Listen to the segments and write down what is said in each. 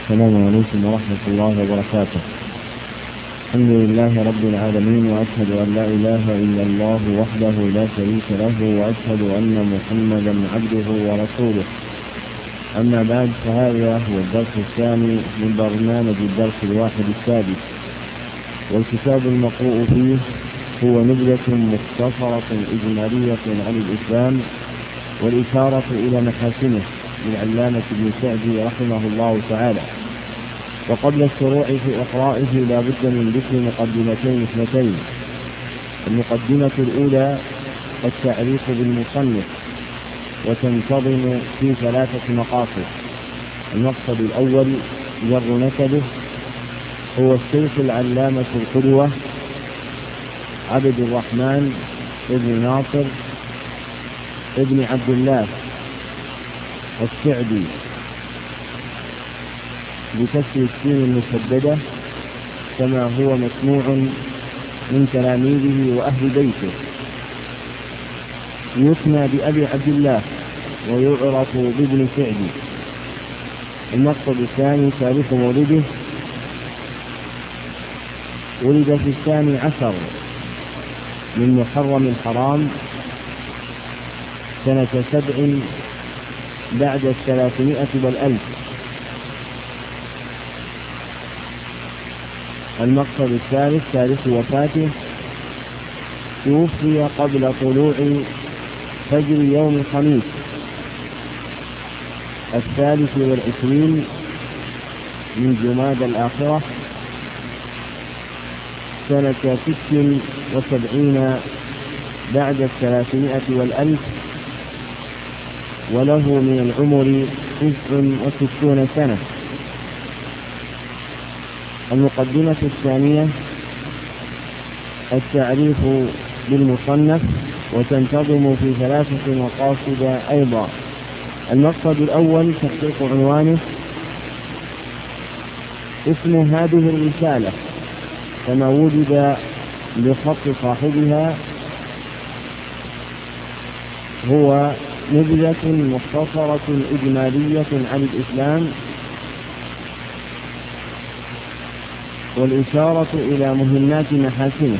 السلام عليكم ورحمة الله وبركاته. الحمد لله رب العالمين، وأشهد أن لا إله إلا الله وحده لا شريك له، وأشهد أن محمدا عبده ورسوله. أما بعد، فهذا هو الدرس الثاني من برنامج الدرس الواحد السادس، والكتاب المقروء فيه هو نبذة مختصرة إجمالية عن الإسلام والإشارة إلى محاسنه للعلامة ابن سعدي رحمه الله تعالى. وقبل الشروع في إقرائه لا بد من ذكر مقدمتين اثنتين. المقدمة الأولى التعريف بالمصنف، وتنتظم في 3 مقاصد. المقصد الأول جر نسبه، هو الشيخ العلامة القدوة عبد الرحمن ابن ناصر ابن عبد الله السعدي بكسر السين المشددة، كما هو مسموع من تلاميذه وأهل بيته. يثنى بأبي عبد الله ويعرف بابن سعدي. المقصد الثاني تاريخ مولده، ولد في 12 من محرم الحرام سنة 7 بعد 300 والألف. المقصد الثالث تاريخ وفاته، توفي قبل طلوع فجر يوم الخميس 23 من جمادى الآخرة سنة 76 بعد 300 والألف، وله من العمر 69 سنة. المقدمة الثانية التعريف بالمصنف، وتنتظم في 3 مقاصد أيضا. المقصد الأول تحقيق عنوانه. اسم هذه الرسالة كما وجد بخط صاحبها هو نبذة مختصرة إجمالية عن الإسلام، والإشارة إلى مهمات محاسنه.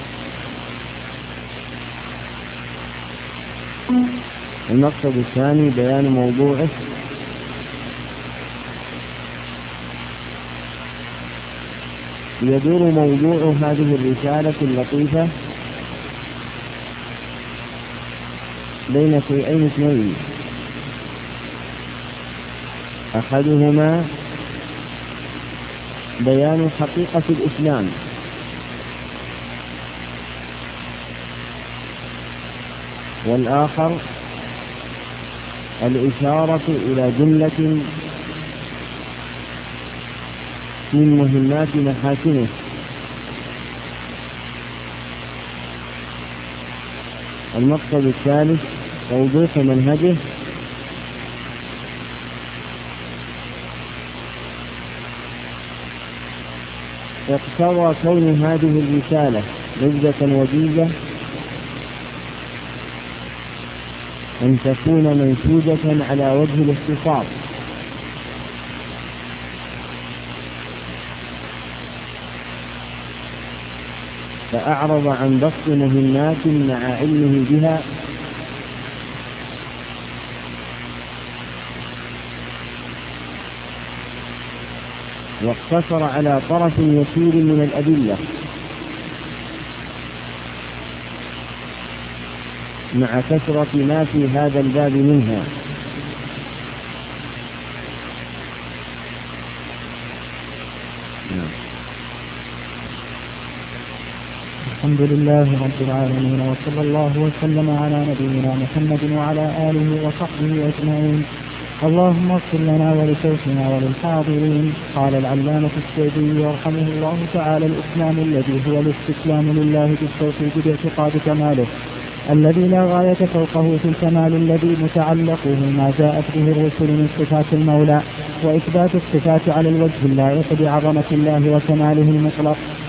المقصد الثاني بيان موضوعه. يدور موضوع هذه الرسالة اللطيفة بين شيئين اثنين، أحدهما بيان حقيقة الإسلام، والآخر الإشارة إلى جملة من مهمات محاسنه. المقصد الثالث توضيح منهجه، اقتضى كون هذه الرسالة نبذة وجيزة أن تكون منسوجة على وجه الاختصار، فأعرض عن بسط مهمات مع علمه بها، واقتصر على طرف يسير من الأدلة مع كثرة ما في هذا الباب منها. الحمد لله رب العالمين، وصلى الله وسلم على نبينا محمد وعلى آله وصحبه أجمعين. اللهم اغفر لنا ولشيخنا وللحاضرين. قال العلامة السعدي رحمه الله تعالى: الإسلام الذي هو الاستسلام لله بالتوحيد باعتقاد كماله، الذي لا غاية فوقه في الكمال، الذي متعلقه ما جاءت به الرسل من صفات المولى، وإثبات الصفات على الوجه اللائق بعظمة الله وكماله المطلق،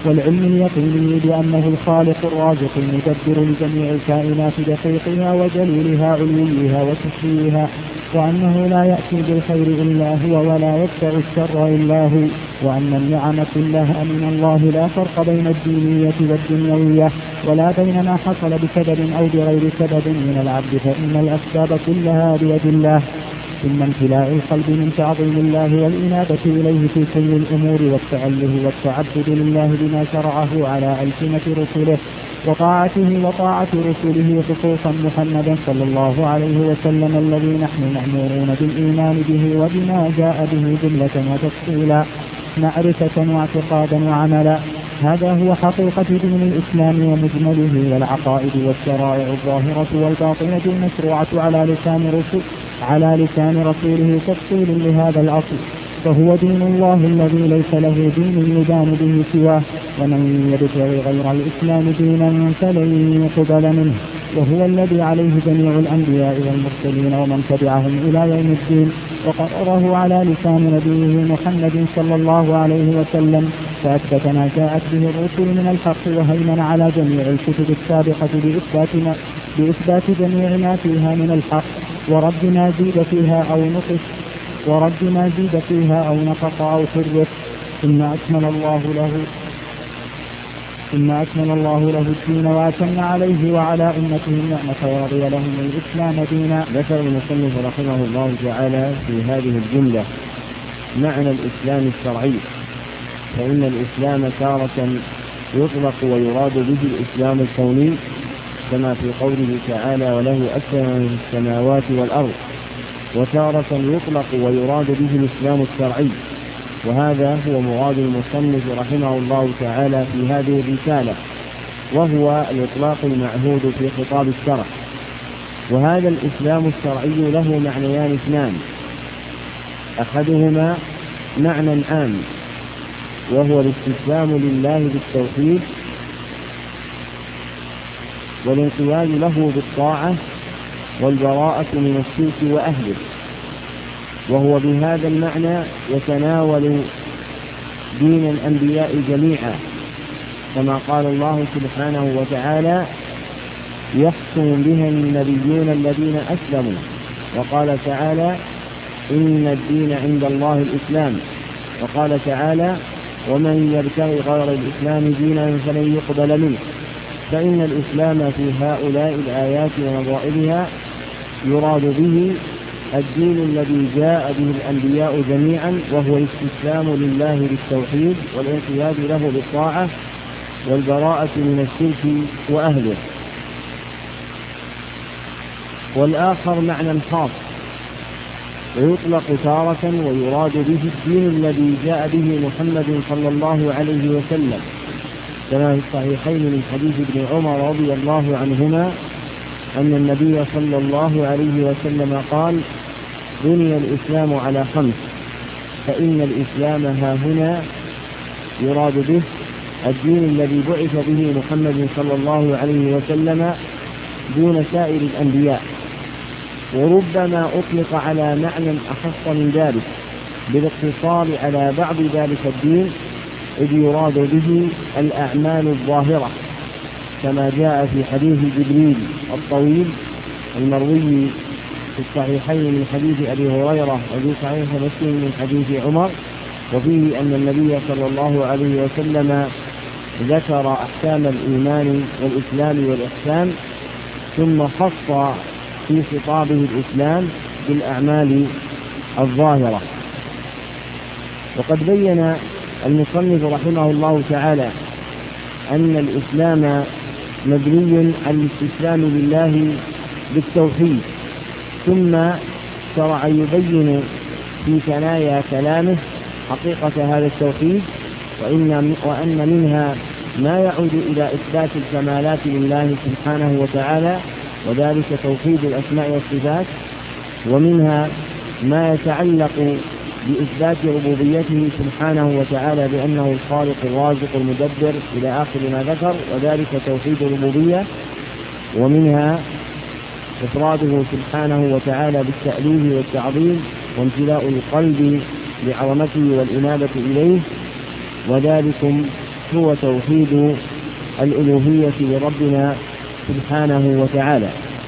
والعلم اليقيني بأنه الخالق الرازق المدبر لجميع الكائنات دقيقها وجليلها علويها وسفليها، وأنه لا يأتي بالخير إلا هو ولا يدفع الشر إلا هو، وأن النعم كلها من الله لا فرق بين الدينية والدنيوية ولا بين ما حصل بسبب أو بغير سبب من العبد، فإن الأسباب كلها بيد الله. ثم امتلاء القلب من تعظيم الله والإنابة إليه في كل الأمور والتأله والتعبد لله بما شرعه على ألسنة رسله وطاعته وطاعة رسله، خصوصا محمدا صلى الله عليه وسلم الذي نحن مأمورون بالإيمان به وبما جاء به جملة وتفصيلا معرفة واعتقادا وعملا. هذا هو حقيقة دين الإسلام ومجمله، والعقائد والشرائع الظاهرة والباطنة المشروعة على لسان رسوله تفصيل لهذا الأصل. فهو دين الله الذي ليس له دين يدان به سواه، ومن يبتغي غير الإسلام دينا فلن يقبل منه، وهو الذي عليه جميع الأنبياء والمرسلين ومن تبعهم إلى يوم الدين، وقرره على لسان نبيه محمد صلى الله عليه وسلم، فأثبت ما جاءت به الرسل من الحق، وهيمن على جميع الكتب السابقة بإثبات جميع ما فيها من الحق ورد ما زيد فيها أو نقص أو حرف. ثم أكمل الله له الدين وأتم عليه وعلى أمته النعمة ورضي لهم الإسلام دينا. ذكر المصنف رحمه الله تعالى في هذه الجملة معنى الإسلام الشرعي، فإن الإسلام تارة يطلق ويراد به الإسلام الكوني كما في قوله تعالى وله أسلم من السماوات والأرض، وتارة يطلق ويراد به الإسلام الشرعي، وهذا هو مراد المصنف رحمه الله تعالى في هذه الرسالة، وهو الإطلاق المعهود في خطاب الشرع. وهذا الإسلام الشرعي له معنيان اثنان، أحدهما معنى عام وهو الاستسلام لله بالتوحيد والانقياد له بالطاعة والبراءة من الشرك وأهله، وهو بهذا المعنى يتناول دين الأنبياء جميعا، كما قال الله سبحانه وتعالى يحكم بها النبيون الذين أسلموا، وقال تعالى إن الدين عند الله الإسلام، وقال تعالى ومن يبتغي غير الإسلام دينا فلن يقبل منه. فإن الإسلام في هؤلاء الآيات ونظائرها يراد به الدين الذي جاء به الأنبياء جميعا، وهو الاستسلام لله بالتوحيد والانقياد له بالطاعة والبراءة من الشرك وأهله. والآخر معنى خاص ويطلق تارة ويراد به الدين الذي جاء به محمد صلى الله عليه وسلم، كما في الصحيحين من حديث ابن عمر رضي الله عنهما أن النبي صلى الله عليه وسلم قال بني الإسلام على 5، فإن الإسلام ها هنا يراد به الدين الذي بعث به محمد صلى الله عليه وسلم دون سائر الأنبياء، وربما أطلق على معنى أخص من ذلك بالاقتصار على بعض ذلك الدين، إذ يراد به الأعمال الظاهرة، كما جاء في حديث جبريل الطويل المروي في الصحيحين من حديث أبي هريرة وفي صحيح مسلم من حديث عمر، وفيه أن النبي صلى الله عليه وسلم ذكر أحكام الإيمان والإسلام والإحسان، ثم خص في خطابه الإسلام بالأعمال الظاهرة. وقد بين المصنف رحمه الله تعالى أن الإسلام مبني على الاستسلام لله بالتوحيد، ثم شرع يبين في ثنايا كلامه حقيقة هذا التوحيد، وأن منها ما يعود إلى إثبات الكمالات لله سبحانه وتعالى، وذلك توحيد الأسماء والصفات، ومنها ما يتعلق بإثبات ربوبيته سبحانه وتعالى بأنه الخالق الرازق المدبر إلى آخر ما ذكر، وذلك توحيد الربوبية، ومنها إفراده سبحانه وتعالى بالتأليه والتعظيم وامتلاء القلب بعظمته والإنابة إليه، وذلكم هو توحيد الألوهية لربنا سبحانه وتعالى.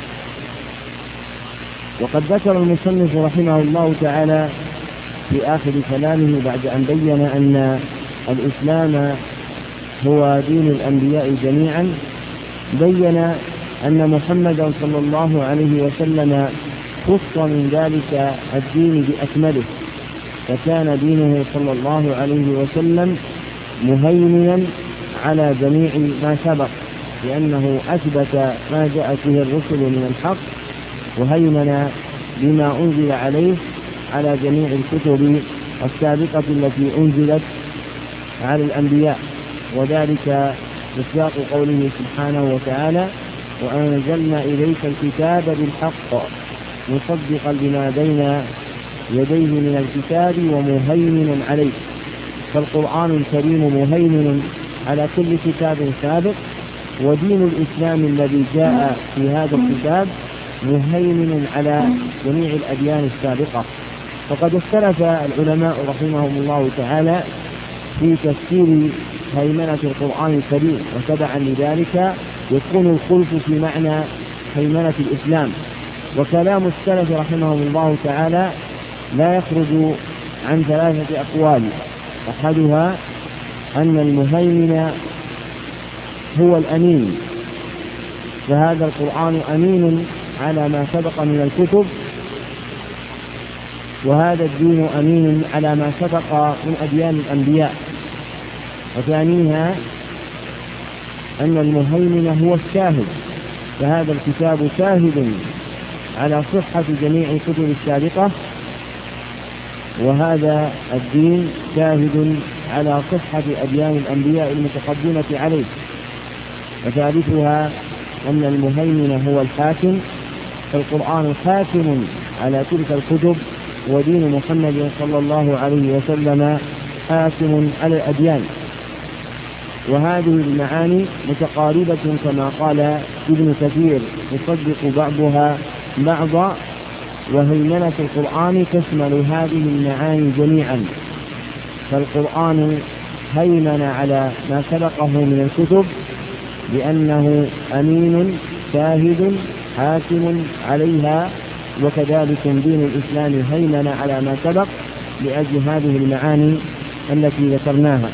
وقد ذكر المصنف رحمه الله تعالى في آخر كلامه بعد أن بين أن الإسلام هو دين الأنبياء جميعا، بين أن محمدا صلى الله عليه وسلم خص من ذلك الدين بأكمله، فكان دينه صلى الله عليه وسلم مهيمنا على جميع ما سبق، لأنه أثبت ما جاءت به الرسل من الحق، وهيمن بما أنزل عليه على جميع الكتب السابقة التي أنزلت على الأنبياء، وذلك مصداق قوله سبحانه وتعالى: وأنزلنا إليك الكتاب بالحق مصدقا لما بين يديه من الكتاب ومهيمنا عليه. فالقرآن الكريم مهيمن على كل كتاب سابق، ودين الإسلام الذي جاء في هذا الكتاب مهيمن على جميع الأديان السابقة. فقد اختلف العلماء رحمهم الله تعالى في تفسير هيمنة القرآن الكريم، وتبعا لذلك يكون الخلف في معنى هيمنة الإسلام. وكلام السلف رحمهم الله تعالى لا يخرج عن ثلاثة أقوال: أحدها أن المهيمن هو الأمين، فهذا القرآن أمين على ما سبق من الكتب، وهذا الدين أمين على ما سبق من أديان الأنبياء. وثانيها أن المهيمن هو الشاهد، فهذا الكتاب شاهد على صحة جميع الكتب السابقة، وهذا الدين شاهد على صحة أديان الأنبياء المتقدمة عليه. وثالثها أن المهيمن هو الحاكم، فالقرآن حاكم على تلك الكتب، ودين محمد صلى الله عليه وسلم حاكم على الأديان. وهذه المعاني متقاربة كما قال ابن كثير: يصدق بعضها بعضا. وهيمنة القرآن تشمل هذه المعاني جميعا، فالقرآن هيمن على ما سبقه من الكتب بأنه أمين شاهد حاكم عليها، وكذلك دين الإسلام هيمن على ما سبق لأجل هذه المعاني التي ذكرناها.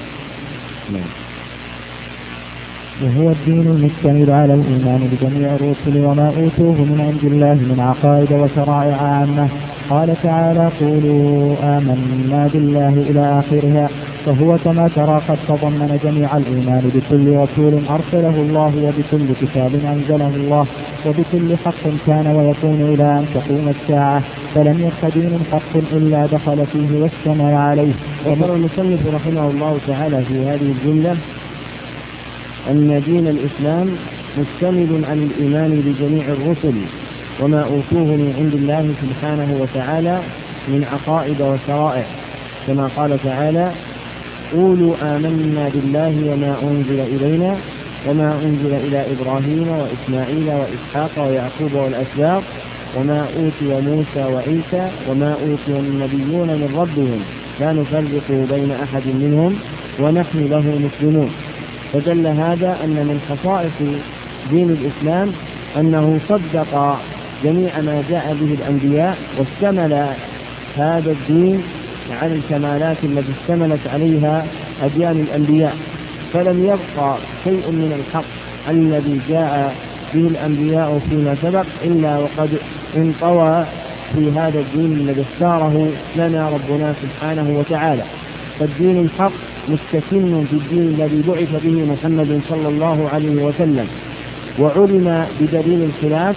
وهو الدين المشتمل على الإيمان بجميع الرسل وما أوتوه من عند الله من عقائد وشرائع عامة. قال تعالى: قولوا آمنا بالله إلى آخرها. فهو كما ترى قد تضمن جميع الإيمان بكل رسول أرسله الله، وبكل كتاب أنزله الله، وبكل حق كان ويكون إلى أن تقوم الساعة، فلم يبق دين حق إلا دخل فيه واشتمل عليه. وقال المصنف رحمه الله تعالى في هذه الجملة أن دين الإسلام مشتمل عن الإيمان بجميع الرسل وما أوتوه من عند الله سبحانه وتعالى من عقائد وشرائع، كما قال تعالى: قولوا آمنا بالله وما أنزل إلينا وما أنزل إلى إبراهيم وإسماعيل وإسحاق ويعقوب والأسباط وما أوتي موسى وعيسى وما أوتي النبيون من ربهم لا نفرق بين أحد منهم ونحن له مسلمون. فدل هذا أن من خصائص دين الإسلام أنه صدق جميع ما جاء به الأنبياء، واشتمل هذا الدين على الكمالات التي اشتملت عليها أديان الأنبياء، فلم يبقى شيء من الحق الذي جاء به الأنبياء فيما سبق إلا وقد انطوى في هذا الدين الذي اختاره لنا ربنا سبحانه وتعالى. فالدين الحق مستكن في الدين الذي بعث به محمد صلى الله عليه وسلم. وعلم بدليل الخلاف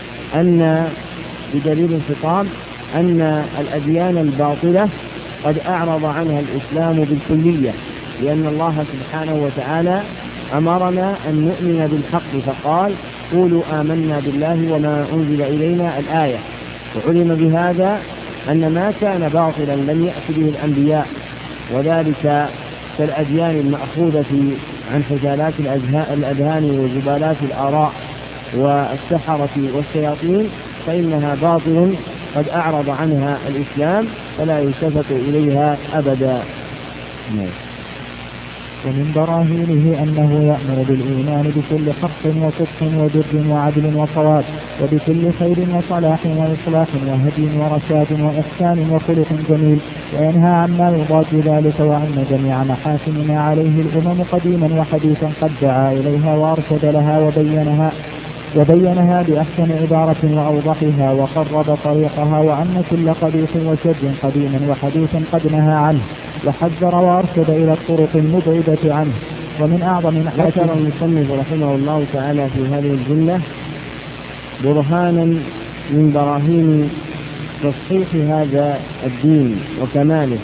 بدليل الخطاب أن الأديان الباطلة قد أعرض عنها الإسلام بالكلية، لأن الله سبحانه وتعالى أمرنا أن نؤمن بالحق فقال: قولوا آمنا بالله وما أنزل إلينا الآية. وعلم بهذا أن ما كان باطلا لم يأتي به الأنبياء، وذلك كالأديان المأخوذة عن حجالات الأذهان وجبالات الآراء والسحرة والشياطين، فإنها باطل قد أعرض عنها الإسلام فلا يلتفت إليها أبدا. ومن براهينه أنه يأمر بالإيمان بكل حق وصدق وبر وعدل وصواب وبكل خير وصلاح وإصلاح وهدي ورشاد وإحسان وخلق جميل، وينهى عما يضاد ذلك وأن جميع محاسن ما عليه الأمم قديما وحديثا قد دعا إليها وأرشد لها وبينها بأحسن عبارة وأوضحها وقرب طريقها، وأن كل قبيح وشر قديما وحديثا قد نهى عنه وحذر وأرشد إلى الطرق المبعدة عنه. ومن أعظم ذكر المصنف رحمه الله تعالى في هذه الجملة برهانا من براهين تصحيح هذا الدين وكماله،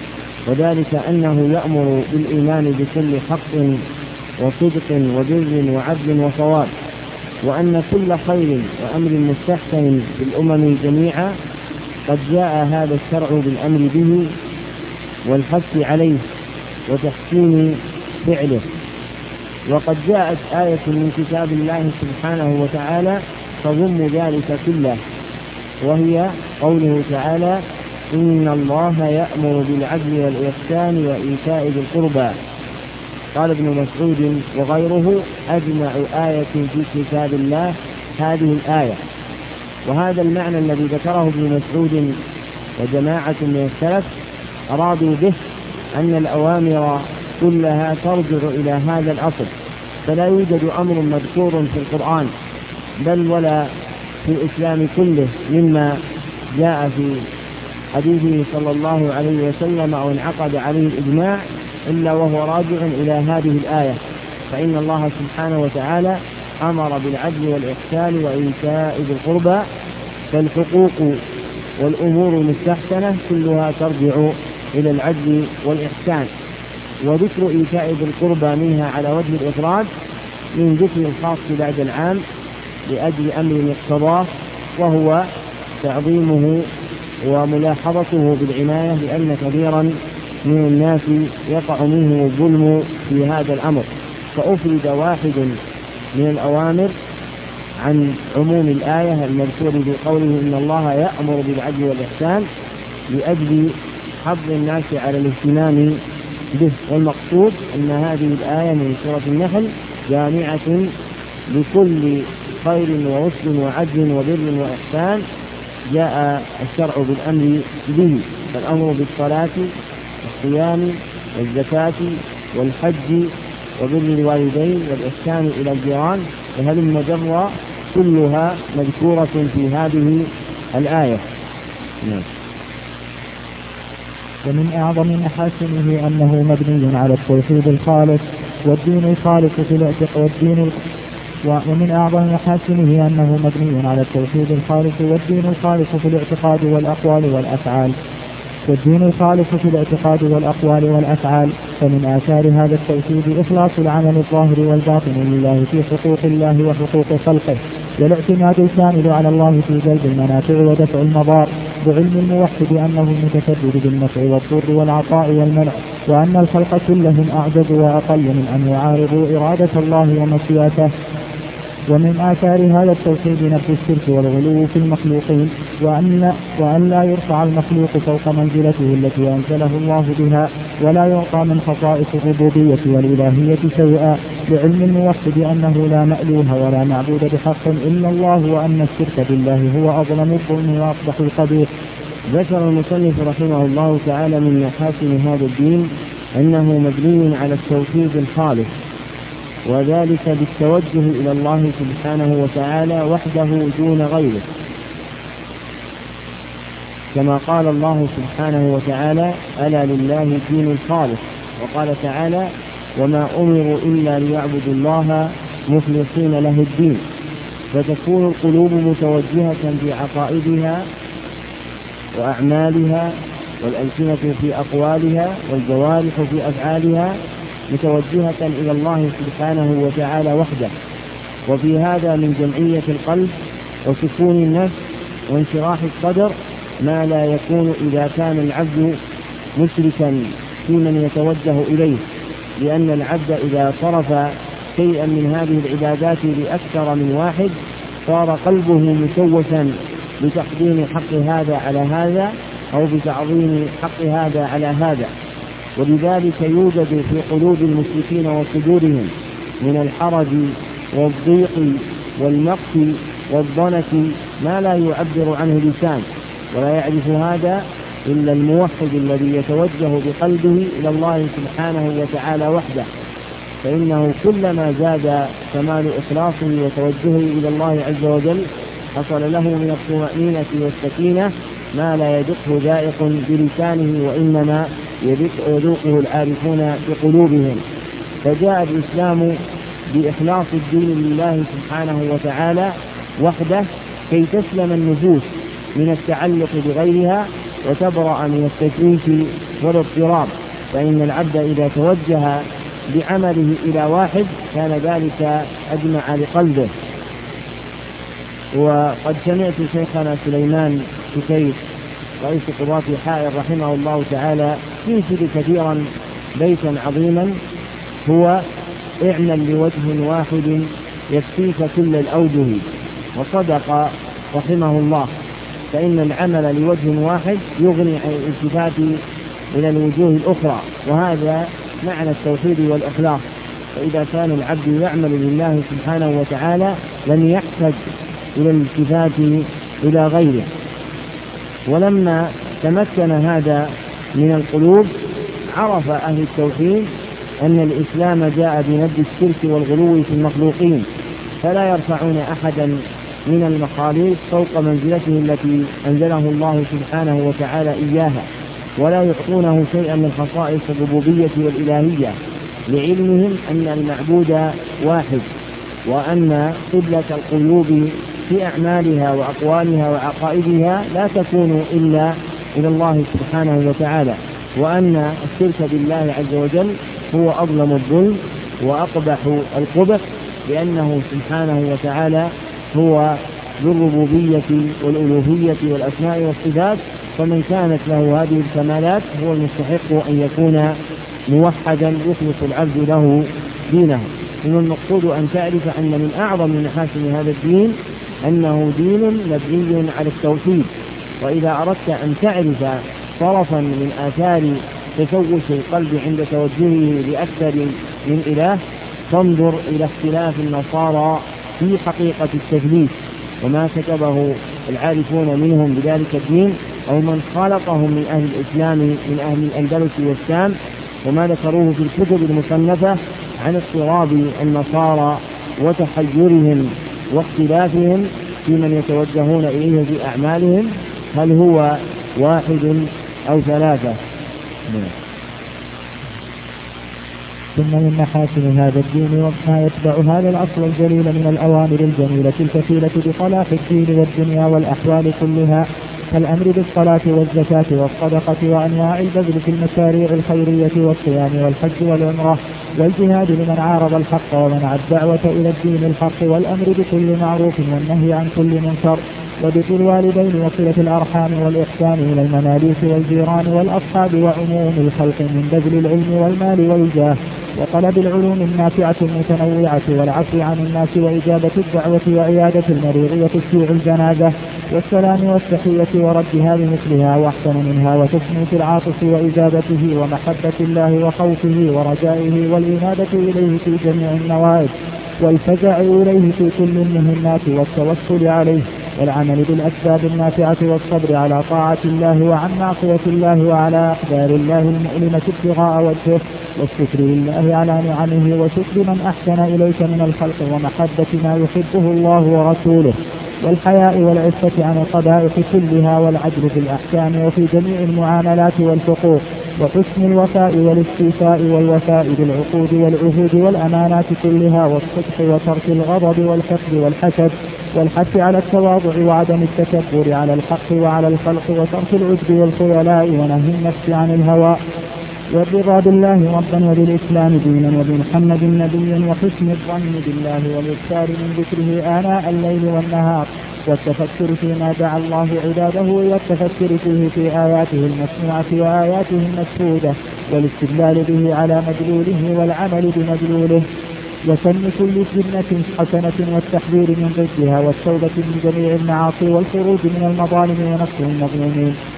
وذلك أنه يأمر بالإيمان بكل حق وصدق وبر وعدل وصواب، وأن كل خير وأمر مستحسن بالأمم جميعا قد جاء هذا الشرع بالأمر به والحث عليه وتحسين فعله. وقد جاءت آية من كتاب الله سبحانه وتعالى تضم ذلك كله، وهي قوله تعالى: إن الله يأمر بالعدل والإحسان وإيتاء ذي القربى. قال ابن مسعود وغيره: أجمع آية في كتاب الله هذه الآية. وهذا المعنى الذي ذكره ابن مسعود وجماعة من السلف أرادوا به أن الأوامر كلها ترجع إلى هذا الأصل، فلا يوجد أمر مذكور في القرآن بل ولا في الإسلام كله مما جاء في حديثه صلى الله عليه وسلم أو انعقد عليه الإجماع إلا وهو راجع إلى هذه الآية. فإن الله سبحانه وتعالى أمر بالعدل والإحسان وإيتاء ذي القربى، فالحقوق والأمور المستحسنة كلها ترجع إلى العدل والإحسان، وذكر إيتاء ذي القربى منها على وجه الإفراد من ذكر الخاص بعد العام لأجل أمر اقتضاه، وهو تعظيمه وملاحظته بالعناية، لأن كثيرا من الناس يقع منه الظلم في هذا الأمر، فأفرد واحد من الأوامر عن عموم الآية المذكور بقوله إن الله يأمر بالعدل والإحسان لأجل حض الناس على الاهتمام به. والمقصود أن هذه الآية من سورة النحل جامعة لكل خير ورشد وعدل وبر وإحسان جاء الشرع بالأمر به، فالأمر بالصلاة والصيام والزكاة والحج وبر الوالدين والإحسان إلى الجيران وهلم جرا كلها مذكورة في هذه الآية. ومن أعظم محاسنه أنه مبني على التوحيد الخالص والدين الخالص في الاعتقاد ومن أعظم محاسنه أنه مبني على التوحيد الخالص والدين الخالص في الاعتقاد والأقوال والأفعال فمن آثار هذا التوحيد إخلاص العمل الظاهر والباطن لله في حقوق الله وحقوق خلقه، والاعتماد الكامل على الله في جلب المنافع ودفع المضار، بعلم الموحد أنه المتفرد بالنفع والضر والعطاء والمنع، وأن الخلق كلهم أعجز وأقل من أن يعارضوا إرادة الله ومشيئته. ومن آثار هذا التوحيد نفي الشرك والغلو في المخلوقين، وأن لا يرفع المخلوق فوق منزلته التي أنزله الله بها، ولا يعطى من خصائص الربوبية والإلهية شيئا، لعلم الموحد أنه لا مألوه ولا معبود بحق إلا الله، وأن الشرك بالله هو أظلم الظلم وأقبح القبيح. ذكر المصنف رحمه الله تعالى من محاسن هذا الدين أنه مبني على التوحيد الخالص، وذلك بالتوجه إلى الله سبحانه وتعالى وحده دون غيره، كما قال الله سبحانه وتعالى: ألا لله الدين الخالص. وقال تعالى: وما أمروا إلا ليعبدوا الله مخلصين له الدين. فتكون القلوب متوجهة في عقائدها وأعمالها، والألسنة في أقوالها، والجوارح في أفعالها متوجهة إلى الله سبحانه وتعالى وحده. وفي هذا من جمعية القلب وسكون النفس وانشراح الصدر ما لا يكون إذا كان العبد مشركا في من يتوجه إليه، لأن العبد إذا صرف شيئا من هذه العبادات لأكثر من واحد صار قلبه مشوشا بتقديم حق هذا على هذا أو بتعظيم حق هذا على هذا، ولذلك يوجد في قلوب المشركين وصدورهم من الحرج والضيق والمقت والضنك ما لا يعبر عنه لسان، ولا يعرف هذا إلا الموحد الذي يتوجه بقلبه إلى الله سبحانه وتعالى وحده، فإنه كلما زاد كمال إخلاصه وتوجهه إلى الله عز وجل حصل له من الطمأنينة والسكينة ما لا يدقه ذائق بلسانه، وإنما يذوقه العارفون بقلوبهم. فجاء الإسلام بإخلاص الدين لله سبحانه وتعالى وحده كي تسلم النفوس من التعلق بغيرها وتبرأ من التشويش والاضطراب، فإن العبد إذا توجه بعمله إلى واحد كان ذلك أجمع لقلبه. وقد سمعت شيخنا سليمان شكير رئيس قضاة حائر رحمه الله تعالى ينشد كثيرا بيتا عظيما هو: اعمل لوجه واحد يكفيك كل الأوجه. وصدق رحمه الله، فإن العمل لوجه واحد يغني عن الالتفات إلى الوجوه الأخرى، وهذا معنى التوحيد والإخلاص. فإذا كان العبد يعمل لله سبحانه وتعالى لم يحتج إلى الالتفات إلى غيره. ولما تمكن هذا من القلوب عرف أهل التوحيد أن الإسلام جاء بنبذ الشرك والغلو في المخلوقين، فلا يرفعون أحدا من المخاليق فوق منزلته التي أنزله الله سبحانه وتعالى إياها، ولا يعطونه شيئا من خصائص الربوبية والإلهية، لعلمهم أن المعبود واحد، وأن قبلة القلوب في أعمالها وأقوالها وعقائدها لا تكون إلا إلى الله سبحانه وتعالى، وأن الشرك بالله عز وجل هو أظلم الظلم وأقبح القبح، لأنه سبحانه وتعالى هو ذو الربوبية والألوهية والأسماء والصفات، فمن كانت له هذه الكمالات هو المستحق أن يكون موحدا يخلص العبد له دينه. إن المقصود أن تعرف أن من أعظم محاسن هذا الدين أنه دين مبني على التوحيد. وإذا أردت أن تعرف طرفا من آثار تشوش القلب عند توجهه لأكثر من إله فانظر إلى اختلاف النصارى في حقيقة التثليث وما كتبه العارفون منهم بذلك الدين، أو من خالطهم من أهل الإسلام من أهل الأندلس والشام، وما ذكروه في الكتب المصنفة عن اضطراب النصارى وتحيرهم واختلافهم في من يتوجهون إليه في أعمالهم، هل هو واحد أو ثلاثة. ثم من محاسن هذا الدين وما يتبع هذا الأصل الجليل من الأوامر الجميلة الكفيلة بصلاح الدين والدنيا والأحوال كلها، كالأمر بالصلاة والزكاة والصدقة وأنواع البذل في المشاريع الخيرية والصيام والحج والعمرة والجهاد لمن عارض الحق ومنع الدعوة إلى الدين الحق، والأمر بكل معروف والنهي عن كل منكر، وبر الوالدين وصلة الأرحام والإحسان إلى المماليك والجيران والأصحاب وعموم الخلق من بذل العلم والمال والجاه وطلب العلوم النافعة المتنوعة والعفو عن الناس وإجابة الدعوة وعيادة المريض وتشييع الجنازة والسلام والتحية وردها بمثلها وأحسن منها وتسمية العاطف وإجابته ومحبة الله وخوفه ورجائه والإنابة إليه في جميع النوائب والفزع إليه في كل المهمات والتوكل عليه والعمل بالأسباب النافعة والصبر على طاعة الله وعن معصية الله وعلى أقدار الله المؤلمة ابتغاء وجهه والشكر لله على نعمه وشكر من أحسن إليك من الخلق ومحبة ما يحبه الله ورسوله والحياء والعفة عن القبائح كلها والعدل في الأحكام وفي جميع المعاملات والحقوق وحسن الوفاء والاستيفاء والوفاء بالعقود والعهود والأمانات كلها والصدق وترك الغضب والحقد والحسد والحث على التواضع وعدم التكبر على الحق وعلى الخلق وترك العجب والخيلاء ونهي النفس عن الهوى والرضا بالله ربا وبالإسلام دينا وبمحمد نبيا وحسن الظن بالله والإكثار من ذكره آناء الليل والنهار والتفكر فيما دعا الله عباده والتفكر فيه في آياته المسموعة وآياته المشهودة والاستدلال به على مدلوله والعمل بمدلوله وسن كل سنة حسنة والتحذير من ضدها والتوبة من جميع المعاصي والخروج من المظالم ونصر المظلومين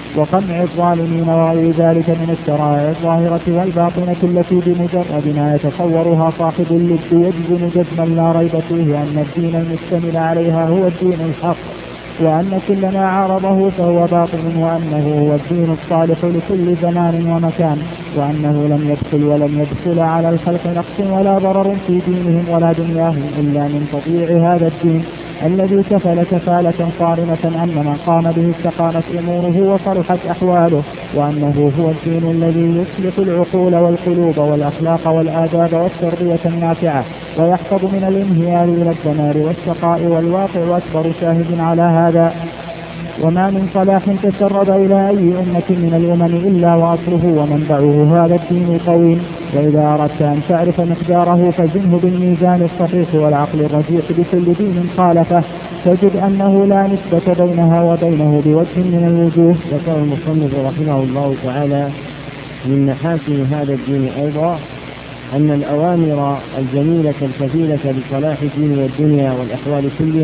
وقمع الظالمين وغير ذلك من الشرائع الظاهرة والباطنة التي بمجرد ما يتصورها صاحب اللب يجزم جزما لا ريب فيه أن الدين المشتمل عليها هو الدين الحق، وأن كل ما عارضه فهو باطل، وأنه هو الدين الصالح لكل زمان ومكان، وأنه لم يدخل ولم يدخل على الخلق نقص ولا ضرر في دينهم ولا دنياهم إلا من تطيع هذا الدين الذي كفل كفالة صارمة أن من قام به استقامت أموره وصلحت أحواله، وأنه هو الدين الذي يصلح العقول والقلوب والأخلاق والآداب والتربية النافعة ويحفظ من الانهيار إلى الدمار والشقاء والواقع، وأكبر شاهد على هذا. وما من صلاح تسرب إلى أي أمة من الأمم إلا وأصله ومنبعه هذا الدين القويم، وإذا أردت أن تعرف مقداره فزنه بالميزان الصحيح والعقل الرجيح بكل دين خالفه، تجد أنه لا نسبة بينها وبينه بوجه من الوجوه. ذكر المصنف رحمه الله تعالى من محاسن هذا الدين أيضا أن الأوامر الجميلة الكفيلة بصلاح الدين والدنيا والأحوال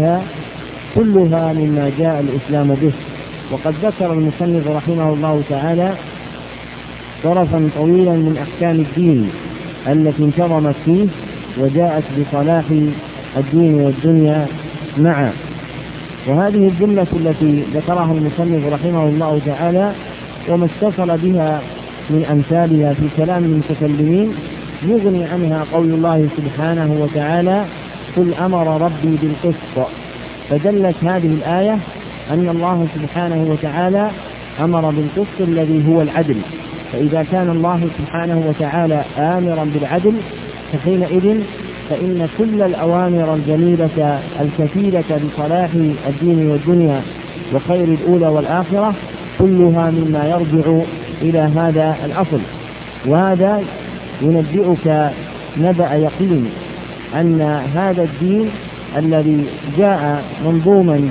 كلها مما جاء الإسلام به. وقد ذكر المصنف رحمه الله تعالى طرفا طويلا من أحكام الدين التي انتظمت فيه وجاءت بصلاح الدين والدنيا معا. وهذه الجملة التي ذكرها المصنف رحمه الله تعالى وما اتصل بها من أمثالها في كلام المتكلمين يغني عنها قول الله سبحانه وتعالى قل أمر ربي بالقسط، فدلت هذه الآية أن الله سبحانه وتعالى أمر بالقسط الذي هو العدل. فإذا كان الله سبحانه وتعالى آمرا بالعدل فحينئذ فإن كل الأوامر الجميلة الكفيلة بصلاح الدين والدنيا وخير الأولى والآخرة كلها مما يرجع إلى هذا الأصل. وهذا ينبئك نبأ يقين أن هذا الدين الذي جاء منظوما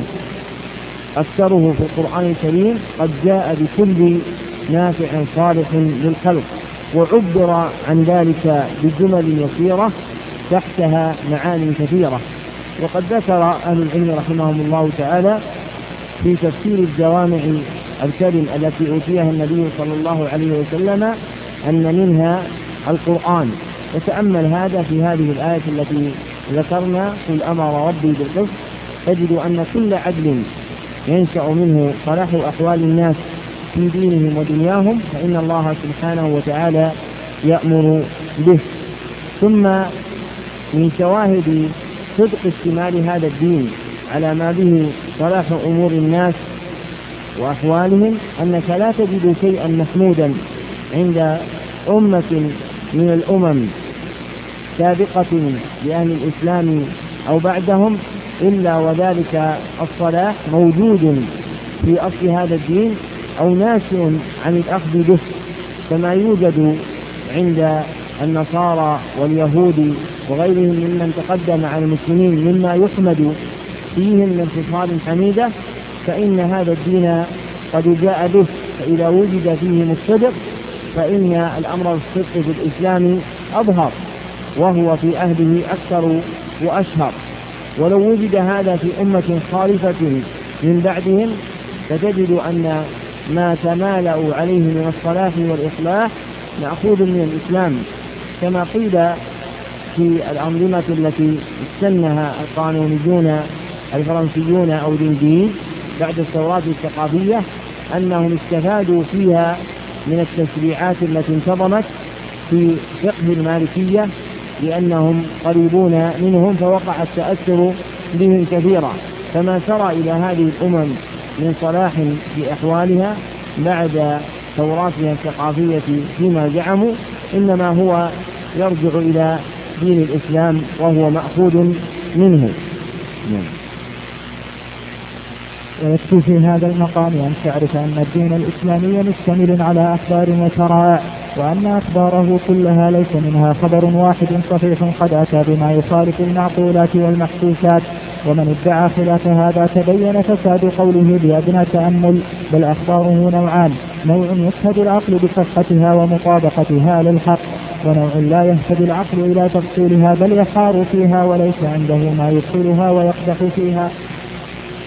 أكثره في القرآن الكريم قد جاء بكل نافع صالح للخلق، وعبر عن ذلك بجمل يسيرة تحتها معاني كثيرة. وقد ذكر أهل العلم رحمهم الله تعالى في تفسير الجوامع الكلم التي أوتيها النبي صلى الله عليه وسلم أن منها القرآن. وتأمل هذا في هذه الآية التي ذكرنا قل أمر ربي بالقسط، تجد أن كل عدل ينشأ منه صلاح أحوال الناس في دينهم ودنياهم فإن الله سبحانه وتعالى يأمر به. ثم من شواهد صدق اشتمال هذا الدين على ما به صلاح أمور الناس وأحوالهم أنك لا تجد شيئا محمودا عند أمة من الأمم سابقة لأهل الإسلام أو بعدهم إلا وذلك الصلاح موجود في أصل هذا الدين أو ناشئ عن الأخذ به، كما يوجد عند النصارى واليهود وغيرهم ممن تقدم على المسلمين مما يحمد فيهم من خصال حميدة، فإن هذا الدين قد جاء به. فإذا وجد فيهم الصدق فإن الأمر الصدق في الإسلام أظهر وهو في أهله أكثر وأشهر. ولو وجد هذا في أمة خالفة من بعدهم فتجد أن ما تمالأوا عليه من الصلاح والإصلاح مأخوذ من الإسلام، كما قيل في الأنظمة التي استنها القانونيون الفرنسيون أو الإنجليز بعد الثورات الثقافية أنهم استفادوا فيها من التشريعات التي انتظمت في فقه المالكية لأنهم قريبون منهم فوقع التأثر بهم كثيرا. فما سرى إلى هذه الأمم من صلاح في أحوالها بعد ثوراتها الثقافية فيما زعموا إنما هو يرجع إلى دين الإسلام وهو مأخوذ منه. ويكفي في هذا المقام أن تعرف أن الدين الإسلامي مشتمل على أخبار وشرائع، وأن أخباره كلها ليس منها خبر واحد صحيح قد أتى بما يخالف المعقولات والمحسوسات. ومن ادعى خلاف هذا تبين فساد قوله بأدنى تأمل. بل أخباره نوعان: نوع يشهد العقل بصحتها ومطابقتها للحق، ونوع لا يهتدي العقل إلى تفصيلها بل يحار فيها وليس عنده ما يدخلها ويقدح فيها.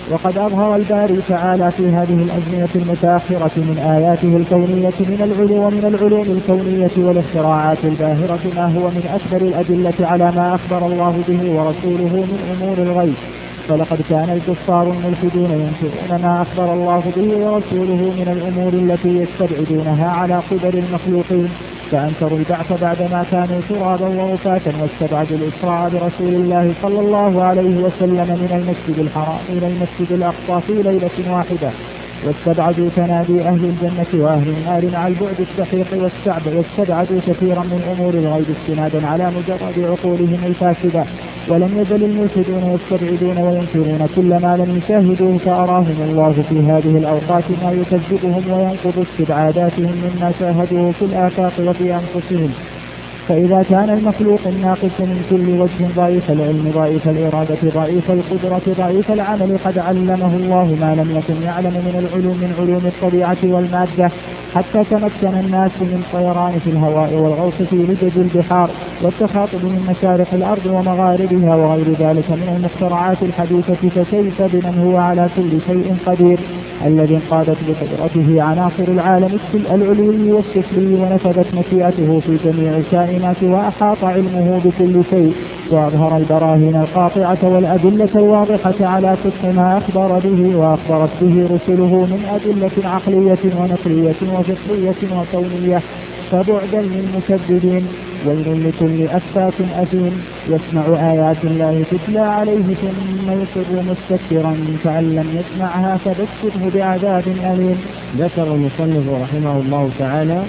وقد أظهر الباري تعالى في هذه الأزمنة المتأخرة من آياته الكونية من العلوم الكونية والاختراعات الباهرة ما هو من أكبر الأدلة على ما أخبر الله به ورسوله من أمور الغيب. فلقد كان الكفار الملحدون ينكرون ما أخبر الله به ورسوله من الأمور التي يستبعدونها على قدر المخلوقين، فأنكروا البعث بعدما كانوا ترابا ورفاتا، واستبعدوا الإسراء برسول الله صلى الله عليه وسلم من المسجد الحرام إلى المسجد الأقصى في ليلة واحدة، واستبعدوا تنادي أهل الجنة وأهل النار مع البعد السحيق واستبعدوا كثيرا من أمور الغيب استنادا على مجرد عقولهم الفاسدة. ولم يزل الملحدون يستبعدون وينكرون كل ما لم يشاهدوه، فأراهم الله في هذه الأوقات ما يكذبهم وينقض استبعاداتهم مما شاهدوه في الآفاق وفي أنفسهم. فإذا كان المخلوق الناقص من كل وجه ضعيف العلم ضعيف الإرادة ضعيف القدرة ضعيف العمل قد علمه الله ما لم يكن يعلم من علوم الطبيعة والمادة، حتى تمكن الناس من طيران في الهواء والغوص في لجج البحار والتخاطب من مشارق الأرض ومغاربها وغير ذلك من المخترعات الحديثة. فكيف بمن هو على كل شيء قدير، الذي انقادت بقدرته عناصر العالم العلوي والسفلي ونفذت مشيئته في جميع الكائنات وأحاط علمه بكل شيء، وأظهر البراهين القاطعة والأدلة الواضحة على صدق ما أخبر به وأخبرت به رسله من أدلة عقلية ونقلية وفطرية وكونية. فبعدا للمكذبين، ويل لكل أفاك أثيم يسمع آيات الله تتلى عليه ثم يصر مستكبرا كأن لم يسمعها فبشره بعذاب أليم. ذكر المصنف رحمه الله تعالى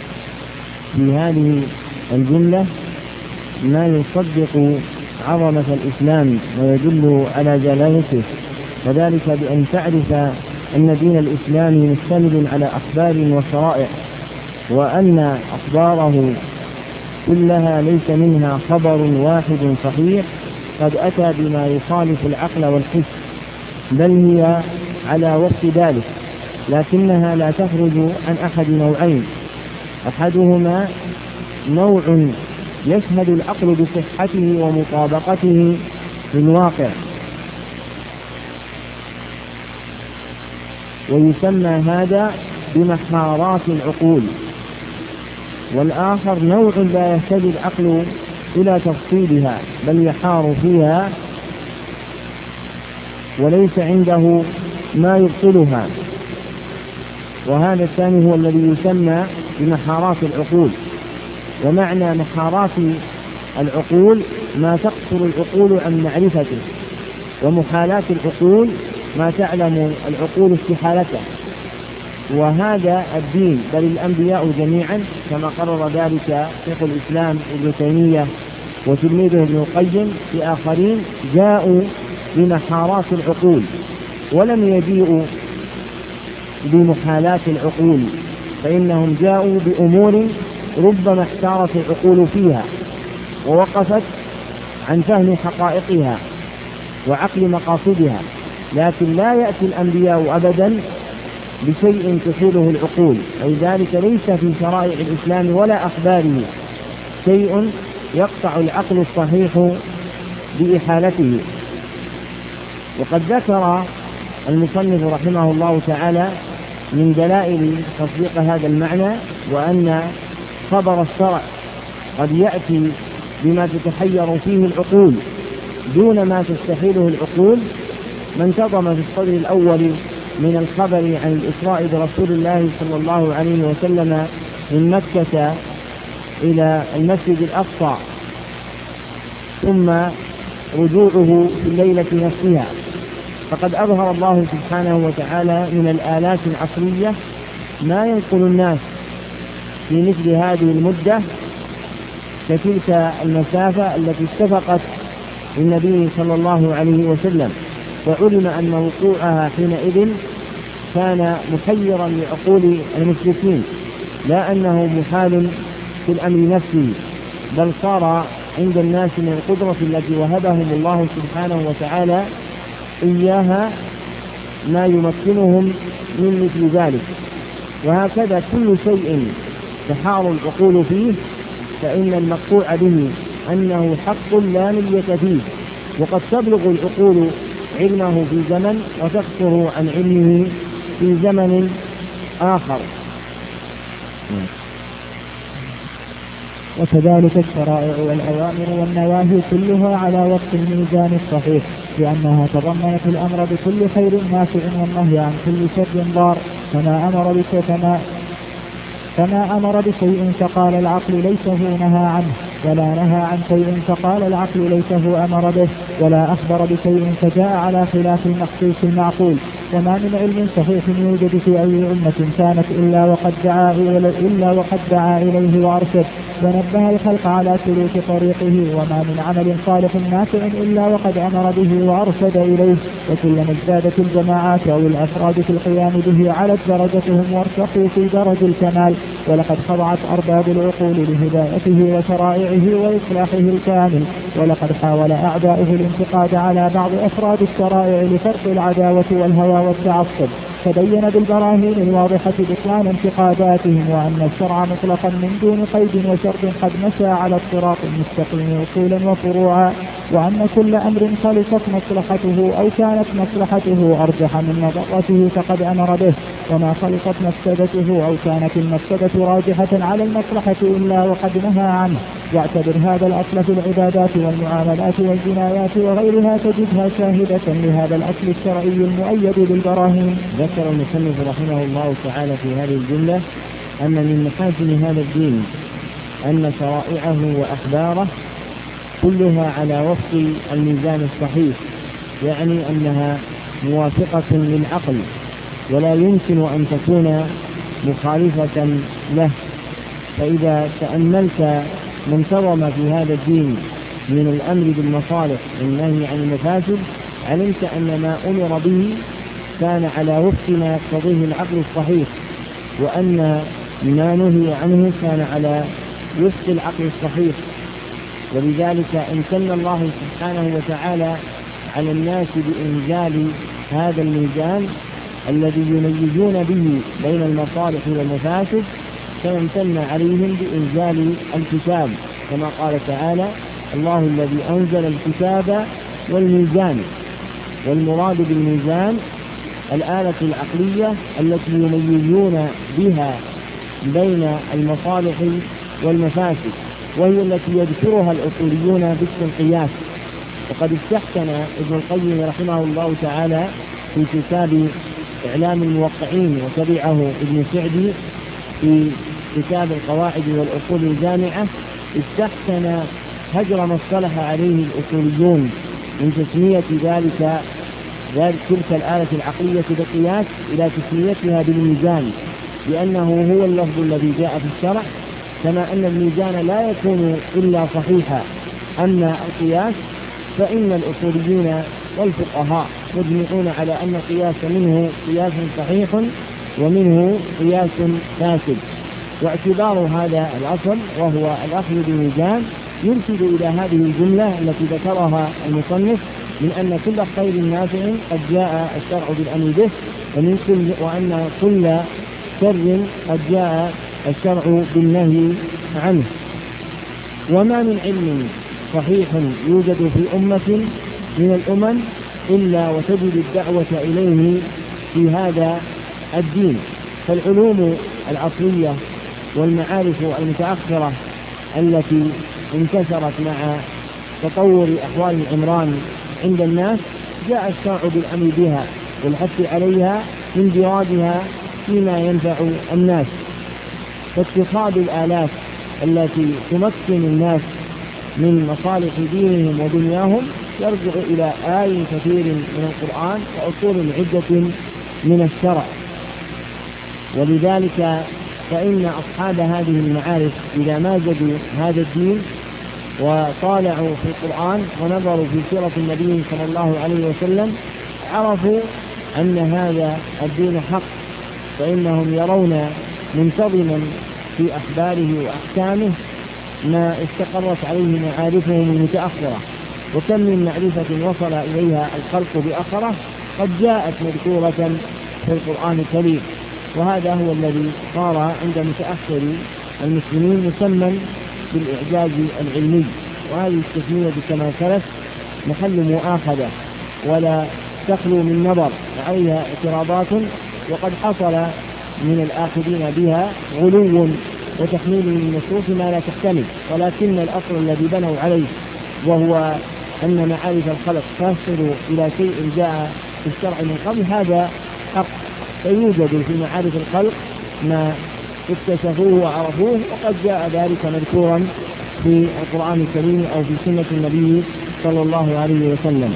في هذه الجملة ما يصدق عظمة الإسلام ويدل على جلالته، وذلك بأن تعرف أن دين الإسلام مستند على أخبار وشرائع، وأن أخباره كلها ليس منها خبر واحد صحيح قد أتى بما يخالف العقل والحس، بل هي على وفق ذلك، لكنها لا تخرج عن أحد نوعين: أحدهما نوع يشهد العقل بصحته ومطابقته للواقع ويسمى هذا بمحارات العقول، والآخر نوع لا يهتدي العقل إلى تفصيلها بل يحار فيها وليس عنده ما يبطلها، وهذا الثاني هو الذي يسمى بمحارات العقول. ومعنى محارات العقول ما تقصر العقول عن معرفته، ومحالات العقول ما تعلم العقول استحالته. وهذا الدين بل الأنبياء جميعا كما قرر ذلك شيخ الإسلام ابن تيمية وتلميذه ابن القيم في آخرين جاءوا بمحارات العقول ولم يجيئوا بمحالات العقول، فإنهم جاءوا بأمور ربما احتارت العقول فيها ووقفت عن فهم حقائقها وعقل مقاصدها، لكن لا يأتي الأنبياء أبدا بشيء تحيله العقول، أي ذلك ليس في شرائع الإسلام ولا أخباره شيء يقطع العقل الصحيح بإحالته. وقد ذكر المصنف رحمه الله تعالى من دلائل تصديق هذا المعنى وأن خبر الشرع قد يأتي بما تتحير فيه العقول دون ما تستحيله العقول، ما انتظم في الصدر الأول من الخبر عن الإسراء برسول الله صلى الله عليه وسلم من مكة إلى المسجد الأقصى ثم رجوعه في الليلة نفسها، فقد أظهر الله سبحانه وتعالى من الآلات العصرية ما ينقل الناس في مثل هذه المدة كتلك المسافة التي اتفقت للنبي صلى الله عليه وسلم، وعلم أن وقوعها حينئذ كان محيرا لعقول المشركين، لا أنه محال في الأمر نفسه، بل صار عند الناس من القدرة التي وهبهم الله سبحانه وتعالى إياها ما يمكنهم من مثل ذلك. وهكذا كل شيء تحار العقول فيه فإن المقطوع به أنه حق لا ملية فيه، وقد تبلغ العقول علمه في زمن وتقصر عن علمه في زمن آخر. وكذلك الشرائع والأوامر والنواهي كلها على وفق الميزان الصحيح، لأنها تضمنت الأمر بكل خير نافع والنهي عن كل شر ضار. فما أمر بشيء فقال العقل ليته نهى عنه، ولا نهى عن شيء فقال العقل ليته أمر به، ولا أخبر بشيء فجاء على خلاف المخصوص المعقول. وما من علم صحيح يوجد في أي أمة كانت إلا وقد دعا إليه وأرشد ونبه الخلق على سلوك طريقه، وما من عمل صالح نافع إلا وقد أمر به وأرشد إليه. وكلما ازدادت الجماعات أو الأفراد في القيام به علت درجتهم وارتقوا في درج الكمال، ولقد خضعت أرباب العقول لهدايته وشرائعه وإصلاحه الكامل. ولقد حاول أعداؤه الانتقاد على بعض أفراد الشرائع لفرق العداوة والهوى والتعصب، فبين بالبراهين الواضحة بطلان انتقاداتهم، وأن الشرع مطلقا من دون قيد وشرط قد مشى على الصراط المستقيم أصولا وفروعا، وأن كل أمر خلصت مصلحته أو كانت مصلحته أرجح من مضرته فقد أمر به، وما خلصت مفسدته أو كانت المفسدة راجحة على المصلحة إلا وقد نهى عنه. واعتبر هذا الأصل في العبادات والمعاملات والجنايات وغيرها تجدها شاهدة لهذا الأصل الشرعي المؤيد بالبراهين. ذكر المصنف رحمه الله تعالى في هذه الجملة أن من محاسن هذا الدين أن شرائعه وأخباره كلها على وفق الميزان الصحيح، يعني أنها موافقة للعقل ولا يمكن أن تكون مخالفة له. فإذا تأملت من انتظم في هذا الدين من الأمر بالمصالح والنهي عن المفاسد علمت أن ما أمر به كان على وفق ما يقتضيه العقل الصحيح، وأن ما نهي عنه كان على وفق العقل الصحيح. ولذلك امتن الله سبحانه وتعالى على الناس بإنزال هذا الميزان الذي يميزون به بين المصالح والمفاسد، فامتن عليهم بإنزال الكتاب كما قال تعالى: الله الذي أنزل الكتاب والميزان. والمراد بالميزان الآلة العقلية التي يميزون بها بين المصالح والمفاسد، وهي التي يذكرها الأصوليون باسم القياس. وقد استحسن ابن القيم رحمه الله تعالى في كتاب إعلام الموقعين وتبعه ابن سعدي في كتاب القواعد والأصول الجامعة، استحسن هجر ما اصطلح عليه الأصوليون من تسمية تلك الآلة العقلية بالقياس إلى تسميتها بالميزان، لأنه هو اللفظ الذي جاء في الشرع، كما أن الميزان لا يكون إلا صحيحا. أما القياس فإن الأصوليين والفقهاء مجمعون على أن القياس منه قياس صحيح ومنه قياس فاسد. واعتبار هذا الأصل وهو الأخذ بالميزان يرشد إلى هذه الجملة التي ذكرها المصنف من أن كل خير نافع قد جاء الشرع بالأمر به، وأن كل شر قد جاء الشرع بالنهي عنه. وما من علم صحيح يوجد في أمة من الأمم إلا وتجد الدعوة إليه في هذا الدين. فالعلوم العصرية والمعارف المتأخرة التي انتشرت مع تطور أحوال العمران عند الناس جاء الشرع بالأمر بها والحث عليها من اندراجها فيما ينفع الناس. فاتخاذ الآلات التي تمكن الناس من مصالح دينهم ودنياهم يرجع إلى آي كثير من القرآن وأصول عدة من الشرع. ولذلك فإن أصحاب هذه المعارف إذا مازجوا هذا الدين وطالعوا في القرآن ونظروا في سيرة النبي صلى الله عليه وسلم عرفوا أن هذا الدين حق، فإنهم يرون منتظما في أخباره وأحكامه ما استقرت عليه معارفهم المتأخرة. وكم من معرفة وصل إليها الخلق بأخره قد جاءت مذكورة في القرآن الكريم، وهذا هو الذي صار عند متأخر المسلمين مسمى بالإعجاز العلمي. وهذه التسمية كما سلف محل مؤاخذة ولا تخلو من نظر وعليها اعتراضات، وقد حصل من الآخذين بها غلو وتحميل للنصوص ما لا تحتمل، ولكن الأصل الذي بنوا عليه وهو أن معارف الخلق تصل إلى شيء جاء في الشرع من قبل هذا حق، فيوجد في معارف الخلق ما اكتشفوه وعرفوه، وقد جاء ذلك مذكورا في القرآن الكريم أو في سنة النبي صلى الله عليه وسلم.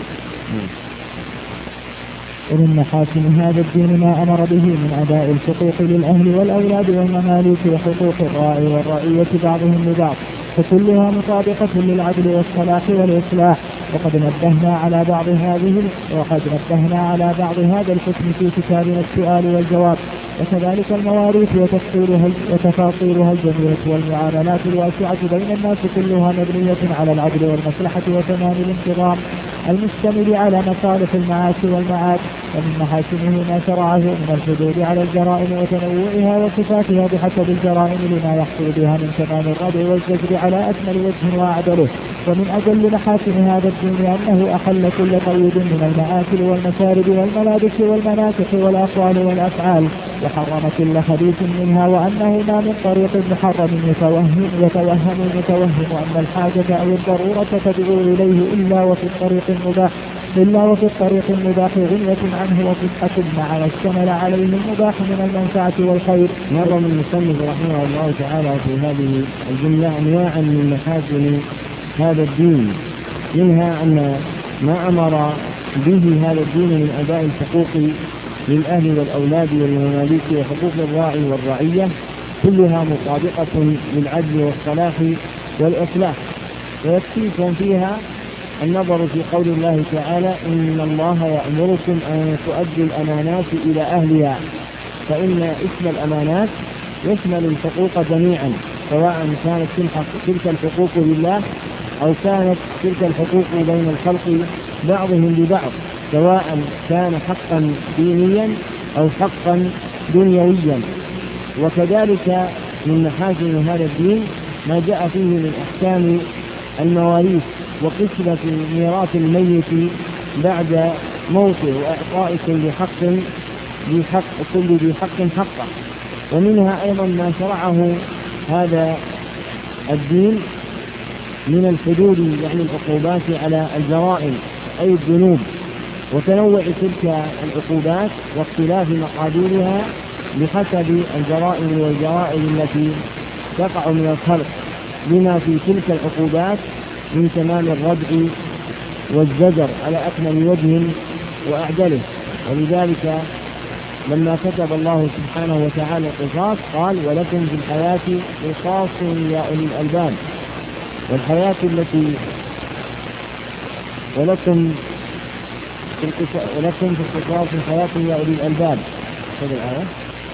ومن محاسن هذا الدين ما أمر به من أداء الحقوق للأهل والأولاد والمماليك وحقوق الراعي والرعية بعضهم لبعض، فكلها مطابقة للعدل والصلاح والإصلاح. وقد نبهنا على بعض هذا الحكم في كتابنا السؤال والجواب، وكذلك المواريث وتفاصيلها الجميلة والمعاملات الواسعة بين الناس كلها مبنية على العدل والمصلحة وتمام الانتظام المشتمل على مصالح المعاش والمعاد. ومن محاسنه ما شرعه من الحدود على الجرائم وتنوعها وصفاتها بحسب الجرائم لما يحصل بها من تمام الردع والزجر على أكمل وجه وأعدله. ومن أجل محاسن هذا الدين أنه أحل كل قيد من المآكل والمشارب والملابس والمناكح والأقوال والأفعال، وحرم كل خبيث منها، وأنه ما من طريق محرم يتوهم المتوهم أن الحاجة أو الضرورة تدعو إليه إلا وفي الطريق المباح غنية عنه وصحة مع ما اشتمل عليه المباح من المنفعة والخير. نظم المصنف رحمه الله تعالى في هذه الجملة أنواعا من محاسن هذا الدين، منها أن ما أمر به هذا الدين من أداء الحقوق للأهل والأولاد والمماليك وحقوق الراعي والرعية كلها مطابقة للعدل والصلاح والإصلاح. ويكفيكم فيها النظر في قول الله تعالى: إن الله يأمركم أن تؤدوا الأمانات إلى أهلها، فإن اسم الأمانات يشمل الحقوق جميعا، سواء كانت تلك الحقوق لله أو كانت تلك الحقوق بين الخلق بعضهم ببعض، سواء كان حقا دينيا أو حقا دنيويا. وكذلك من محاسن هذا الدين ما جاء فيه من أحكام المواريث وقسمة ميراث الميت بعد موته وإعطاء كل ذي حق حقه. ومنها أيضا ما شرعه هذا الدين من الحدود، يعني العقوبات على الجرائم أي الذنوب، وتنوع تلك العقوبات واختلاف مقاديرها بحسب الجرائم والجرائم التي تقع من الخلق، لما في تلك العقوبات من تمام الردع والزجر على أكمل وجه وأعدله. ولذلك لما كتب الله سبحانه وتعالى القصاص قال: ولكم في الحياة قصاص يا أولي الألباب. والحياة التي ولكم في القصاص حياة يا أولي الألباب، هذه الآية.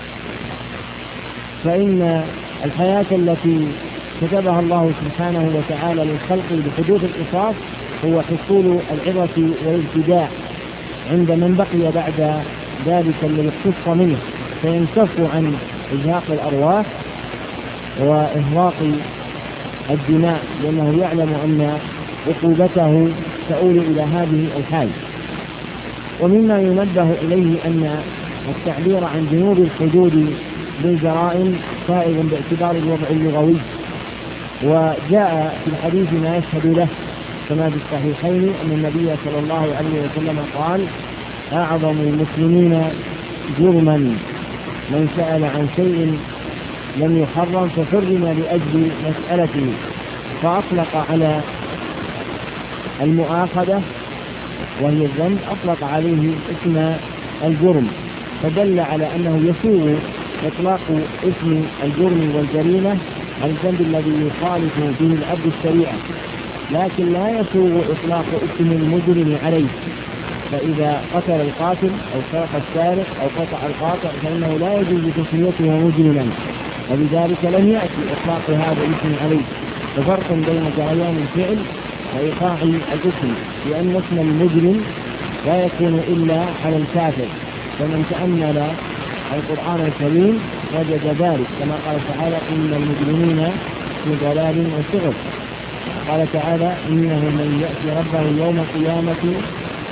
فإن الحياة التي كتبها الله سبحانه وتعالى للخلق بحدوث القصاص هو حصول العظة والابتداع عند من بقي بعد ذلك الذي اختص منه، فينكف عن إزهاق الأرواح وإهراق الدماء، لأنه يعلم أن عقوبته تؤول إلى هذه الحال. ومما ينبه إليه أن التعبير عن ذنوب الحدود بالجرائم سائغ باعتبار الوضع اللغوي، وجاء في الحديث ما يشهد له كما في الصحيحين أن النبي صلى الله عليه وسلم قال: أعظم المسلمين جرما من سأل عن شيء لم يحرم فحرم لأجل مسألته، فأطلق على المؤاخذة وهي الذنب أطلق عليه اسم الجرم، فدل على أنه يسوغ إطلاق اسم الجرم والجريمة على الذنب الذي يخالف به العبد الشريعة، لكن لا يسوغ إطلاق اسم المجرم عليه. فإذا قتل القاتل أو سرق السارق أو قطع القاطع فإنه لا يجوز تسميته مجرما، وبذلك لم يأتي إطلاق هذا الاسم عليه. ففرق بين جريان الفعل وإيقاع الاسم، لأن اسم المجرم لا يكون إلا على الكافر، فمن تأمل القرآن الكريم وجد ذلك، كما قال تعالى: إن المجرمين في ضلال وسعر. قال تعالى: إنه من يأتي ربه يوم القيامة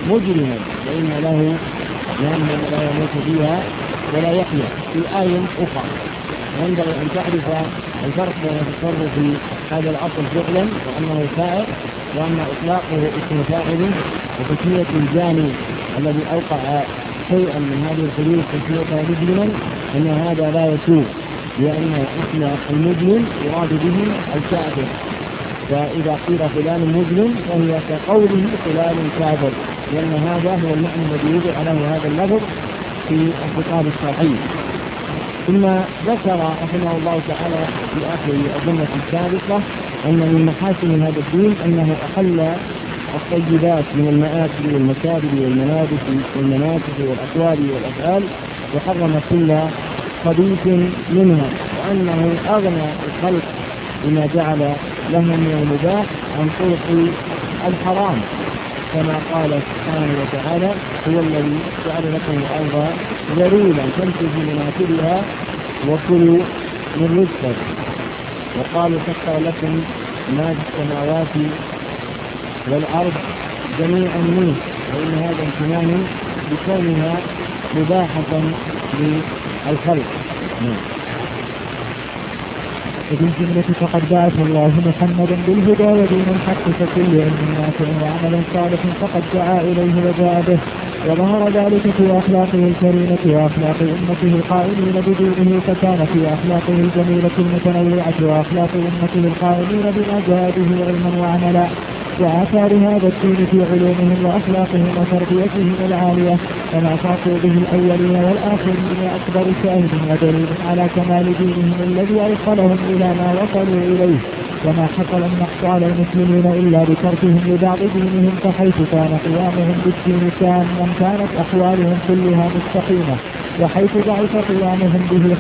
مجرما فإن له لأنه لا يموت فيها ولا يحيا. في آية أخرى ينبغي أن تعرف الفرق بين التصرف هذا الأصل فعلا وأنه فاعل، وأن إطلاقه اسم فاعل، وتسمية الجاني الذي أوقع شيئا من هذه الحدود تسميته مجرما أن هذا لا يسوء، لأن اسم المجرم يراد به الكافر. فإذا قيل فلان مجرم فهي كقوله فلان كافر، لأن هذا هو المعنى الذي يوضع له هذا اللفظ في الخطاب الشرعي. ثم ذكر رحمه الله تعالى في آخر الجملة السابقة أن من محاسن هذا الدين أنه أحل الطيبات من المآكل والمشارب والمناسك والأقوال والأفعال، وحرم كل خبيث منها، وأنه أغنى الخلق بما جعل لهم من المباح عن طرق الحرام، كما قال سبحانه وتعالى: هو الذي جعل لكم الأرض ذلولا فامشوا في مناكبها وكلوا من رزقه، وقال: سخر لكم ما في السماوات والأرض جميعا منه، وإن هذا امتنان بكونها مباحة للخلق. وفي الجملة فقد بعث الله محمدا بالهدى ودين الحق فكل علم نافع وعمل صالح فقد دعا إليه وجاء به، وظهر ذلك في أخلاقه الكريمة وأخلاق أمته القائمين بدينه، فكان في أخلاقه الجميلة المتنوعة وأخلاق أمته القائمين بما جاء به علما وعملا، وآثار هذا الدين في علومهم وأخلاقهم وتربيتهم العالية، وما فاقوا به الأولين والآخرين أكبر شاهد ودليل على كمال دينهم الذي أوصلهم إلى ما وصلوا إليه. وما حصل النقص على المسلمين إلا بتركهم لبعض دينهم، فحيث كان قيامهم بالدين كاملا كانت أحوالهم كلها مستقيمة، وحيث ضعف قيامهم به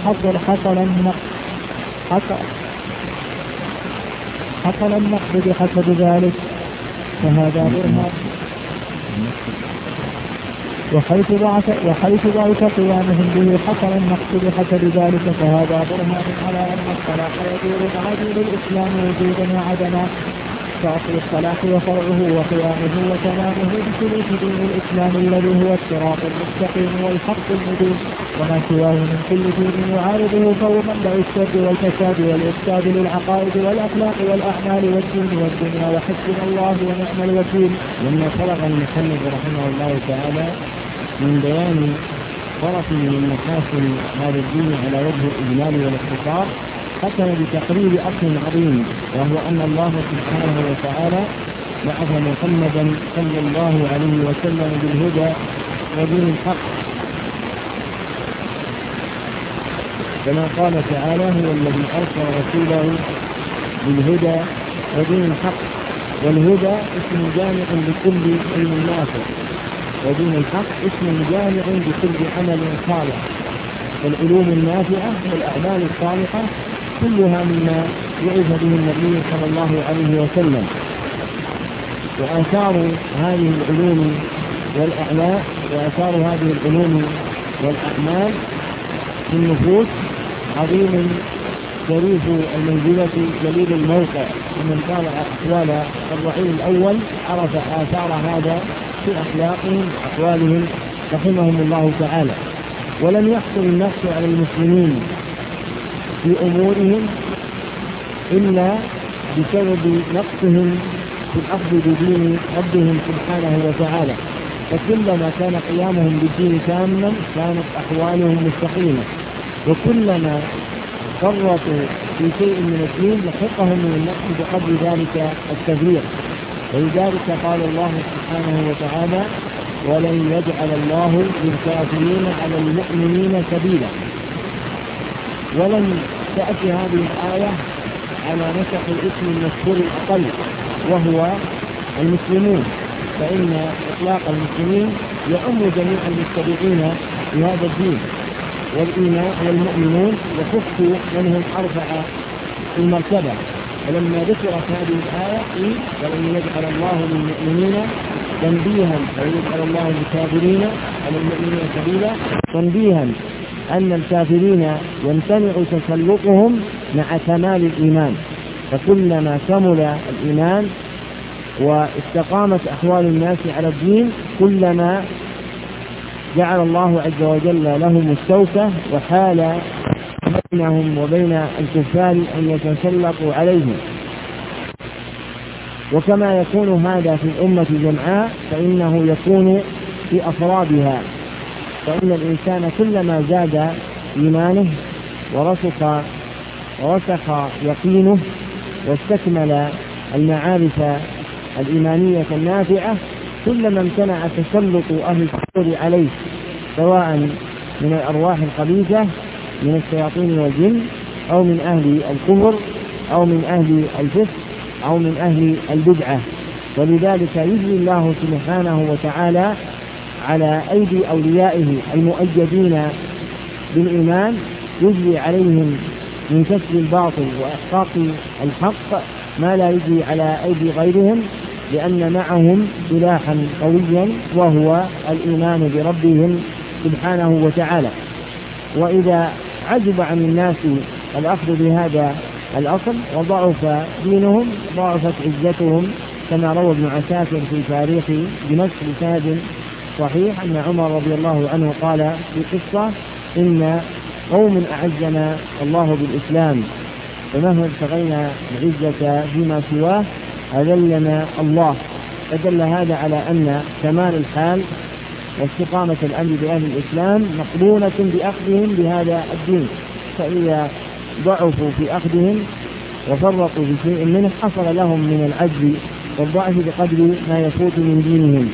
حصل النقص بحسب ذلك، فهذا برهان. وحيث ضعف قيامهم به حصل النقص بحسب ذلك، فهذا برهان على أن الصلاح يدور مع دين الإسلام وجودا وعدما، فأصل الصلاح وفرعه وقيامه وتمامه بسلوك دين الإسلام الذي هو الصراط المستقيم والحق المبين، وما سواه من كل دين يعارضه فهو منبع الشر والفساد والإفساد للعقائد والأخلاق والأعمال والدين والدنيا، وحسبنا الله ونعم الوكيل. لما فرغ المصنف رحمه الله تعالى من بيان طرف من محاسن هذا الدين على وجه الإجمال والاختصار، ختم بتقرير أصل عظيم، وهو أن الله سبحانه وتعالى بعث محمدا صلى الله عليه وسلم بالهدى ودين الحق، كما قال تعالى: هو الذي أرسل رسوله بالهدى ودين الحق. والهدى اسم جامع لكل علم نافع، ودين الحق اسم جامع لكل عمل صالح. والعلوم النافعة والأعمال الصالحة كلها مما بعث به النبي صلى الله عليه وسلم. وآثار هذه العلوم والأعمال في النفوس عظيم شريف المنزلة جليل الموقع، ومن طالع أحوال الرعيل الأول عرف آثار هذا في أخلاقهم وأحوالهم رحمهم الله تعالى. ولم يحصل النقص على المسلمين في أمورهم إلا بسبب نقصهم في الأخذ بدين ربهم سبحانه وتعالى، فكلما كان قيامهم بالدين كاملا كانت أحوالهم مستقيمة، وكلما فرطوا في شيء من الدين لحقهم من النقص بقدر ذلك التفريط. ولذلك قال الله سبحانه وتعالى: ولن يجعل الله للكافرين على المؤمنين سبيلا. ولن تأتي هذه الآية على نسق الاسم المذكور الأقل وهو المسلمون، فإن إطلاق المسلمين يعم جميع المتبعين لهذا الدين، والإيمان والمؤمنون يخص من هم أرفع المرتبة. ولما ذكرت هذه الآية ولن يجعل الله للمؤمنين تنبيها، ويجعل الله للكافرين على المؤمنين سبيلا، تنبيها أن الكافرين يمتنع تسلطهم مع كمال الإيمان، فكلما كمل الإيمان واستقامت أحوال الناس على الدين كلما جعل الله عز وجل لهم الشوكة وحال بينهم وبين الكفار أن يتسلطوا عليهم. وكما يكون هذا في الأمة جمعاء فإنه يكون في أفرادها، فإن الإنسان كلما زاد إيمانه ورسخ يقينه واستكمل المعارف الإيمانية النافعة كلما امتنع تسلط أهل الكفر عليه، سواء من الأرواح الخبيثة من الشياطين والجن، أو من أهل الكفر، أو من أهل الفسق، أو من أهل البدعة. ولذلك يجري الله سبحانه وتعالى على أيدي أوليائه المؤيدين بالإيمان، يجري عليهم من كسب الباطل وإحقاق الحق ما لا يجري على أيدي غيرهم، لأن معهم سلاحا قويا وهو الإيمان بربهم سبحانه وتعالى. وإذا عجب عن الناس الأخذ بهذا الأصل وضعف دينهم ضعفت عزتهم، كما روى ابن عساكر في تاريخ بنفس سند صحيح أن عمر رضي الله عنه قال في قصة: إن قوم أعزنا الله بالإسلام فمهما ابتغينا العزة فيما سواه أذلنا الله. فدل هذا على أن كمال الحال واستقامة الأمر بأهل الإسلام مقرونة بأخذهم بهذا الدين، فإذا ضعفوا في أخذهم وفرقوا في شيء منه حصل لهم من العجز والضعف بقدر ما يفوت من دينهم.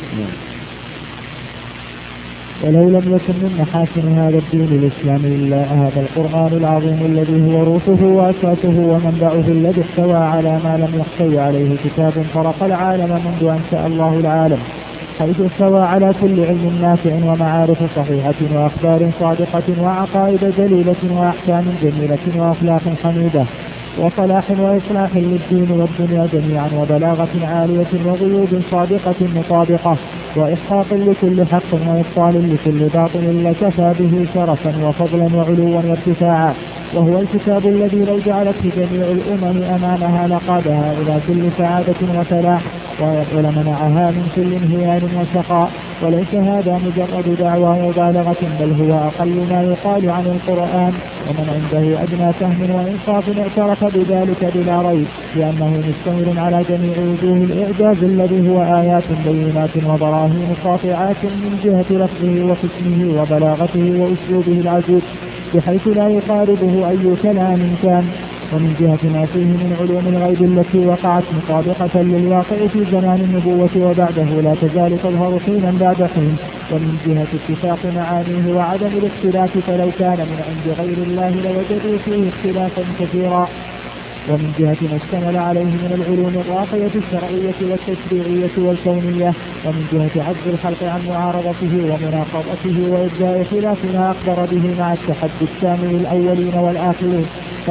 ولو لم يكن من محاسن هذا الدين الإسلامي إلا هذا القرآن العظيم الذي هو روحه وأساسه ومنبعه الذي احتوى على ما لم يحتوي عليه كتاب فرق العالم منذ أن شاء الله العالم، حيث احتوى على كل علم نافع ومعارف صحيحة وأخبار صادقة وعقائد جليلة وأحكام جميلة وأخلاق حميدة وصلاح وإصلاح للدين والدنيا جميعا وبلاغة عالية وغيوب صادقة مطابقة وإحقاق لكل حق وإبطال لكل باطل لكفى به شرفا وفضلا وعلوا وارتفاعا. وهو الكتاب الذي لو جعلته جميع الأمم أمامها لقادها إلى كل سعادة وفلاح ولمنعها من كل انهيار وشقاء. وليس هذا مجرد دعوى مبالغة، بل هو أقل ما يقال عن القرآن، ومن عنده أدنى فهم وإنصاف اعترف بذلك بلا ريب، لأنه مشتمل على جميع وجوه الإعجاز الذي هو آيات بينات وبراهين قاطعات من جهة لفظه وحكمه وبلاغته وأسلوبه العزيز بحيث لا يقاربه أي كلام كان، ومن جهة ما فيه من علوم الغيب التي وقعت مطابقة للواقع في زمان النبوة وبعده لا تزال تظهر حينا بعد حين، ومن جهة اتفاق معانيه وعدم الاختلاف، فلو كان من عند غير الله لوجدوا فيه اختلافا كثيرا، ومن جهة ما اشتمل عليه من العلوم الراقية الشرعية والتشريعية والكونية، ومن جهة عجز الخلق عن معارضته ومناقضته وإبداء خلاف ما أخبر به مع التحدي الشامل الأولين والآخرين،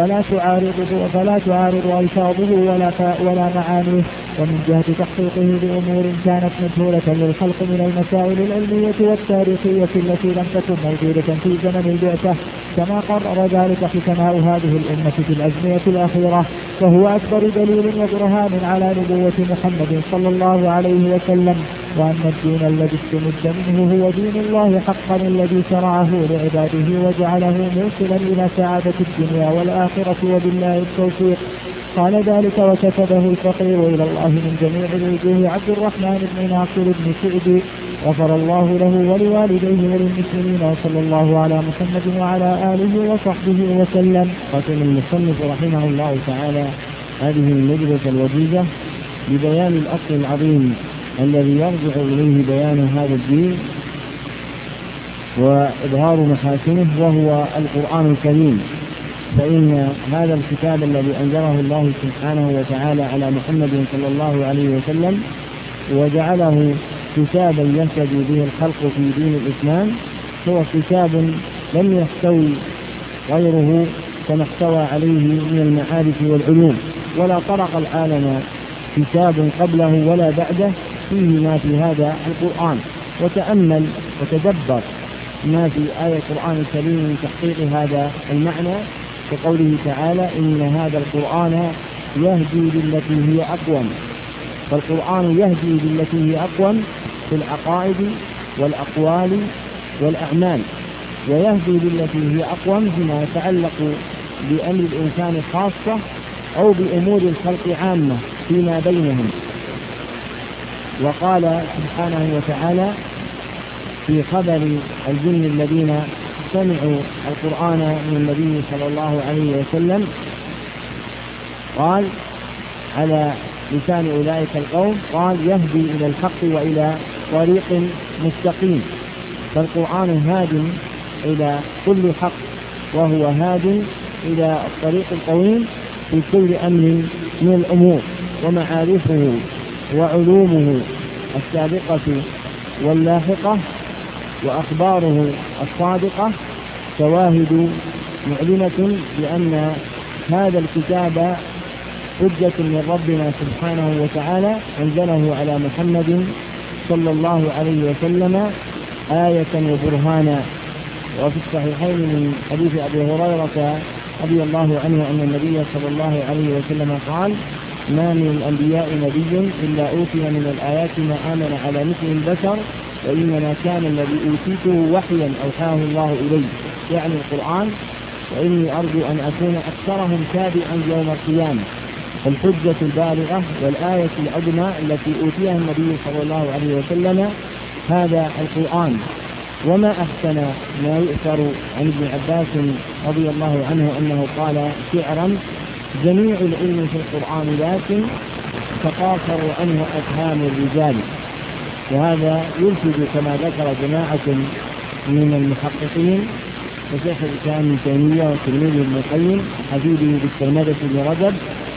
فلا تعارض ألفاظه ولا معانيه، ومن جهة تحقيقه بأمور كانت مجهولة للخلق من المسائل العلمية والتاريخية التي لم تكن موجودة في زمن البعثة، كما قرر ذلك حكماء هذه الأمة في الأزمنة الأخيرة، وهو أكبر دليل وبرهان على نبوة محمد صلى الله عليه وسلم، وأن الدين الذي استمد منه هو دين الله حقا الذي شرعه لعباده وجعله موصلا إلى سعادة الدنيا والآخرة، وبالله التوفيق. قال ذلك وكتبه الفقير إلى الله من جميع الوجوه عبد الرحمن بن ناصر بن سعدي، غفر الله له ولوالديه وللمسلمين، وصلى الله على محمد وعلى آله وصحبه وسلم. قسم المصنف رحمه الله تعالى هذه المجلس الوجيزة ببيان الأصل العظيم الذي يرجع إليه بيان هذا الدين وإظهار محاسنه، وهو القرآن الكريم. فإن هذا الكتاب الذي أنزله الله سبحانه وتعالى على محمد صلى الله عليه وسلم وجعله كتابا يهتدي به الخلق في دين الإسلام هو كتاب لم يحتوي غيره كما احتوى عليه من المعارف والعلوم، ولا طرق العالم كتاب قبله ولا بعده فيه ما في هذا القرآن. وتأمل وتدبر ما في آية القرآن الكريم من تحقيق هذا المعنى، كقوله تعالى: إن هذا القرآن يهدي للتي هي أقوم. فالقرآن يهدي بالتي هي أقوم في العقائد والأقوال والأعمال، ويهدي بالتي هي أقوم فيما يتعلق بأمر الإنسان خاصة أو بأمور الخلق عامة فيما بينهم. وقال سبحانه وتعالى في خبر الجن الذين سمعوا القرآن من النبي صلى الله عليه وسلم، قال على لسان أولئك القوم، قال يهدي إلى الحق وإلى طريق مستقيم. فالقرآن هاد إلى كل حق، وهو هاد إلى الطريق القويم في كل أمر من الأمور، ومعارفه وعلومه السابقة واللاحقة وأخباره الصادقة شواهد معلنة بأن هذا الكتاب حجة من ربنا سبحانه وتعالى أنزله على محمد صلى الله عليه وسلم آية وبرهانا. وفي الصحيحين من حديث أبي هريرة رضي الله عنه أن النبي صلى الله عليه وسلم قال: ما من الأنبياء نبي إلا أوتي من الآيات ما آمن على مثل البشر، وإنما كان الذي أوتيته وحيا أوحاه الله إلي، يعني القرآن، وإني أرجو أن أكون أكثرهم تابعا يوم القيامة. الحجة البالغة والآية العظمى التي أوتيها النبي صلى الله عليه وسلم هذا القرآن. وما أحسن ما يؤثر عن ابن عباس رضي الله عنه أنه قال شعرا: جميع العلم في القرآن لكن تقاصر عنه أفهام الرجال. وهذا يرشد كما ذكر جماعة من المحققين وشيخ الإسلام ابن تيمية وتلميذه ابن القيم حفيده بالتلمذة بن رجب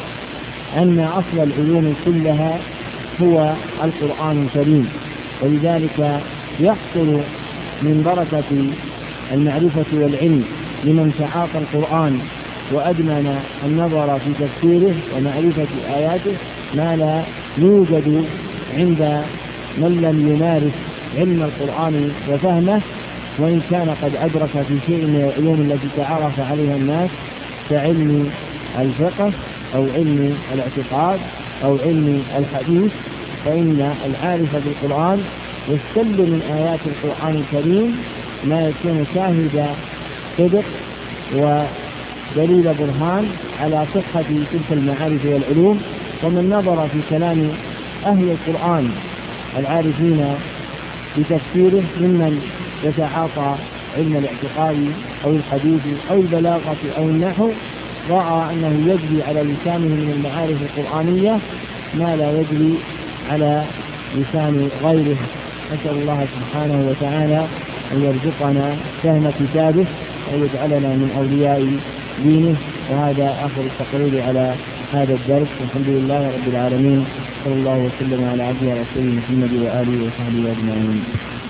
أن أصل العلوم كلها هو القرآن الكريم، ولذلك يحصل من بركة المعرفة والعلم لمن تعاطى القرآن وأدمن النظر في تفسيره ومعرفة آياته ما لا يوجد عند من لم يمارس علم القرآن وفهمه، وإن كان قد أدرك في شيء من العلوم التي تعرف عليها الناس كعلم الفقه أو علم الاعتقاد أو علم الحديث، فإن العارف بالقرآن يستل من آيات القرآن الكريم ما يكون شاهد صدق ودليل برهان على صحة تلك المعارف والعلوم. ومن نظر في كلام أهل القرآن العارفين بتفسيره ممن يتعاطى علم الاعتقاد أو الحديث أو البلاغة أو النحو، رأى أنه يجري على لسانه من المعارف القرآنية ما لا يجري على لسان غيره. نسأل الله سبحانه وتعالى أن يرزقنا فهم كتابه ويجعلنا من أولياء دينه. وهذا آخر التقرير على هذا الدرس، والحمد لله رب العالمين، صلى الله وسلم على عبده ورسوله محمد وآله وصحبه أجمعين.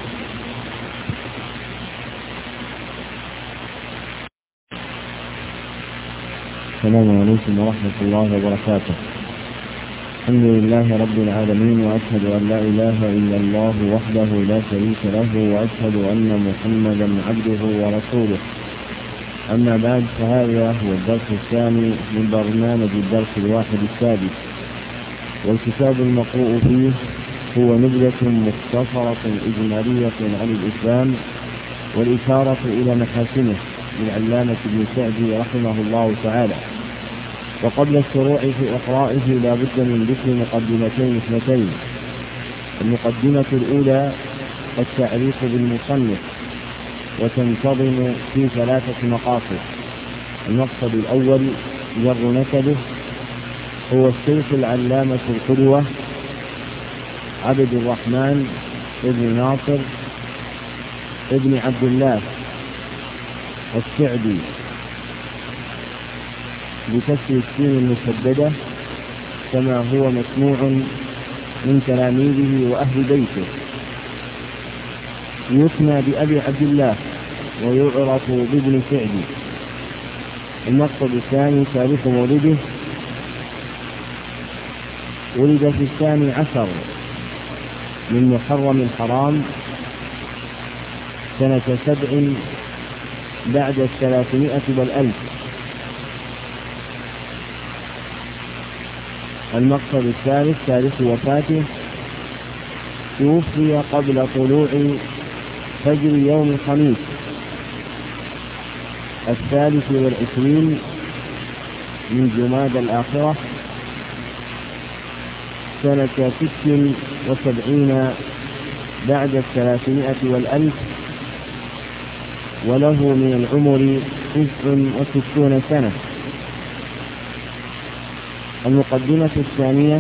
السلام عليكم ورحمة الله وبركاته. الحمد لله رب العالمين، وأشهد أن لا إله إلا الله وحده لا شريك له، وأشهد أن محمدا عبده ورسوله. أما بعد، فهذا هو الدرس الثاني من برنامج الدرس الواحد السادس، والكتاب المقروء فيه هو نبذة مختصرة إجمالية عن الإسلام والإشارة إلى محاسنه للعلامة ابن سعدي رحمه الله تعالى. وقبل الشروع في إقرائه لا بد من ذكر مقدمتين اثنتين. المقدمة الأولى التعريف بالمصنف، وتنتظم في 3 مقاصد. المقصد الأول جر نسبه، هو الشيخ العلامة القدوة عبد الرحمن ابن ناصر ابن عبد الله السعدي بكسر السين المشددة كما هو مسموع من تلاميذه وأهل بيته. يثنى بأبي عبد الله ويعرف بابن سعدي. المقصد الثاني تاريخ مولده، ولد في 12 من محرم الحرام سنة 7 بعد 300 والألف. المقصد الثالث تاريخ وفاته: توفي قبل طلوع فجر يوم الخميس 23 من جمادى الآخرة سنة 76 بعد 300 والألف، وله من العمر 69 سنة. المقدمة الثانية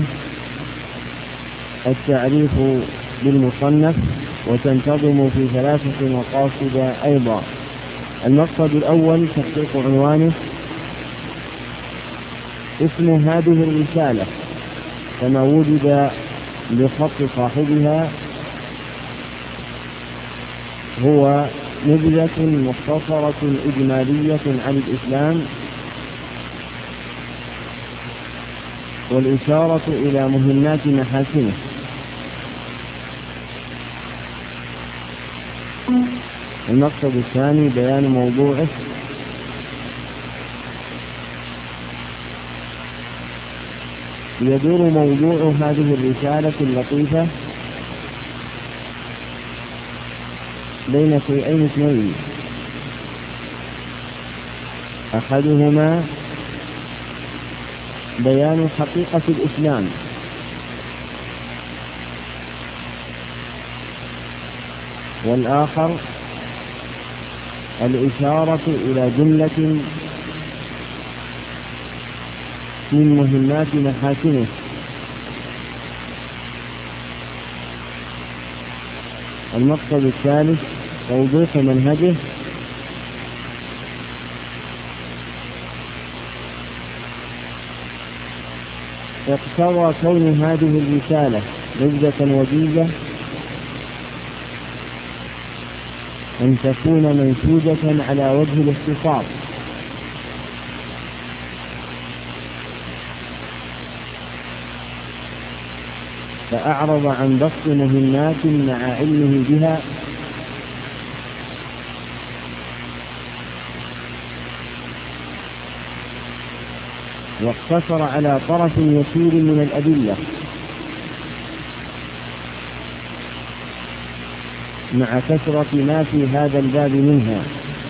التعريف بالمصنف، وتنتظم في 3 مقاصد أيضا. المقصد الأول تحقيق عنوانه. اسم هذه الرسالة كما وجد بخط صاحبها هو نبذة مختصرة إجمالية عن الإسلام، والإشارة إلى مهمات محاسنه. المقصد الثاني بيان موضوعه. يدور موضوع هذه الرسالة اللطيفة بين شيئين اثنين: أحدهما بيان حقيقة الإسلام، والآخر الإشارة إلى جملة من مهمات محاسنه. المقصد الثالث توضيح منهجه. اقتضى كون هذه الرسالة نبذة وجيزة أن تكون منسوجة على وجه الاختصار، فأعرض عن بسط مهمات مع علمه بها، واقتصر على طرف يسير من الأدلة مع كثرة ما في هذا الباب منها.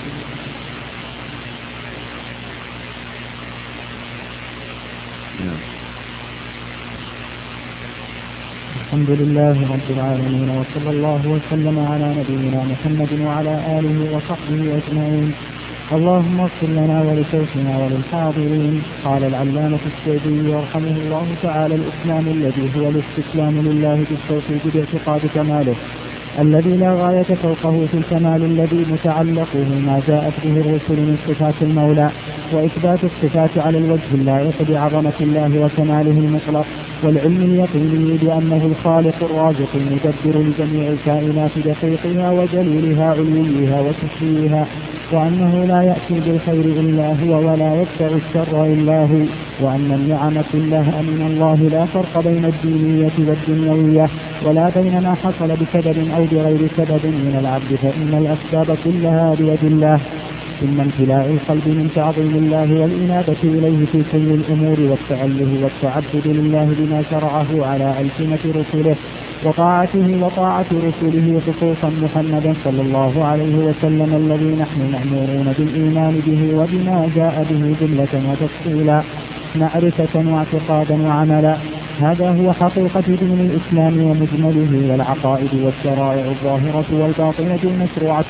الحمد لله رب العالمين، وصلى الله وسلم على نبينا محمد وعلى آله وصحبه أجمعين. اللهم اغفر لنا ولشيخنا وللحاضرين. قال العلامة السعدي رحمه الله تعالى: الإسلام الذي هو الاستسلام لله بالتوحيد باعتقاد كماله، الذي لا غاية فوقه في الكمال، الذي متعلقه ما جاءت به الرسل من صفات المولى، وإثبات الصفات على الوجه اللائق بعظمة الله وكماله المطلق، والعلم اليقيني بأنه الخالق الرازق المدبر لجميع الكائنات دقيقها وجليلها علويها وسفليها، وأنه لا يأتي بالخير إلا هو ولا يدفع الشر إلا هو، وأن النعم كلها من الله، لا فرق بين الدينية والدنيوية، ولا بين ما حصل بسبب أو بغير سبب من العبد، فإن الأسباب كلها بيد الله. ثم امتلاء القلب من تعظيم الله والإنابة إليه في كل الأمور، والتأله والتعبد لله بما شرعه على ألسنة رسله، وطاعته وطاعة رسله، خصوصا محمدا صلى الله عليه وسلم الذي نحن مأمورون بالإيمان به وبما جاء به جملة وتفصيلا، معرفة واعتقادا وعملا. هذا هو حقيقة دين الإسلام ومجمله، والعقائد والشرائع الظاهرة والباطنة المشروعة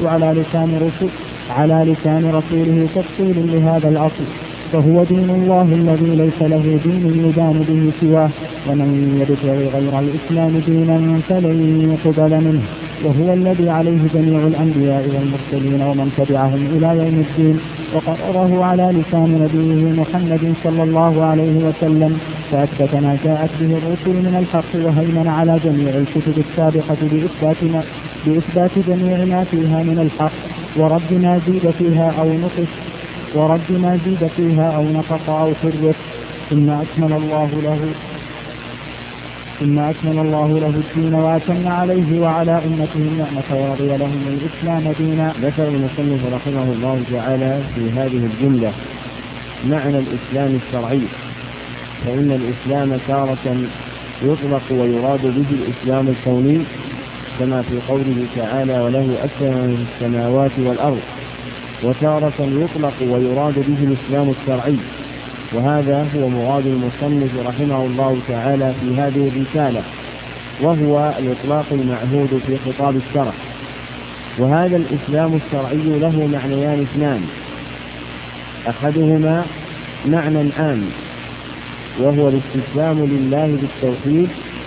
على لسان رسوله تفصيل لهذا الأصل. فهو دين الله الذي ليس له دين يدان به سواه، ومن يبتغي غير الإسلام دينا فلن يقبل منه، وهو الذي عليه جميع الأنبياء والمرسلين ومن تبعهم إلى يوم الدين، وقرره على لسان نبيه محمد صلى الله عليه وسلم، فأثبت ما جاءت به الرسل من الحق، وهيمن على جميع الكتب السابقة بإثبات جميع ما فيها من الحق، ورد ما زيد فيها أو نقص أو حرف. ثم أكمل الله له الدين وأتم عليه وعلى أمته النعمة، ورضي لهم الإسلام دينا. ذكر المصنف رحمه الله تعالى في هذه الجملة معنى الإسلام الشرعي، فإن الإسلام تارة يطلق ويراد به الإسلام الكوني كما في قوله تعالى وله أسلم في السماوات والأرض، وتارة يطلق ويراد به الإسلام الشرعي، وهذا هو مراد المصنف رحمه الله تعالى في هذه الرسالة، وهو الإطلاق المعهود في خطاب الشرع. وهذا الإسلام الشرعي له معنيان اثنان، أحدهما معنى عام وهو الاستسلام لله بالتوحيد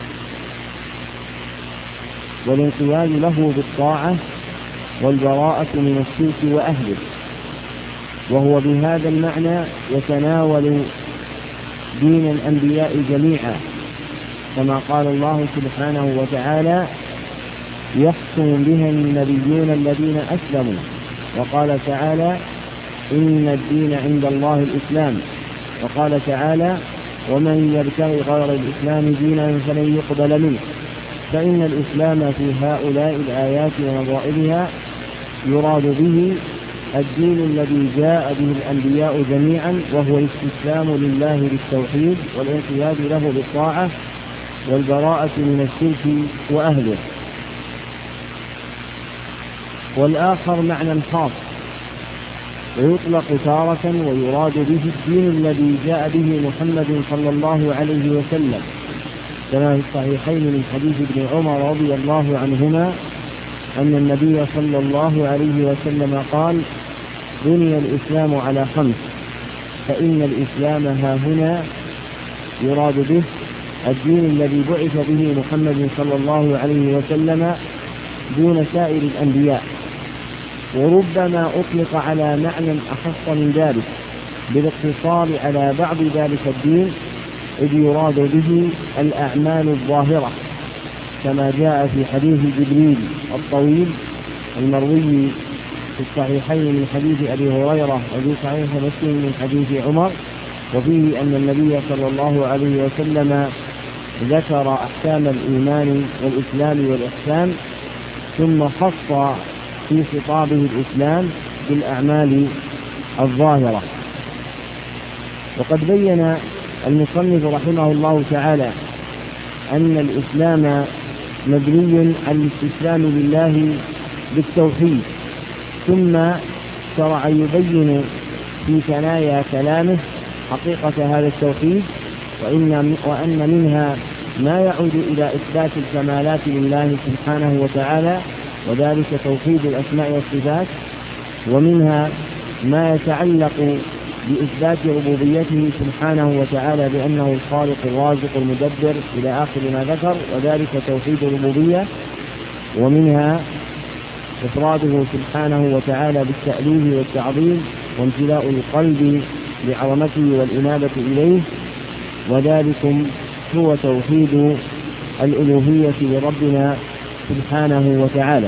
والانقياد له بالطاعة والبراءة من الشرك وأهله، وهو بهذا المعنى يتناول دين الأنبياء جميعا، كما قال الله سبحانه وتعالى يحكم بها النبيون الذين أسلموا، وقال تعالى إن الدين عند الله الإسلام، وقال تعالى ومن يبتغي غير الإسلام دينا فلن يقبل منه. فإن الإسلام في هؤلاء الآيات ونظائرها يراد به الدين الذي جاء به الأنبياء جميعا، وهو الاستسلام لله بالتوحيد والانقياد له بالطاعة والبراءة من الشرك وأهله. والآخر معنى خاص ويطلق تارة ويراد به الدين الذي جاء به محمد صلى الله عليه وسلم، كما في الصحيحين من حديث ابن عمر رضي الله عنهما أن النبي صلى الله عليه وسلم قال بني الإسلام على 5، فإن الإسلام ها هنا يراد به الدين الذي بعث به محمد صلى الله عليه وسلم دون سائر الأنبياء. وربما أطلق على معنى أخص من ذلك بالاقتصار على بعض ذلك الدين، إذ يراد به الأعمال الظاهرة، كما جاء في حديث جبريل الطويل المروي في الصحيحين من حديث أبي هريرة وفي صحيح مسلم من حديث عمر، وفيه أن النبي صلى الله عليه وسلم ذكر أحكام الإيمان والإسلام والإحسان، ثم خص في خطابه الإسلام بالأعمال الظاهرة. وقد بين المصنف رحمه الله تعالى أن الإسلام مبني على الاستسلام لله بالتوحيد، ثم شرع يبين في ثنايا كلامه حقيقة هذا التوحيد، وأن منها ما يعود إلى إثبات الكمالات لله سبحانه وتعالى، وذلك توحيد الأسماء والصفات، ومنها ما يتعلق بإثبات ربوبيته سبحانه وتعالى بأنه الخالق الرازق المدبر إلى آخر ما ذكر، وذلك توحيد الربوبية، ومنها إفراده سبحانه وتعالى بالتأليه والتعظيم وامتلاء القلب بعظمته والإنابة إليه، وذلكم هو توحيد الألوهية لربنا سبحانه وتعالى.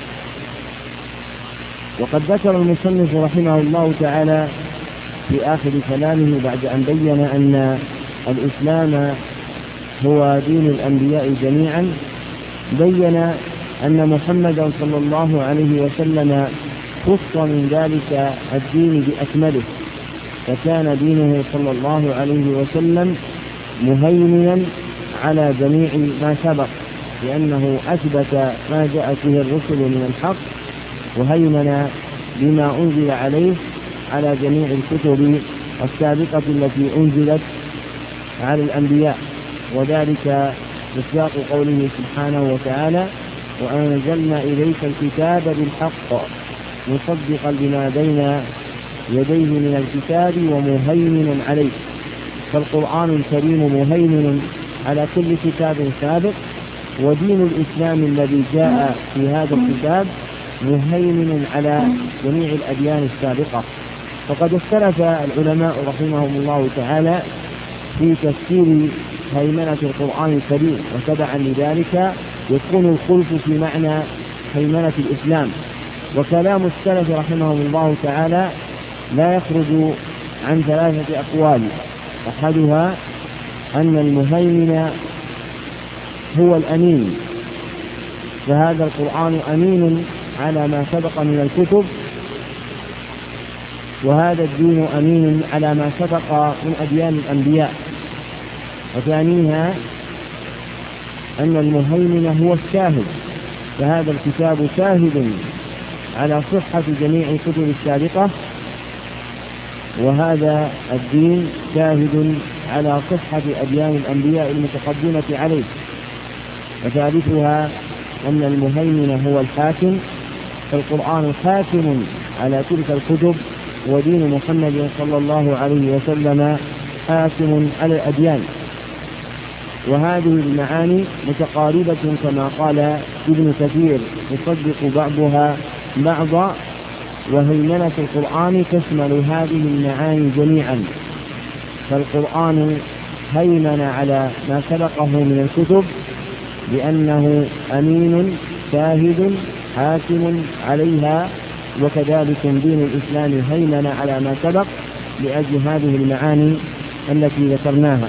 وقد ذكر المصنف رحمه الله تعالى في آخر كلامه بعد أن بين أن الإسلام هو دين الأنبياء جميعا، بين أن محمدا صلى الله عليه وسلم خص من ذلك الدين بأكمله، فكان دينه صلى الله عليه وسلم مهيمنا على جميع ما سبق، لأنه أثبت ما جاءت به الرسل من الحق، وهيمن بما أنزل عليه على جميع الكتب السابقة التي أنزلت على الأنبياء، وذلك مصداق قوله سبحانه وتعالى وأنزلنا إليك الكتاب بالحق مصدقا لما بين يديه من الكتاب ومهيمنا عليه. فالقرآن الكريم مهيمن على كل كتاب سابق، ودين الإسلام الذي جاء في هذا الكتاب مهيمن على جميع الأديان السابقة. فقد اختلف العلماء رحمهم الله تعالى في تفسير هيمنة القرآن الكريم، وتبعا لذلك يكون الخلف في معنى هيمنة الإسلام. وكلام السلف رحمهم الله تعالى لا يخرج عن 3 أقوال، أحدها أن المهيمن هو الأمين، فهذا القرآن أمين على ما سبق من الكتب، وهذا الدين أمين على ما سبق من أديان الأنبياء. وثانيها أن المهيمن هو الشاهد، فهذا الكتاب شاهد على صحة جميع الكتب السابقة، وهذا الدين شاهد على صحة أديان الأنبياء المتقدمة عليه. وثالثها أن المهيمن هو الحاكم، فالقرآن حاكم على تلك الكتب، ودين محمد صلى الله عليه وسلم حاكم على الأديان. وهذه المعاني متقاربة كما قال ابن كثير، يصدق بعضها بعضا، وهيمنة القرآن تشمل هذه المعاني جميعا. فالقرآن هيمن على ما سبقه من الكتب بأنه أمين شاهد حاكم عليها، وكذلك دين الإسلام هيمن على ما سبق لأجل هذه المعاني التي ذكرناها.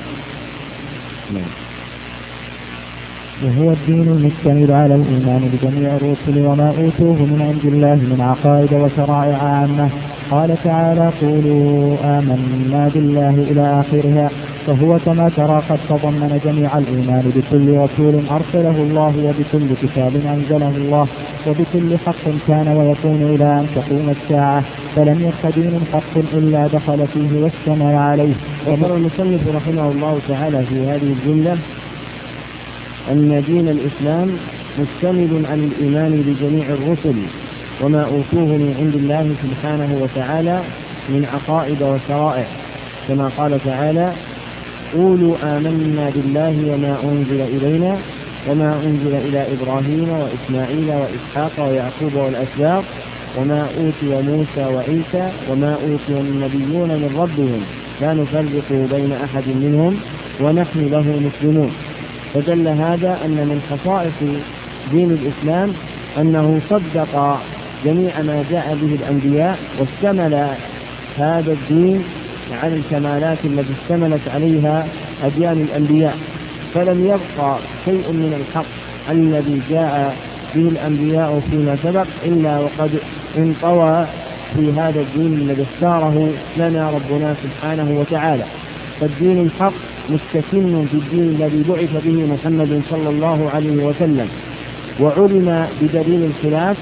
وهو الدين المشتمل على الإيمان بجميع الرسل وما أوتوه من عند الله من عقائد وشرائع عامة. قال تعالى: قولوا آمنا بالله إلى آخرها. فهو كما ترى قد تضمن جميع الإيمان بكل رسول أرسله الله، وبكل كتاب أنزله الله، وبكل حق كان ويكون إلى أن تقوم الساعة، فلم يبق دين حق إلا دخل فيه واشتمل عليه. وقال المصنف رحمه الله تعالى في هذه الجملة أن دين الإسلام مشتمل عن الإيمان بجميع الرسل وما أوتوه من عند الله سبحانه وتعالى من عقائد وشرائع، كما قال تعالى: قولوا آمنا بالله وما أنزل إلينا وما أنزل إلى إبراهيم وإسماعيل وإسحاق ويعقوب والأسباط وما أوتي موسى وعيسى وما أوتي النبيون من ربهم لا نفرق بين أحد منهم ونحن له مسلمون. فدل هذا أن من خصائص دين الإسلام أنه صدق جميع ما جاء به الأنبياء، واشتمل هذا الدين على الكمالات التي اشتملت عليها أديان الأنبياء، فلم يبقى شيء من الحق الذي جاء به الأنبياء فيما سبق إلا وقد انطوى في هذا الدين الذي اختاره لنا ربنا سبحانه وتعالى. فالدين الحق مستكن في الدين الذي بعث به محمد صلى الله عليه وسلم. وعلم بدليل الخلاف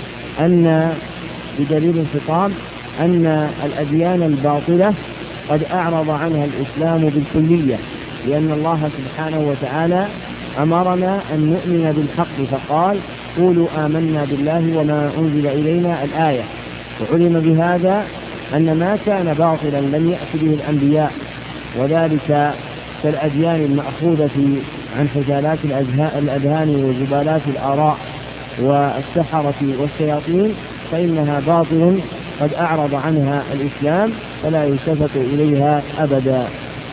بدليل الخطاب أن الأديان الباطلة قد أعرض عنها الإسلام بالكلية، لأن الله سبحانه وتعالى أمرنا أن نؤمن بالحق فقال: قولوا آمنا بالله وما أنزل إلينا الآية. وعلم بهذا أن ما كان باطلا لم يأتي به الأنبياء، وذلك كالأديان المأخوذة عن حجالات الأذهان وزبالات الآراء والسحرة والشياطين، فإنها باطل قد أعرض عنها الإسلام فلا يلتفت إليها أبدا.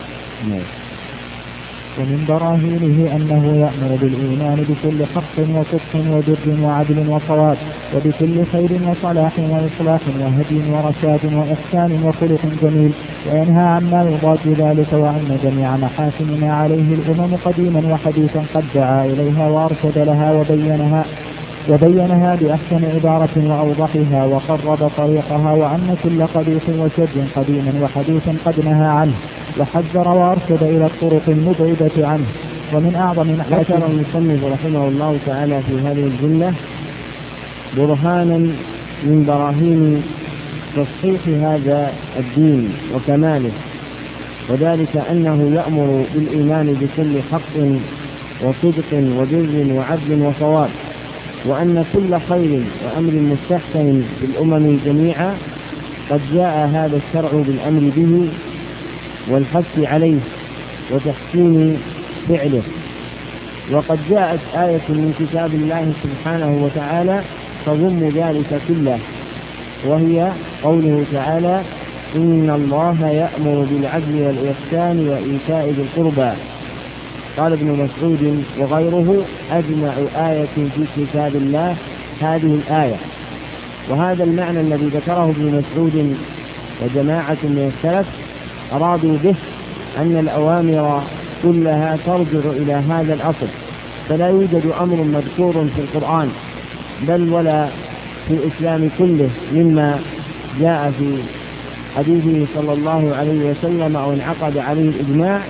ومن براهينه أنه يأمر بالإيمان بكل حق وصدق وبر وعدل وصواب، وبكل خير وصلاح وإصلاح وهدي ورشاد وإحسان وخلق جميل، وينهى عما يضاد ذلك، وأن جميع محاسن ما عليه الأمم قديما وحديثا قد دعا إليها وأرشد لها وبينها بأحسن عبارة وأوضحها وقرب طريقها، وأن كل قبيح وشر قديما وحديثا قد نهى عنه وحذر وأرشد إلى الطرق المبعدة عنه. ومن أعظم ذكر المصنف رحمه الله تعالى في هذه الجملة برهانا من براهين تصحيح هذا الدين وكماله، وذلك أنه يأمر بالإيمان بكل حق وصدق وبر وعدل وصواب، وأن كل خير وأمر مستحسن بالأمم جميعا قد جاء هذا الشرع بالأمر به والحث عليه وتحسين فعله. وقد جاءت آية من كتاب الله سبحانه وتعالى تضم ذلك كله، وهي قوله تعالى: إن الله يأمر بالعدل والإحسان وإيتاء ذي القربى. قال ابن مسعود وغيره: أجمع آية في كتاب الله هذه الآية. وهذا المعنى الذي ذكره ابن مسعود وجماعة من السلف أرادوا به أن الأوامر كلها ترجع إلى هذا الأصل، فلا يوجد أمر مذكور في القرآن بل ولا في الإسلام كله مما جاء في حديثه صلى الله عليه وسلم أو انعقد عليه الإجماع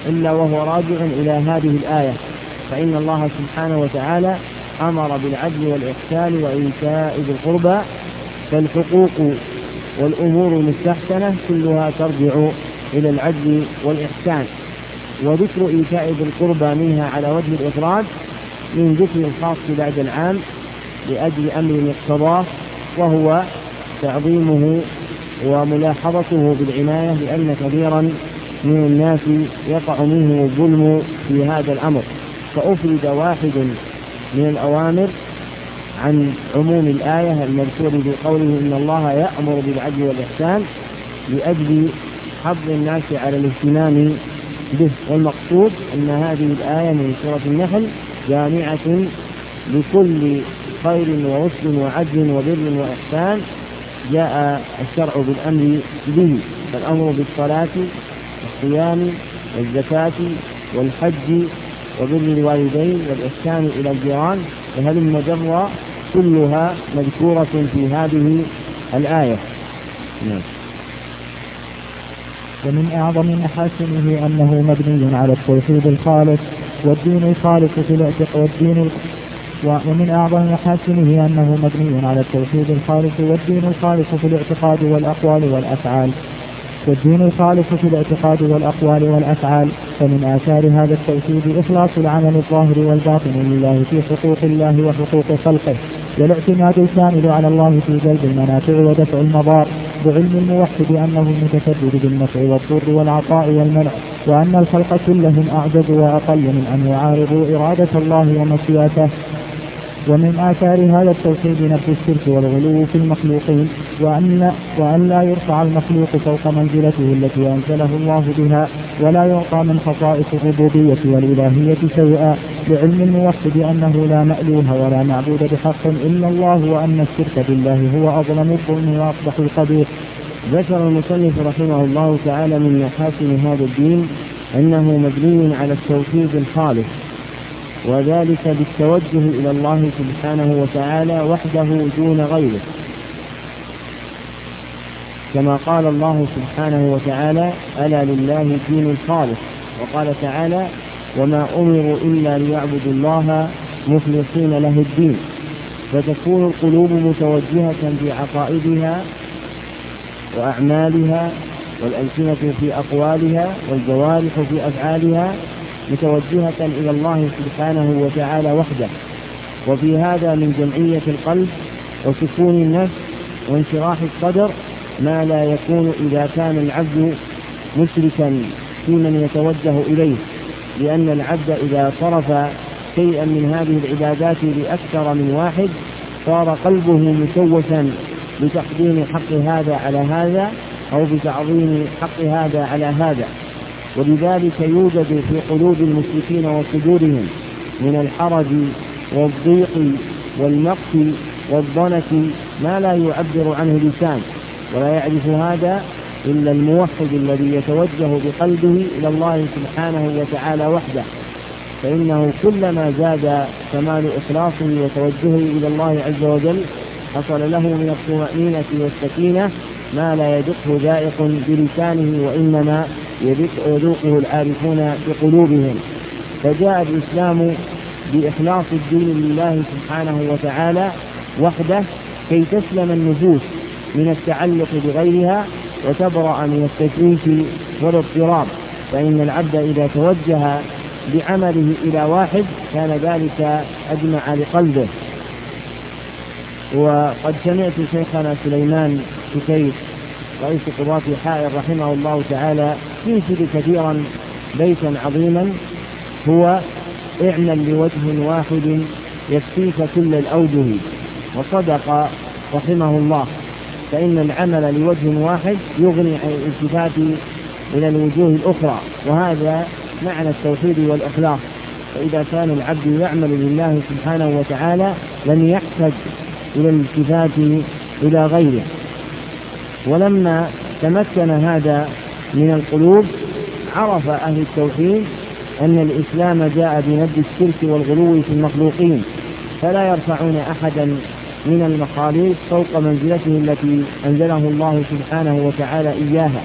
إلا وهو راجع إلى هذه الآية، فإن الله سبحانه وتعالى أمر بالعدل والإحسان وإيتاء ذي القربى، فالحقوق والأمور المستحسنة كلها ترجع إلى العدل والإحسان. وذكر إيتاء ذي القربى منها على وجه الإفراد من ذكر الخاص بعد العام لأجل أمر اقتضاه، وهو تعظيمه وملاحظته بالعناية، لأن كثيرا من الناس يقع منه الظلم في هذا الأمر، فأفرد واحد من الأوامر عن عموم الآية المذكورة بقوله إن الله يأمر بالعدل والإحسان لأجل حض الناس على الاهتمام به. والمقصود أن هذه الآية من سورة النحل جامعة لكل خير ورشد وعدل وبر وإحسان جاء الشرع بالأمر به، فالأمر بالصلاة والصيام والزكاة والحج وبر الوالدين والإحسان إلى الجيران وهلم جرا كلها مذكورة في هذه الآية. ومن أعظم محاسنه أنه مبني على التوحيد الخالص والدين الخالص في الاعتقاد ومن أعظم محاسنه أنه مبني على التوحيد الخالص والدين الخالص في الاعتقاد والأقوال والأفعال فمن آثار هذا التوحيد إخلاص العمل الظاهر والباطن لله في حقوق الله وحقوق خلقه، والاعتماد الكامل على الله في جلب المنافع ودفع المضار، بعلم الموحد أنه المتفرد بالنفع والضر والعطاء والمنع، وأن الخلق كلهم أعجز وأقل من أن يعارضوا إرادة الله ومشيئته. ومن آثار هذا التوحيد نفي الشرك والغلو في المخلوقين، وأن لا يرفع المخلوق فوق منزلته التي أنزله الله بها، ولا يعطى من خصائص الربوبية والإلهية شيئا، لعلم الموحد أنه لا مألوه ولا معبود بحق إلا الله، وأن الشرك بالله هو أظلم الظلم وأقبح القبيح. ذكر المصنف رحمه الله تعالى من محاسن هذا الدين أنه مبني على التوحيد الخالص، وذلك بالتوجه إلى الله سبحانه وتعالى وحده دون غيره، كما قال الله سبحانه وتعالى ألا لله الدين الخالص، وقال تعالى وما أمروا إلا ليعبدوا الله مخلصين له الدين، فتكون القلوب متوجهة في عقائدها وأعمالها، والألسنة في أقوالها، والجوارح في أفعالها متوجهة إلى الله سبحانه وتعالى وحده. وفي هذا من جمعية القلب وسكون النفس وانشراح الصدر ما لا يكون إذا كان العبد مشركا في من يتوجه إليه، لأن العبد إذا صرف شيئا من هذه العبادات لأكثر من واحد صار قلبه مشوشا بتقديم حق هذا على هذا أو بتعظيم حق هذا على هذا، ولذلك يوجد في قلوب المشركين وصدورهم من الحرج والضيق والمقت والضنك ما لا يعبر عنه لسان، ولا يعرف هذا إلا الموحد الذي يتوجه بقلبه إلى الله سبحانه وتعالى وحده، فإنه كلما زاد كمال إخلاصه وتوجهه إلى الله عز وجل حصل له من الطمأنينة والسكينة ما لا يدقه ذائق بلسانه، وإنما يذوقه العارفون بقلوبهم. فجاء الإسلام بإخلاص الدين لله سبحانه وتعالى وحده كي تسلم النفوس من التعلق بغيرها وتبرأ من التشويش والاضطراب، فإن العبد إذا توجه بعمله إلى واحد كان ذلك أجمع لقلبه. وقد سمعت شيخنا سليمان كتيب رئيس قضاة حائر رحمه الله تعالى ينشد كثيرا بيتا عظيما هو اعمل لوجه واحد يكفيك كل الأوجه، وصدق رحمه الله، فإن العمل لوجه واحد يغني عن الالتفات إلى الوجوه الأخرى، وهذا معنى التوحيد والإخلاص. فإذا كان العبد يعمل لله سبحانه وتعالى لم يحتج إلى الالتفات إلى غيره. ولما تمكن هذا من القلوب عرف أهل التوحيد أن الإسلام جاء بنبذ الشرك والغلو في المخلوقين، فلا يرفعون أحدا من المخاليق فوق منزلته التي أنزله الله سبحانه وتعالى إياها،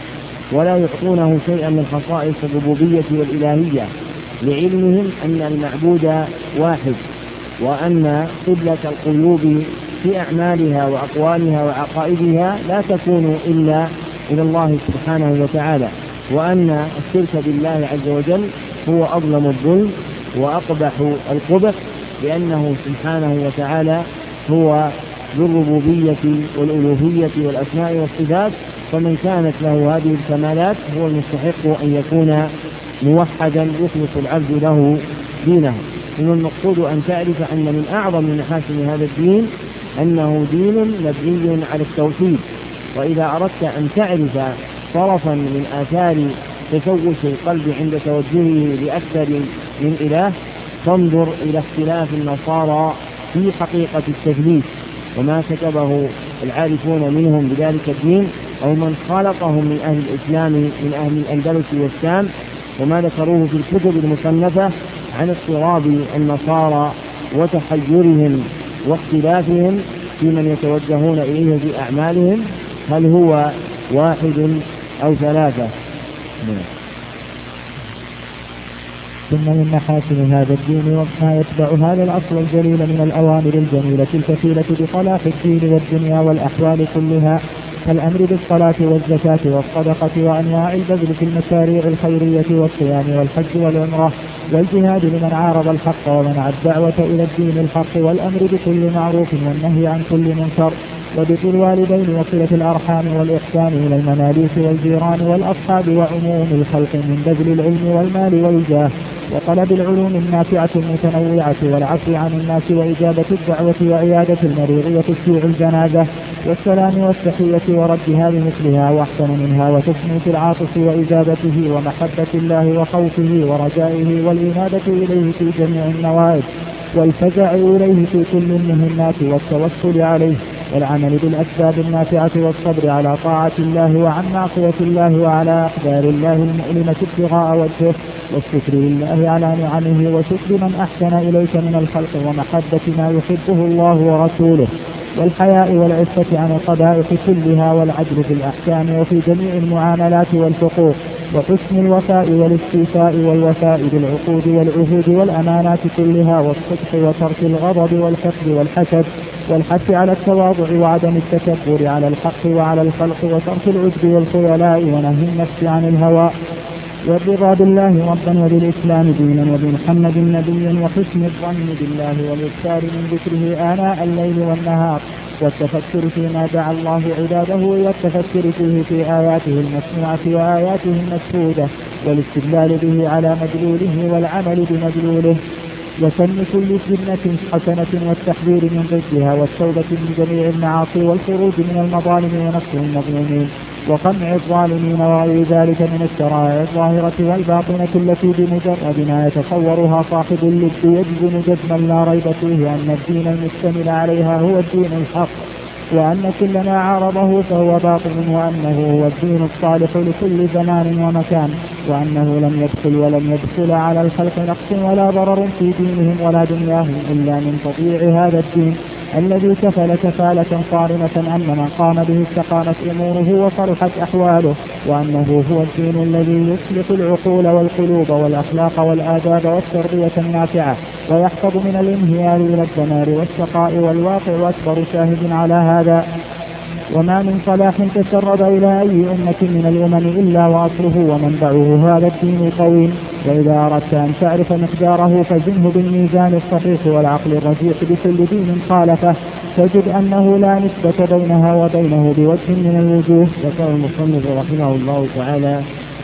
ولا يعطونه شيئا من خصائص الربوبية والإلهية، لعلمهم أن المعبود واحد، وأن قبلة القلوب في أعمالها وأقوالها وعقائدها لا تكون إلا إلى الله سبحانه وتعالى، وأن الشرك بالله عز وجل هو أظلم الظلم وأقبح القبح، لأنه سبحانه وتعالى هو ذو الربوبية والألوهية والأسماء والصفات، فمن كانت له هذه الكمالات هو المستحق أن يكون موحدا يخلص العبد له دينه. ثم المقصود أن تعرف أن من أعظم محاسن هذا الدين أنه دين مبني على التوحيد. وإذا أردت أن تعرف طرفا من آثار تشوش القلب عند توجهه لأكثر من إله، فانظر إلى اختلاف النصارى في حقيقة التثليث وما كتبه العارفون منهم بذلك الدين، أو من خالطهم من أهل الإسلام من أهل الأندلس والشام، وما ذكروه في الكتب المصنفة عن اضطراب النصارى وتحيرهم واختلافهم في من يتوجهون إليه في أعمالهم، هل هو واحد أو ثلاثة. ثم من محاسن هذا الدين وما يتبع هذا الأصل الجليل من الأوامر الجميلة الكفيلة بصلاح الدين والدنيا والأحوال كلها، كالأمر بالصلاة والزكاة والصدقة وأنواع البذل في المشاريع الخيرية والصيام والحج والعمرة والجهاد لمن عارض الحق ومنع الدعوة إلى الدين الحق، والأمر بكل معروف والنهي عن كل منكر، وبر الوالدين وصلة الأرحام والإحسان إلى المماليك والجيران والأصحاب وعموم الخلق من بذل العلم والمال والجاه وطلب العلوم النافعة المتنوعة والعفو عن الناس وإجابة الدعوة وعيادة المريض وتشييع الجنازة والسلام والتحية وردها بمثلها وأحسن منها وتسمية العاطف وإجابته ومحبة الله وخوفه ورجائه والإنابة إليه في جميع النوائب والفزع إليه في كل المهمات والتوكل عليه والعمل بالأسباب النافعة والصبر على طاعة الله وعن معصية الله وعلى أقدار الله المؤلمة ابتغاء وجهه والشكر لله على نعمه وشكر من أحسن إليك من الخلق ومحبة ما يحبه الله ورسوله والحياء والعفة عن القبائح كلها والعدل في الأحكام وفي جميع المعاملات والحقوق وحسن الوفاء والاستيفاء والوفاء بالعقود والعهود والأمانات كلها والصدق وترك الغضب والحقد والحسد والحث على التواضع وعدم التكبر على الحق وعلى الخلق وترك العجب والخيلاء ونهي النفس عن الهوى والرضا بالله ربا وبالإسلام دينا وبمحمد نبيا وحسن الظن بالله والإكثار من ذكره آناء الليل والنهار والتفكر فيما دعا الله عباده والتفكر فيه في آياته المسموعة وآياته المشهودة والاستدلال به على مدلوله والعمل بمدلوله وسن كل سنة حسنة والتحذير من ضدها والتوبة من جميع المعاصي والخروج من المظالم ونصر المظلومين وقمع الظالمين وغير ذلك من الشرائع الظاهرة والباطنة التي بمجرد ما يتصورها صاحب اللب يجزم جزما لا ريب فيه أن الدين المشتمل عليها هو الدين الحق وأن كل ما عارضه فهو باطل وأنه هو الدين الصالح لكل زمان ومكان وأنه لم يدخل ولم يدخل على الخلق نقص ولا ضرر في دينهم ولا دنياهم إلا من تطيع هذا الدين الذي كفل كفالة صارمة أن من قام به استقامت أموره وصلحت أحواله وأنه هو الدين الذي يصلح العقول والقلوب والأخلاق والآداب والتربية النافعة ويحفظ من الانهيار إلى الدمار والشقاء والواقع وأكبر شاهد على هذا. وما من صلاح تسرب إلى أي أمة من الأمم إلا وأصله ومنبعه هذا الدين القويم. وإذا أردت أن تعرف مقداره فزنه بالميزان الصحيح والعقل الرجيح بكل دين خالفه تجد أنه لا نسبة بينها وبينه بوجه من الوجوه. ذكر المصنف رحمه الله تعالى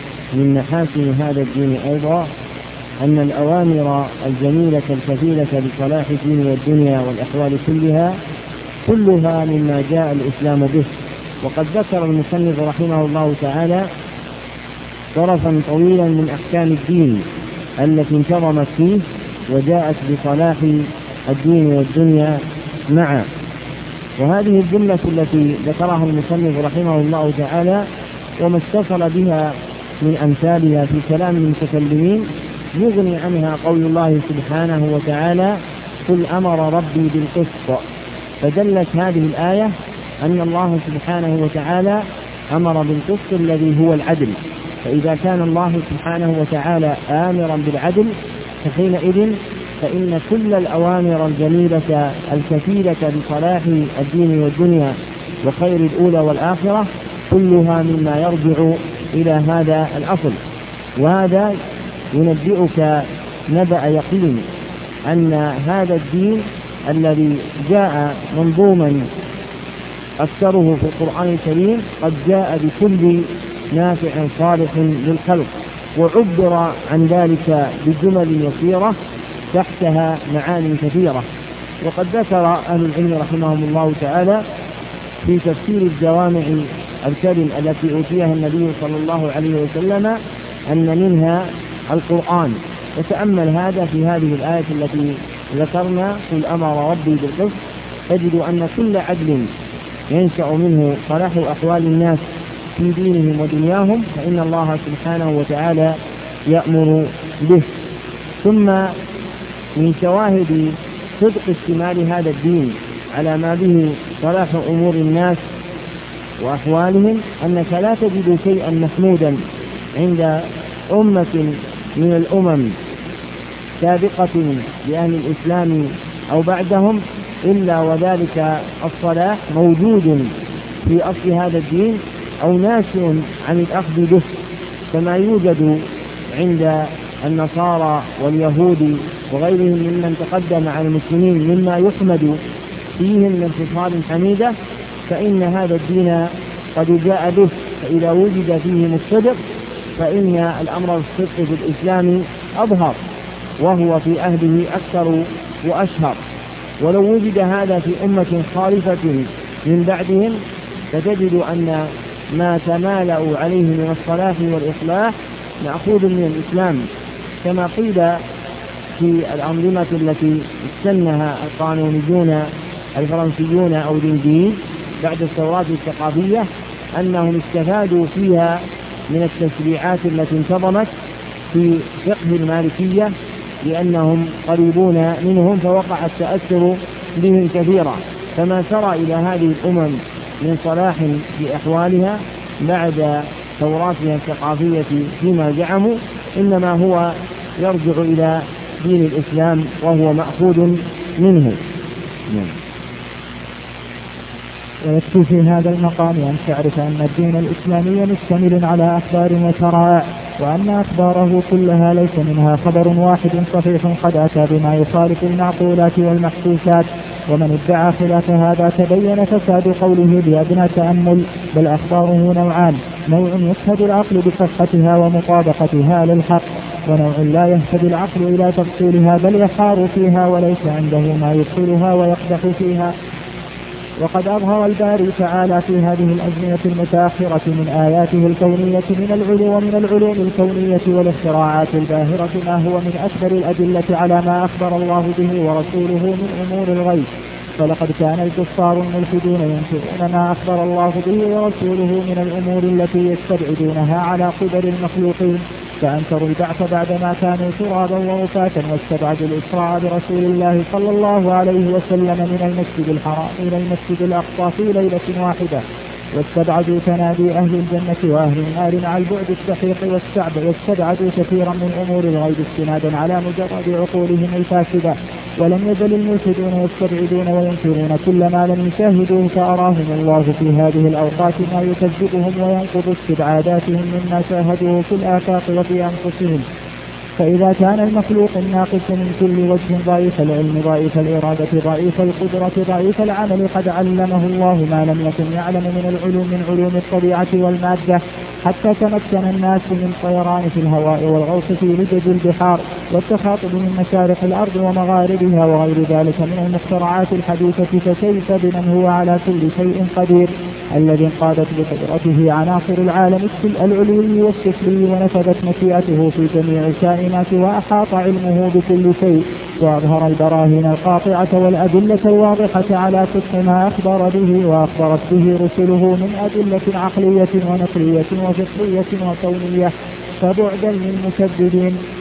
من محاسن هذا الدين أيضا أن الأوامر الجميلة الكفيلة بصلاح الدين والدنيا والأحوال كلها مما جاء الإسلام به. وقد ذكر المصنف رحمه الله تعالى طرفا طويلا من أحكام الدين التي انتظمت فيه وجاءت بصلاح الدين والدنيا معا. وهذه الجملة التي ذكرها المصنف رحمه الله تعالى وما اتصل بها من أمثالها في كلام المتكلمين يغني عنها قول الله سبحانه وتعالى قل أمر ربي بالقسط. فدلت هذه الآية أن الله سبحانه وتعالى أمر بالقسط الذي هو العدل. فإذا كان الله سبحانه وتعالى آمرا بالعدل فحينئذ فإن كل الأوامر الجميلة الكفيلة بصلاح الدين والدنيا وخير الأولى والآخرة كلها مما يرجع إلى هذا الأصل. وهذا ينبئك نبأ يقين أن هذا الدين الذي جاء منظوما أكثره في القرآن الكريم قد جاء بكل نافع صالح للخلق، وعبر عن ذلك بجمل يسيرة تحتها معاني كثيرة. وقد ذكر أهل العلم رحمهم الله تعالى في تفسير الجوامع الكلم التي أوتيها النبي صلى الله عليه وسلم أن منها القرآن. وتأمل هذا في هذه الآية التي ذكرنا: قل أمر ربي بالقسط، تجد أن كل عدل ينشأ منه صلاح أحوال الناس في دينهم ودنياهم فإن الله سبحانه وتعالى يأمر به. ثم من شواهد صدق اشتمال هذا الدين على ما به صلاح أمور الناس وأحوالهم أنك لا تجد شيئا محمودا عند أمة من الأمم سابقة لأهل الإسلام أو بعدهم إلا وذلك الصلاح موجود في أصل هذا الدين أو ناشئ عن الأخذ به، كما يوجد عند النصارى واليهود وغيرهم ممن تقدم على المسلمين مما يحمد فيهم من خصال حميدة. فإن هذا الدين قد جاء به، فإذا وجد فيه الصدق فإن الأمر الصدق في الإسلام أظهر وهو في أهله أكثر وأشهر. ولو وجد هذا في أمة خالفة من بعدهم فتجد أن ما تمالأوا عليه من الصلاح والإصلاح مأخوذ من الإسلام، كما قيل في الأنظمة التي استنها القانونيون الفرنسيون أو الإنجليز بعد الثورات الثقافية أنهم استفادوا فيها من التشريعات التي انتظمت في فقه المالكية لأنهم قريبون منهم فوقع التأثر بهم كثيرا. فما سرى إلى هذه الأمم من صلاح في أحوالها بعد ثوراتها الثقافية فيما زعموا إنما هو يرجع إلى دين الإسلام وهو مأخوذ منه. ويكفي في هذا المقام أن تعرف أن الدين الإسلامي مشتمل على أخبار وشرائع، وأن أخباره كلها ليس منها خبر واحد صحيح قد أتى بما يخالف المعقولات والمحسوسات. ومن ادعى خلاف هذا تبين فساد قوله بأدنى تأمل. بل أخباره نوعان: نوع يشهد العقل بصحتها ومطابقتها للحق، ونوع لا يهتدي العقل إلى تفصيلها بل يحار فيها وليس عنده ما يدخلها ويقدح فيها. وقد أظهر الباري تعالى في هذه الأزمنة المتأخرة من آياته الكونية ومن العلوم الكونية والاختراعات الباهرة ما هو من أكبر الأدلة على ما أخبر الله به ورسوله من أمور الغيب. فلقد كان الكفار الملحدون ينكرون ما أخبر الله به ورسوله من الأمور التي يستبعدونها على قدر المخلوقين، فأنكروا البعث بعدما كانوا ترابا ورفاتا، واستبعدوا الإسراء برسول الله صلى الله عليه وسلم من المسجد الحرام إلى المسجد الأقصى في ليلة واحدة، واستبعدوا تنادي أهل الجنة وأهل النار مع البعد السحيق واستبعدوا كثيرا من أمور الغيب استنادا على مجرد عقولهم الفاسدة. ولم يزل الملحدون يستبعدون وينكرون كل ما لم يشاهدوه، فأراهم الله في هذه الأوقات ما يكذبهم وينقض استبعاداتهم مما شاهدوه في الآفاق وفي أنفسهم. فإذا كان المخلوق الناقص من كل وجه ضعيف العلم ضعيف الإرادة ضعيف القدرة ضعيف العمل قد علمه الله ما لم يكن يعلم من علوم الطبيعة والمادة، حتى تمكن الناس من طيران في الهواء والغوص في لجج البحار والتخاطب من مشارق الأرض ومغاربها وغير ذلك من المخترعات الحديثة. فكيف بمن هو على كل شيء قدير الذي انقادت بقدرته عناصر العالم العلوي والسفلي ونفذت مشيئته في جميع الكائنات وأحاط علمه بكل شيء، وأظهر البراهين القاطعة والأدلة الواضحة على صدق ما أخبر به وأخبرت به رسله من أدلة عقلية ونقلية وفطرية وكونية. فبعدا للمكذبين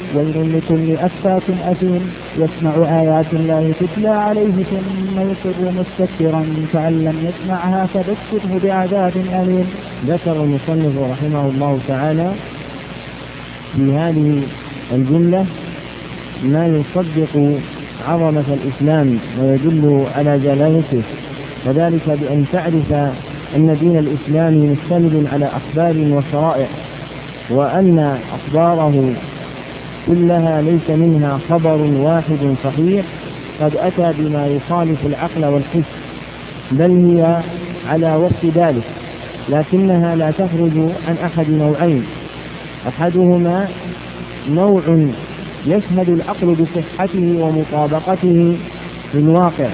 ويل لكل أفاك أثيم يسمع آيات الله تتلى عليه ثم يصر مستكبرا كأن لم يسمعها فبشره بعذاب أليم. ذكر المصنف رحمه الله تعالى في هذه الجملة ما يصدق عظمة الإسلام ويدل على جلالته، وذلك بأن تعرف أن دين الإسلام مشتمل على أخبار وشرائع، وأن أخباره كلها ليس منها خبر واحد صحيح قد أتى بما يخالف العقل والحس، بل هي على وفق ذلك، لكنها لا تخرج عن أحد نوعين: أحدهما نوع يشهد العقل بصحته ومطابقته للواقع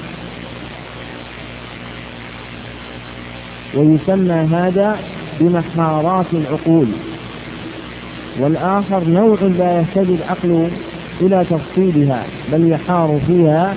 ويسمى هذا بمحارات العقول، والآخر نوع لا يهتدي العقل إلى تفصيلها بل يحار فيها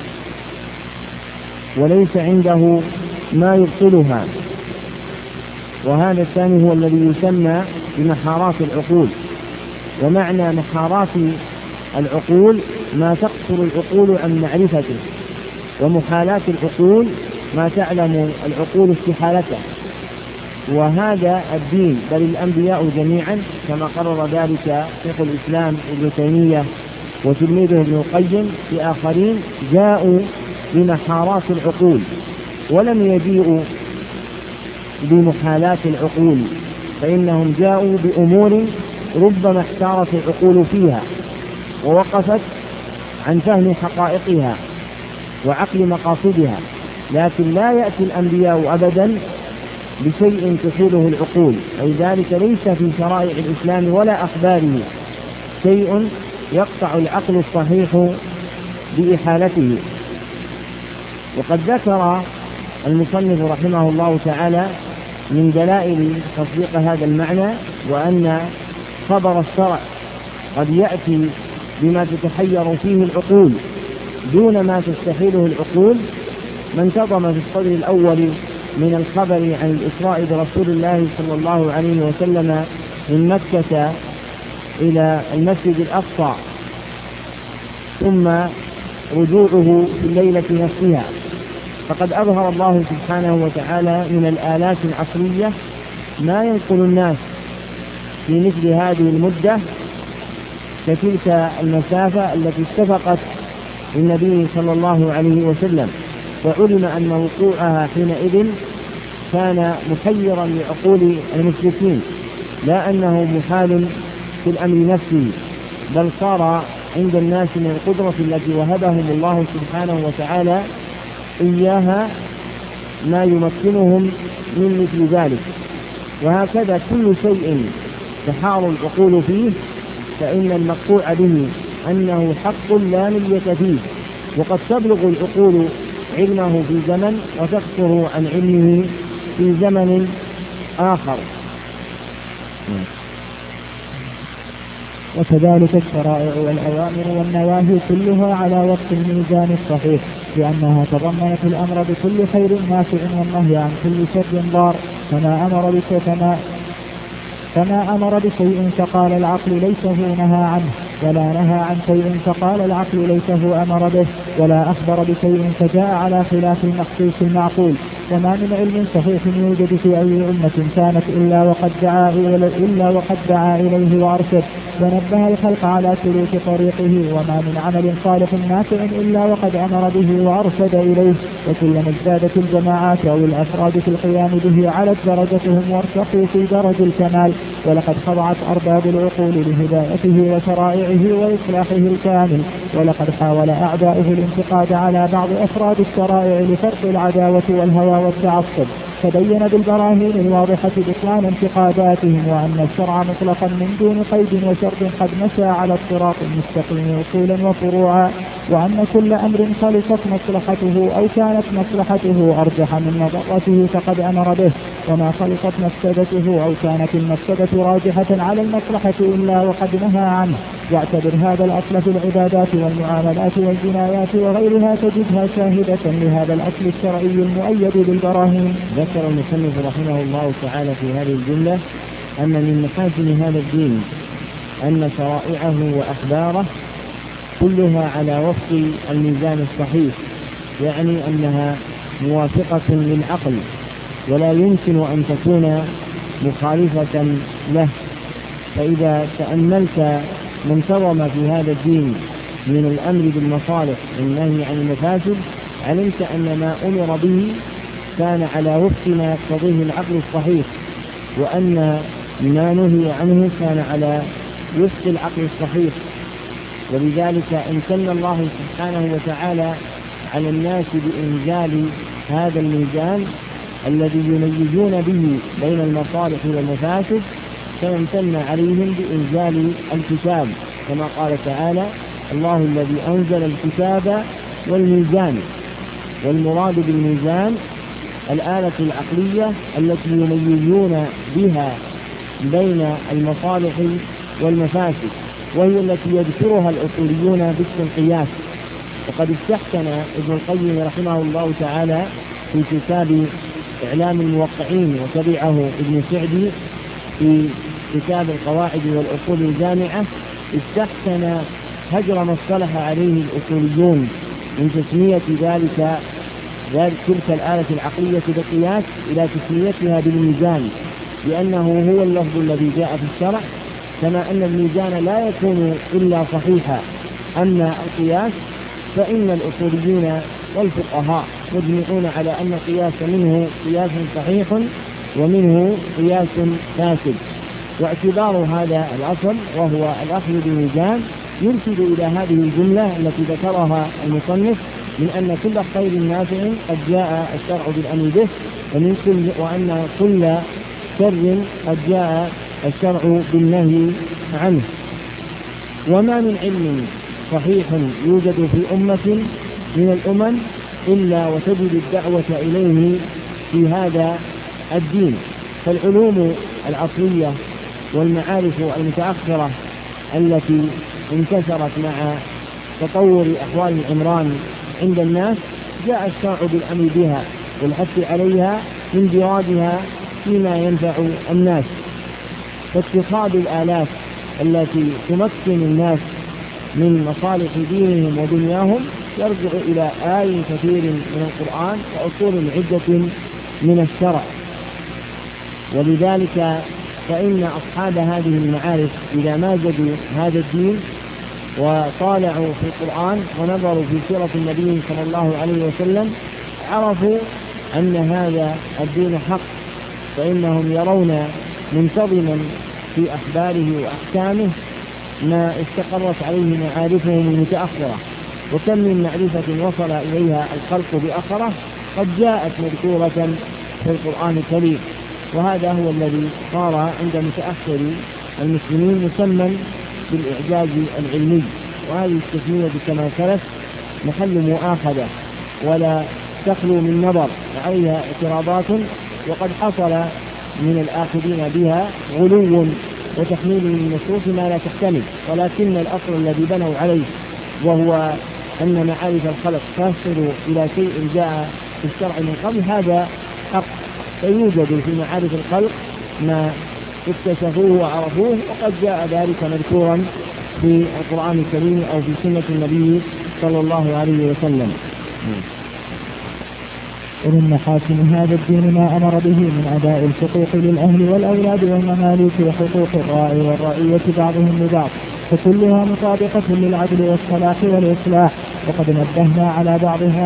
وليس عنده ما يبطلها، وهذا الثاني هو الذي يسمى بمحارات العقول. ومعنى محارات العقول ما تقصر العقول عن معرفته، ومحالات العقول ما تعلم العقول استحالته. وهذا الدين بل الأنبياء جميعا كما قرر ذلك شيخ الإسلام ابن تيمية وتلميذه ابن القيم في آخرين جاءوا بمحارات العقول ولم يجيئوا بمحالات العقول، فإنهم جاءوا بأمور ربما احتارت العقول فيها ووقفت عن فهم حقائقها وعقل مقاصدها، لكن لا يأتي الأنبياء أبدا بشيء تحيله العقول، ولذلك ليس في شرائع الإسلام ولا أخباره شيء يقطع العقل الصحيح بإحالته. وقد ذكر المصنف رحمه الله تعالى من دلائل تصديق هذا المعنى وأن خبر الشرع قد يأتي بما تتحير فيه العقول دون ما تستحيله العقول، ما انتظم في الصدر الأول من الخبر عن الإسراء برسول الله صلى الله عليه وسلم من مكة إلى المسجد الأقصى ثم رجوعه في الليلة نفسها، فقد أظهر الله سبحانه وتعالى من الآلات العصرية ما ينقل الناس في مثل هذه المدة كتلك المسافة التي اتفقت للنبي صلى الله عليه وسلم، وعلم أن وقوعها حينئذ كان محيرا لعقول المشركين، لا أنه محال في الأمر نفسه، بل صار عند الناس من القدرة التي وهبهم الله سبحانه وتعالى إياها ما يمكنهم من مثل ذلك. وهكذا كل شيء تحار العقول فيه فإن المقطوع به أنه حق لا ملية فيه، وقد تبلغ العقول علمه في زمن وتقصر عن علمه في زمن آخر. وكذلك الشرائع والأوامر والنواهي كلها على وفق الميزان الصحيح، لأنها تضمنت الأمر بكل خير نافع والنهي عن كل شر ضار، فما أمر بشيء فقال العقل ليته نهى عنه، ولا نهى عن شيء فقال العقل ليته أمر به، ولا أخبر بشيء فجاء على خلاف المخصوص المعقول. وما من علم صحيح يوجد في أي أمة كانت إلا وقد دعا إليه وأرشد ونبه الخلق على سلوك طريقه، وما من عمل صالح نافع إلا وقد أمر به وأرشد إليه، وكلما ازدادت الجماعات أو الأفراد في القيام به علت درجتهم وارتقوا في درج الكمال، ولقد خضعت أرباب العقول لهدايته وشرائعه وإصلاحه الكامل، ولقد حاول أعداؤه الانتقاد على بعض أفراد الشرائع لفرق العداوة والهوى والتعصب، فبين بالبراهين الواضحة بطلان انتقاداتهم، وأن الشرع مطلقا من دون قيد وشرط قد مشى على الصراط المستقيم أصولا وفروعا، وأن كل أمر خلصت مصلحته أو كانت مصلحته أرجح من مضرته فقد أمر به، وما خلصت مفسدته أو كانت المفسدة راجحة على المصلحة إلا وقد نهى عنه. واعتبر هذا الأصل في العبادات والمعاملات والجنايات وغيرها تجدها شاهدة لهذا الأصل الشرعي المؤيد بالبراهين. ذكر المصنف رحمه الله تعالى في هذه الجملة أن من محاسن هذا الدين أن شرائعه وأخباره كلها على وفق الميزان الصحيح، يعني أنها موافقة للعقل ولا يمكن أن تكون مخالفة له. فإذا تأملت ما انتظم في هذا الدين من الأمر بالمصالح والنهي عن المفاسد علمت أن ما أمر به كان على وفق ما يقتضيه العقل الصحيح، وأن ما نهي عنه كان على وفق العقل الصحيح. ولذلك امتن الله سبحانه وتعالى على الناس بإنزال هذا الميزان الذي يميزون به بين المصالح والمفاسد، فامتن عليهم بإنزال الكتاب كما قال تعالى: الله الذي أنزل الكتاب والميزان. والمراد بالميزان الآلة العقلية التي يميزون بها بين المصالح والمفاسد، وهي التي يذكرها الأصوليون باسم القياس. وقد استحسن ابن القيم رحمه الله تعالى في كتاب إعلام الموقعين، وتبعه ابن سعدي في كتاب القواعد والأصول الجامعة، استحسن هجر ما اصطلح عليه الأصوليون من تسمية تلك الآلة العقلية بالقياس إلى تسميتها بالميزان، لأنه هو اللفظ الذي جاء في الشرع، كما أن الميزان لا يكون إلا صحيحا. أما القياس فإن الأصوليين والفقهاء مجمعون على أن القياس منه قياس صحيح ومنه قياس فاسد. واعتبار هذا الأصل وهو الأخذ بالميزان يرشد إلى هذه الجملة التي ذكرها المصنف من أن كل خير نافع قد جاء الشرع بالأمر به، وأن كل شر قد جاء الشرع بالنهي عنه. وما من علم صحيح يوجد في أمة من الأمم إلا وتجد الدعوة إليه في هذا الدين. فالعلوم العصرية والمعارف المتأخرة التي انتشرت مع تطور أحوال العمران عند الناس جاء الشرع بالأمر بها والحث عليها من جرادها فيما ينفع الناس. فاتخاذ الآلات التي تمكن الناس من مصالح دينهم ودنياهم يرجع إلى آي كثير من القرآن وأصول عدة من الشرع. ولذلك فإن أصحاب هذه المعارف إذا مازجوا هذا الدين وطالعوا في القرآن ونظروا في سيرة النبي صلى الله عليه وسلم عرفوا أن هذا الدين حق، فإنهم يرون منتظما في أخباره وأحكامه ما استقرت عليه معارفهم المتأخرة. وكم من معرفة وصل إليها الخلق بأخره قد جاءت مذكورة في القرآن الكريم، وهذا هو الذي صار عند متأخر المسلمين مسمى بالإعجاز العلمي. وهذه التسمية كما سلف محل مؤاخذة ولا تخلو من نظر، وعليها اعتراضات، وقد حصل من الآخذين بها غلو وتحميل من النصوص ما لا تحتمل. ولكن الأصل الذي بنوا عليه وهو أن معارف الخلق تصل إلى شيء جاء في الشرع من قبل هذا حق. فيوجد في معارف الخلق ما اكتشفوه وعرفوه، وقد جاء ذلك مذكورا في القرآن الكريم أو في سنة النبي صلى الله عليه وسلم. ومن محاسن هذا الدين ما أمر به من أداء الحقوق للأهل والأولاد والمماليك وحقوق الراعي والرعية بعضهم لبعض، فكلها مطابقة للعدل والصلاح والإصلاح. وقد نبهنا على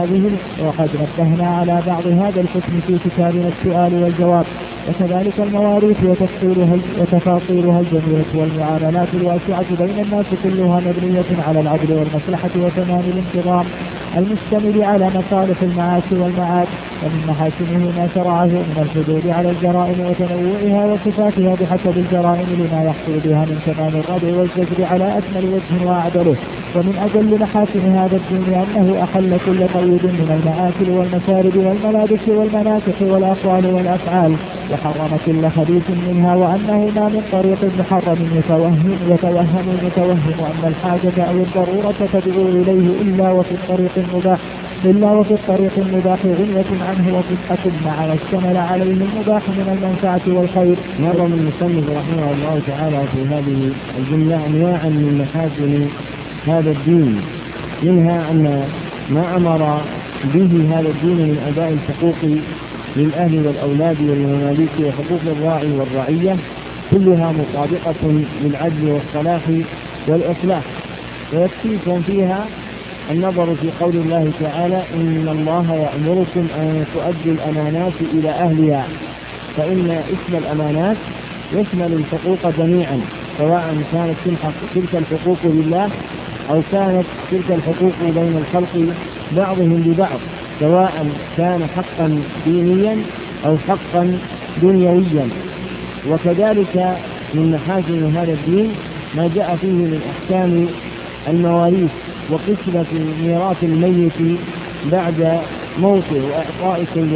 بعض هذا الحكم في كتابنا السؤال والجواب، وكذلك المواريث وتفاصيلها الجميلة والمعاملات الواسعة بين الناس كلها مبنية على العدل والمصلحة وتمام الانتظام المشتمل على مصالح المعاش والمعاد. ومن محاسنه ما شرعه من الحدود على الجرائم وتنوعها وصفاتها بحسب الجرائم لما يحصل بها من تمام الردع والزجر على أكمل وجه وأعدله. ومن أجل محاسن هذا الدين أنه أحل كل قيد من المآكل والمشارب والملابس والمناكح والأقوال والأفعال، وحرم كل خبيث منها، وأنه ما من طريق محرم يتوهم المتوهم أن الحاجة أو الضرورة تدعو إليه إلا وفي الطريق المباح. إلا وفي الطريق المباح غنية عنه وفتحة مع ما اشتمل عليه المباح من المنفعة والخير. نظم المصنف رحمه الله تعالى في هذه الجملة أنواعا من محاسن هذا الدين، منها أن ما أمر به هذا الدين من أداء الحقوق للأهل والأولاد والمماليك وحقوق الراعي والرعية كلها مطابقة للعدل والصلاح والإصلاح، ويكفيكم فيها النظر في قول الله تعالى: إن الله يأمركم أن تؤدوا الأمانات إلى أهلها، فإن اسم الأمانات يشمل الحقوق جميعا، سواء كانت تلك الحقوق لله أو كانت تلك الحقوق بين الخلق بعضهم ببعض، سواء كان حقا دينيا أو حقا دنيويا. وكذلك من محاسن هذا الدين ما جاء فيه من أحكام المواريث وقسمة ميراث الميت بعد موته وإعطاء كل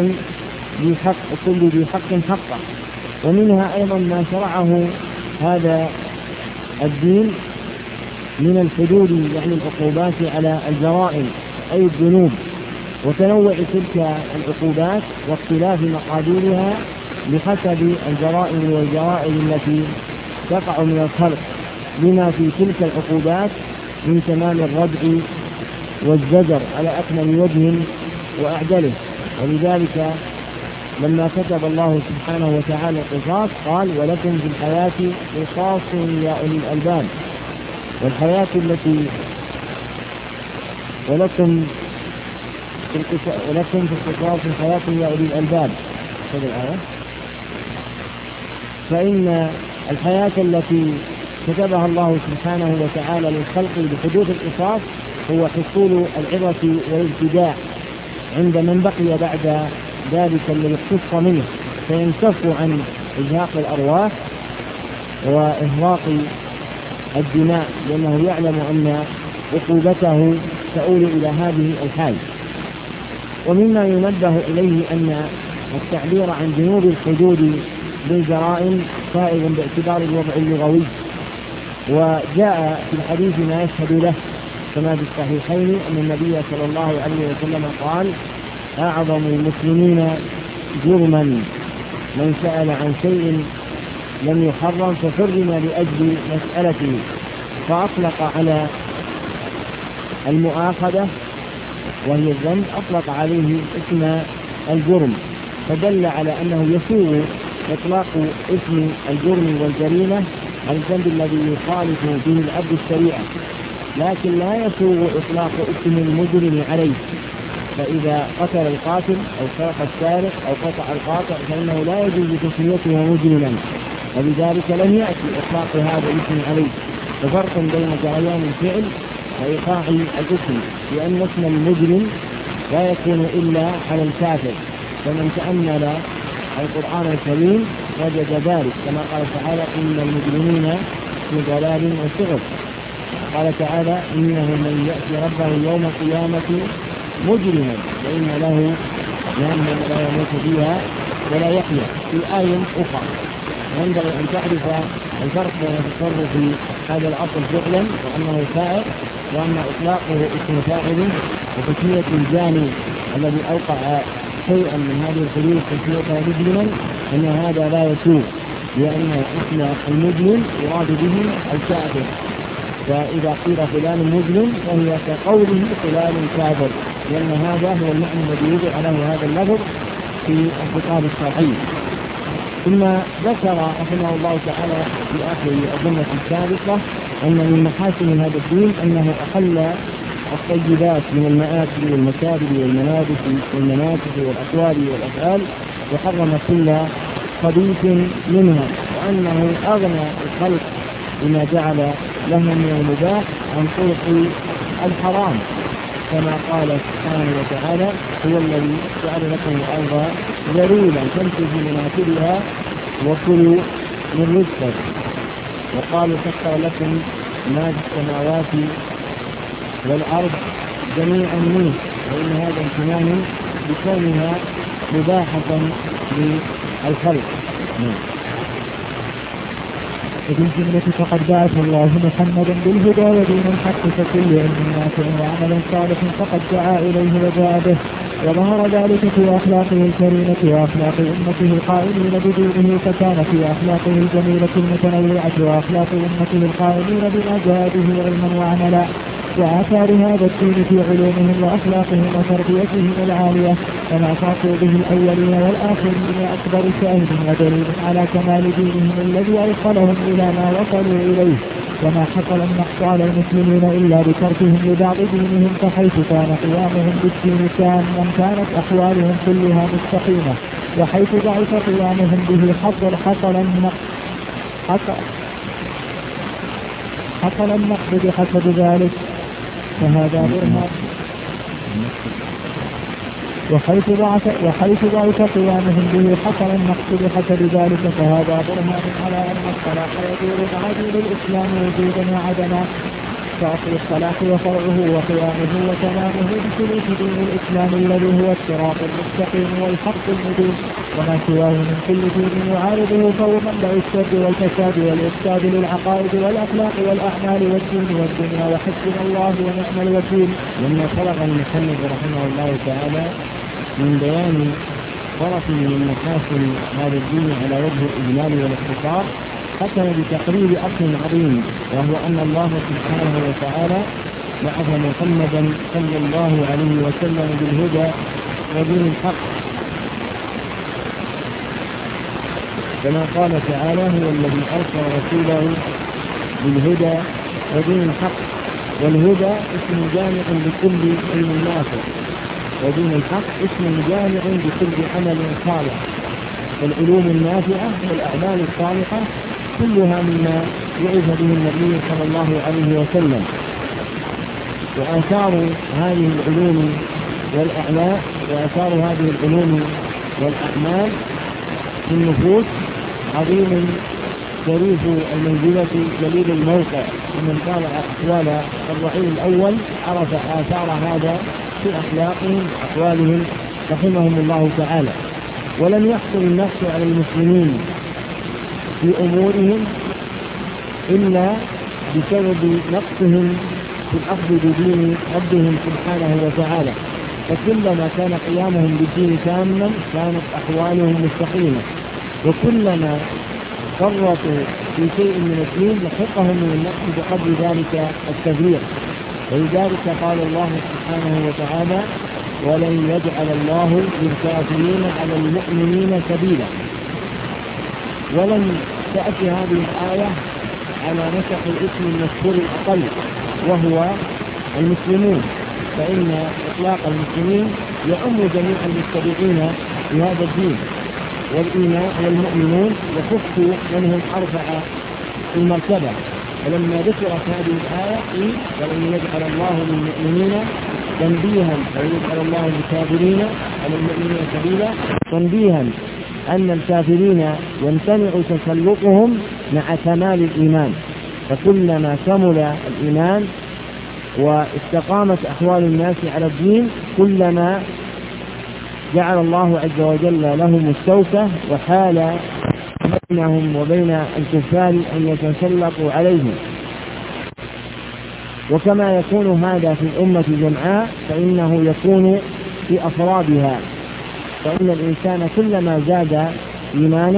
ذي حق حقه. ومنها أيضا ما شرعه هذا الدين من الحدود، يعني العقوبات على الجرائم أي الذنوب، وتنوع تلك العقوبات واختلاف مقاديرها بحسب الجرائم والجرائم التي تقع من الخلق، لما في تلك العقوبات من تمام الردع والزجر على أكمل وجه وأعدله. ولذلك لما كتب الله سبحانه وتعالى القصاص قال: ولكم في الحياة قصاص يا أولي الألباب. والحياة التي ولكم في القصاص حياة يا أولي الألباب، هذه الآية. فإن الحياة التي كتبها الله سبحانه وتعالى للخلق بحدوث القصاص هو حصول العبرة والابتداع عند من بقي بعد ذلك الذي اختص منه، فينكف عن إزهاق الأرواح وإهراق الدماء، لأنه يعلم أن عقوبته تؤول إلى هذه الحال. ومما ينبه إليه أن التعبير عن جنوب الحدود بالجرائم سائغ باعتبار الوضع اللغوي، وجاء في الحديث ما يشهد له كما في الصحيحين أن النبي صلى الله عليه وسلم قال: أعظم المسلمين جرما من سأل عن شيء لم يحرم فحرم لأجل مسألته، فأطلق على المؤاخذة وهي الذنب أطلق عليه اسم الجرم، فدل على أنه يسوغ إطلاق اسم الجرم والجريمة على الذنب الذي يخالف به العبد الشريعة، لكن لا يسوغ إطلاق اسم المجرم عليه. فإذا قتل القاتل أو سرق السارق أو قطع القاطع فإنه لا يجوز تسميته مجرما، وبذلك لم يأتي إطلاق هذا الاسم عليه. ففرق بين جريان الفعل وإيقاع الاسم، لأن اسم المجرم لا يكون إلا على الكافر، فمن تأمل القرآن الكريم وجد ذلك، كما قال تعالى: إن المجرمين في ضلال وسعر. قال تعالى: إنه من يأتي ربه يوم القيامة مجرما فإن له جهنم لا يموت فيها ولا يحيا. في آية أخرى ينبغي أن تعرف الفرق بين التصرف في هذا الأصل فعلا وأنه فاعل، وأن إطلاقه اسم فاعل، وتسمية الجاني الذي أوقع شيئا من هذه الحدود تسميته مجرما أن هذا لا يسوء، لأن اسم المجرم يراد به الكافر. فإذا قيل فلان مجرم فهي كقوله فلان كافر، لأن هذا هو المعنى الذي يوضع له هذا اللفظ في الخطاب الشرعي. ثم ذكر رحمه الله تعالى في آخر الجملة السابقة أن من محاسن هذا الدين أنه أحل الطيبات من المآكل والمشارب والمناسك والأقوال والأفعال، وحرم كل خبيث منها، وأنه أغنى الخلق بما جعل لهم من المباح عن طرق الحرام، كما قال سبحانه وتعالى: هو الذي جعل لكم الأرض ذلولا فامشوا في مناكبها وكلوا من رزقه، وقال: سخر لكم ما في السماوات والأرض جميعا منه، وإن هذا امتنان بكونها مباحة للخلق. وبالجملة فقد بعث الله محمدا بالهدى ودين الحق فكل علم نافع وعمل صالح فقد دعا إليه وجاء به، وظهر ذلك في أخلاقه الكريمة وأخلاق أمته القائمين بدينه، فكان في أخلاقه الجميلة المتنوعة وأخلاق أمته القائمين بما جاء به علما وعملا، وآثار هذا الدين في علومهم وأخلاقهم وتربيتهم العالية، وما خاطوا به الأولين والآخرين أكبر شاهد ودليل على كمال دينهم الذي أوصلهم إلى ما وصلوا إليه. وما حصل النقص على المسلمين إلا بتركهم لبعض دينهم، فحيث كان قيامهم بالدين كاملا كانت أحوالهم كلها مستقيمة، وحيث ضعف قيامهم به حصل النقص بحسب ذلك، فهذا برهان. وحيث ضعف قيامهم به حصل النقص بحسب ذلك، فهذا برهان على أن الصلاح يدور مع دين الإسلام وجودا وعدما، فأصل الصلاح وفرعه وقيامه وتمامه بسلوك دين الإسلام الذي هو الصراط المستقيم والحق المبين، وما سواه من كل دين يعارضه فهو منبع الشر والفساد والإفساد للعقائد والأخلاق والأعمال والدين والدنيا، وحسبنا الله ونعم الوكيل. لما فرغ المصنف رحمه الله تعالى من بيان طرف من محاسن هذا الدين على وجه الإجمال والاختصار، ختم بتقرير أصل عظيم، وهو أن الله سبحانه وتعالى بعث محمدا صلى الله عليه وسلم بالهدى ودين الحق، كما قال تعالى: هو الذي أرسل رسوله بالهدى ودين الحق. والهدى اسم جامع لكل علم نافع، ودين الحق اسم جامع لكل عمل صالح. والعلوم النافعة والأعمال الصالحة كلها مما يعز به النبي صلى الله عليه وسلم. وآثار هذه العلوم والأعمال في النفوس عظيم شريف المنزلة جليل الموقع، ومن تابع أحوال الرعيل الأول عرف آثار هذا في أخلاقهم وأحوالهم رحمهم الله تعالى. ولم يحصل النقص على المسلمين في أمورهم إلا بسبب نقصهم في الأخذ بدين ربهم سبحانه وتعالى، فكلما كان قيامهم بالدين تاما كانت أحوالهم مستقيمة، وكلما فرطوا في شيء من الدين لحقهم من النقص بقدر ذلك التفريط. ولذلك قال الله سبحانه وتعالى: ولن يجعل الله للكافرين على المؤمنين سبيلا. ولن تأتي هذه الآية على نسق الاسم المذكور الأقل وهو المسلمون، فإن إطلاق المسلمين يعم جميع المتبعين لهذا الدين، والإيمان والمؤمنون يخص منهم أرفع المرتبة. ولما ذكرت هذه الآية ولن يجعل الله للمؤمنين تنبيها، ويجعل الله للكافرين على المؤمنين سبيلا، تنبيها أن الكافرين يمتنع تسلطهم مع كمال الإيمان، فكلما كمل الإيمان واستقامت أحوال الناس على الدين كلما جعل الله عز وجل لهم الشوكة وحال بينهم وبين الكفار أن يتسلطوا عليهم. وكما يكون هذا في الأمة جمعاء فإنه يكون في أفرادها، فإن الإنسان كلما زاد إيمانه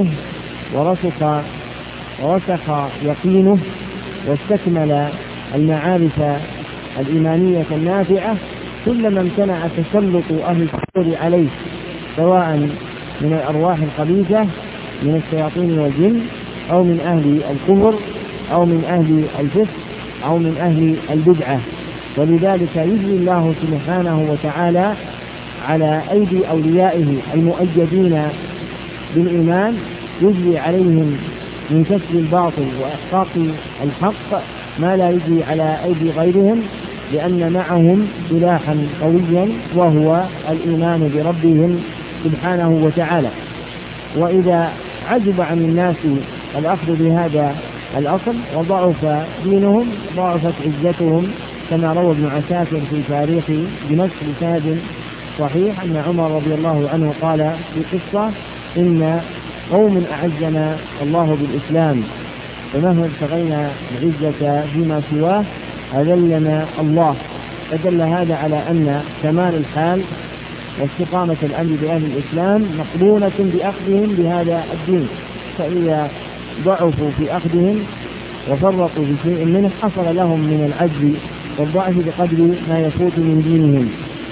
ورسخ يقينه واستكمل المعارف الإيمانية النافعة كلما امتنع تسلط أهل الكفر عليه، سواء من الأرواح الخبيثة من الشياطين والجن، أو من أهل الكفر، أو من أهل الفسق، أو من أهل البدعة. ولذلك يجري الله سبحانه وتعالى على أيدي أوليائه المؤيدين بالإيمان، يجري عليهم من كسب الباطل وإحقاق الحق ما لا يجري على أيدي غيرهم، لأن معهم سلاحا قويا وهو الإيمان بربهم سبحانه وتعالى. وإذا عجب عن الناس الأخذ بهذا الأصل وضعف دينهم ضعفت عزتهم، كما روى ابن عساكر في تاريخ بنفس بسند صحيح أن عمر رضي الله عنه قال في قصة: إن قوم أعزنا الله بالإسلام فمهما ابتغينا العزة فيما سواه أذلنا الله. فدل هذا على أن كمال الحال واستقامة الأمر بأهل الإسلام مقرونة بأخذهم بهذا الدين، فإذا ضعفوا في أخذهم وفرطوا في شيء منه حصل لهم من العجز والضعف بقدر ما يفوت من دينهم.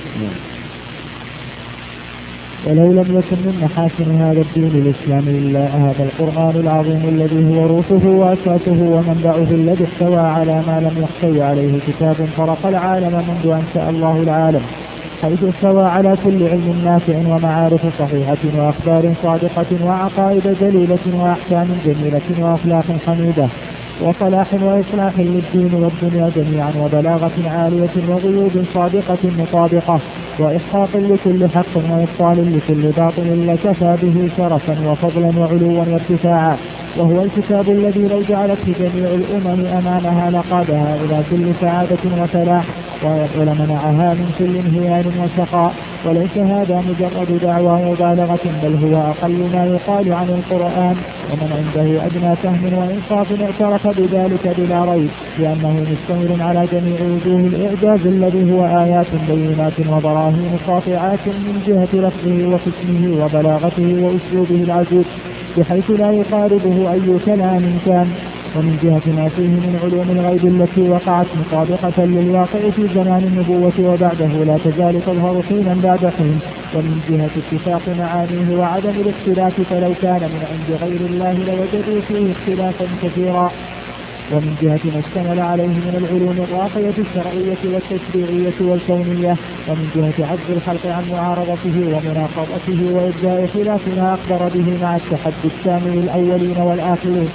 ولو لم يكن من محاسن هذا الدين الإسلامي إلا هذا القرآن العظيم الذي هو روحه وأساسه ومنبعه الذي احتوى على ما لم يحتوي عليه كتاب فرق العالم منذ أن شاء الله العالم، حيث استوى على كل علم نافع ومعارف صحيحة وأخبار صادقة وعقائد جليلة وأحكام جميلة وأخلاق حميدة وصلاح وإصلاح للدين والدنيا جميعا وبلاغة عالية وغيوب صادقة مطابقة وإحقاق لكل حق وإبطال لكل باطل لكفى به شرفا وفضلا وعلوا وارتفاعا، وهو الكتاب الذي لو جعلته جميع الأمم أمامها لقادها إلى كل سعادة وفلاح ولمنعها من كل انهيار وشقاء. وليس هذا مجرد دعوى مبالغة، بل هو أقل ما يقال عن القرآن، ومن عنده أدنى فهم وإنصاف اعترف بذلك بلا ريب، لأنه مشتمل على جميع وجوه الإعجاز الذي هو آيات بينات وبراهين قاطعات من جهة لفظه وحكمه وبلاغته وأسلوبه العزيز بحيث لا يقاربه أي كلام كان، ومن جهة ما فيه من علوم الغيب التي وقعت مطابقة للواقع في زمان النبوة وبعده لا تزال تظهر حينا بعد حين، ومن جهة اتفاق معانيه وعدم الاختلاف، فلو كان من عند غير الله لوجدوا فيه اختلافا كثيرا، ومن جهة ما اشتمل عليه من العلوم الراقية الشرعية والتشريعية والكونية، ومن جهة عجز الخلق عن معارضته ومناقضته وإبداء خلاف ما أخبر به مع التحدي الشامل الأولين والآخرين،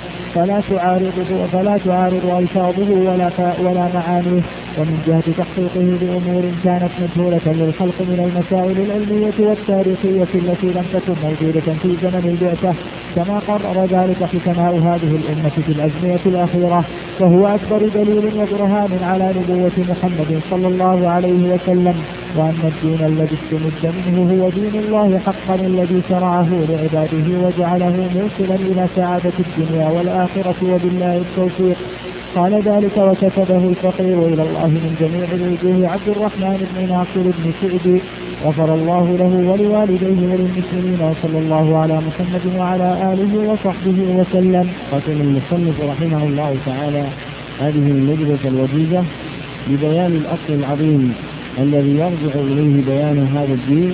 فلا تعارض ألفاظه ولا معانيه، ومن جهة تحقيقه بأمور كانت مجهولة للخلق من المسائل العلمية والتاريخية التي لم تكن موجودة في زمن البعثة، كما قرر ذلك حكماء هذه الأمة في الأزمنة الأخيرة، وهو أكبر دليل وبرهان على نبوة محمد صلى الله عليه وسلم، وأن الدين الذي استمد منه هو دين الله حقا الذي شرعه لعباده وجعله موصلا إلى سعادة الدنيا والآخرة، وبالله التوفيق. قال ذلك وكتبه الفقير إلى الله من جميع الوجوه عبد الرحمن بن ناصر بن سعدي، غفر الله له ولوالديه وللمسلمين، وصلى الله على محمد وعلى آله وصحبه وسلم. قسم المصنف رحمه الله تعالى هذه النجدة الوجيزة ببيان الأصل العظيم الذي يرجع إليه بيان هذا الدين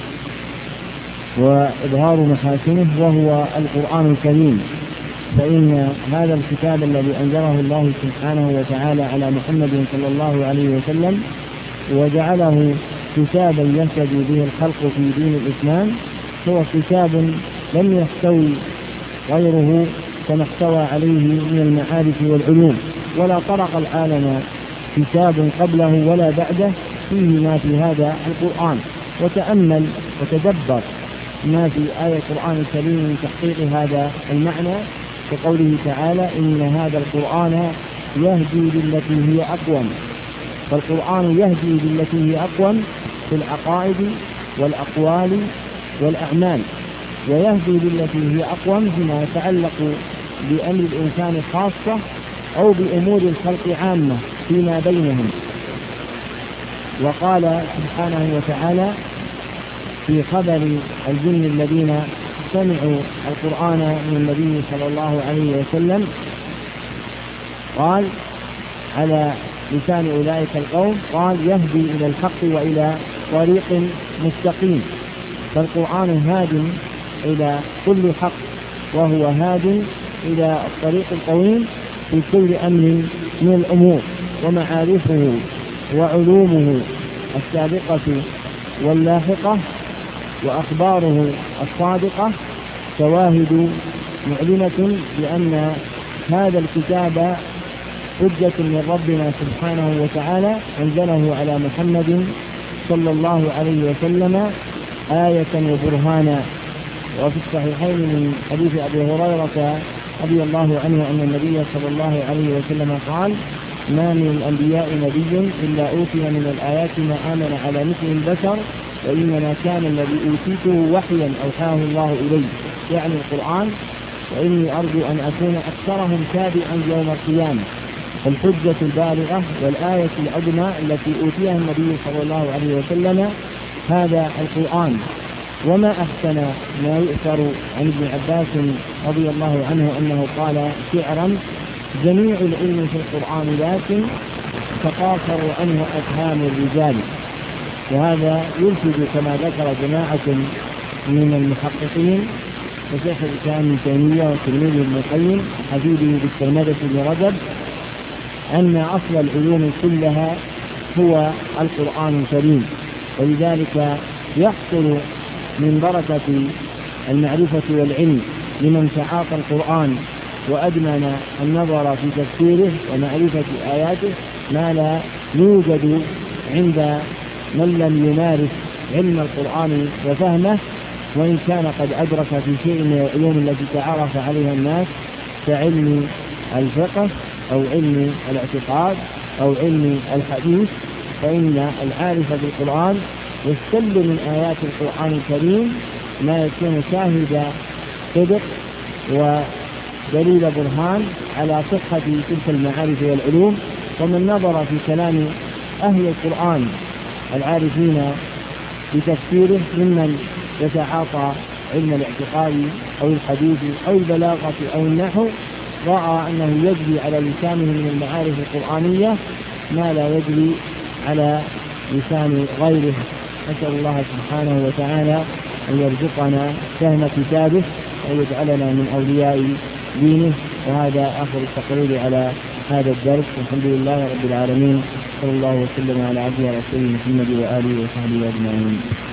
وإظهار محاسنه، وهو القرآن الكريم. فإن هذا الكتاب الذي أنزله الله سبحانه وتعالى على محمد صلى الله عليه وسلم وجعله كتابا يهتدي به الخلق في دين الإسلام هو كتاب لم يحتوي غيره كما احتوى عليه من المعارف والعلوم، ولا طرق العالم كتاب قبله ولا بعده فيه ما في هذا القرآن. وتأمل وتدبر ما في آية القرآن الكريم من تحقيق هذا المعنى، كقوله تعالى إن هذا القرآن يهدي للتي هي أقوم. فالقرآن يهدي للتي هي أقوم في العقائد والأقوال والأعمال، ويهدي للتي هي أقوم فيما يتعلق بأمر الإنسان خاصة أو بأمور الخلق عامة فيما بينهم. وقال سبحانه وتعالى في خبر الجن الذين سمعوا القرآن من النبي صلى الله عليه وسلم، قال على لسان أولئك القوم، قال يهدي إلى الحق وإلى طريق مستقيم. فالقرآن هاد إلى كل حق، وهو هاد إلى الطريق القويم في كل أمر من الأمور، ومعارفه وعلومه السابقة واللاحقة وأخباره الصادقة شواهد معلنة بأن هذا الكتاب حجة من ربنا سبحانه وتعالى أنزله على محمد صلى الله عليه وسلم آية وبرهانا. وفي الصحيحين من حديث أبي هريرة رضي الله عنه أن النبي صلى الله عليه وسلم قال ما من الأنبياء نبي إلا أوتي من الآيات ما آمن على مثل البشر، وإنما كان الذي أوتيته وحيا أوحاه الله إليه، يعني القرآن وإني أرجو أن أكون أكثرهم تابعا يوم القيامة. الحجة البالغة والآية العظمى التي أوتيها النبي صلى الله عليه وسلم هذا القرآن. وما أحسن ما يؤثر عن ابن عباس رضي الله عنه أنه قال شعرا: جميع العلم في القرآن لكن تقاصر عنه أفهام الرجال. وهذا يرشد كما ذكر جماعة من المحققين وشيخ الإسلام ابن تيمية وتلميذ ابن القيم حفيده بالترمذة بن رجب أن أصل العلوم كلها هو القرآن الكريم. ولذلك يحصل من بركة المعرفة والعلم لمن تعاطى القرآن وأدمن النظر في تفسيره ومعرفة آياته ما لا يوجد عند من لم يمارس علم القرآن وفهمه، وإن كان قد أدرك في شيء من العلوم التي تعرف عليها الناس كعلم الفقه أو علم الاعتقاد أو علم الحديث، فإن العارف بالقرآن يستل من آيات القرآن الكريم ما يكون شاهد صدق ودليل برهان على صحة تلك المعارف والعلوم. ومن نظر في كلام أهل القرآن العارفين بتفسيره ممن يتعاطى علم الاعتقاد أو الحديث أو البلاغة أو النحو رأى أنه يجري على لسانه من المعارف القرآنية ما لا يجري على لسان غيره. نسأل الله سبحانه وتعالى أن يرزقنا فهم كتابه ويجعلنا من أولياء دينه. وهذا آخر التقرير على هذا الدرس، والحمد لله رب العالمين، صلى الله وسلم على عبده ورسوله محمد وآله وصحبه أجمعين.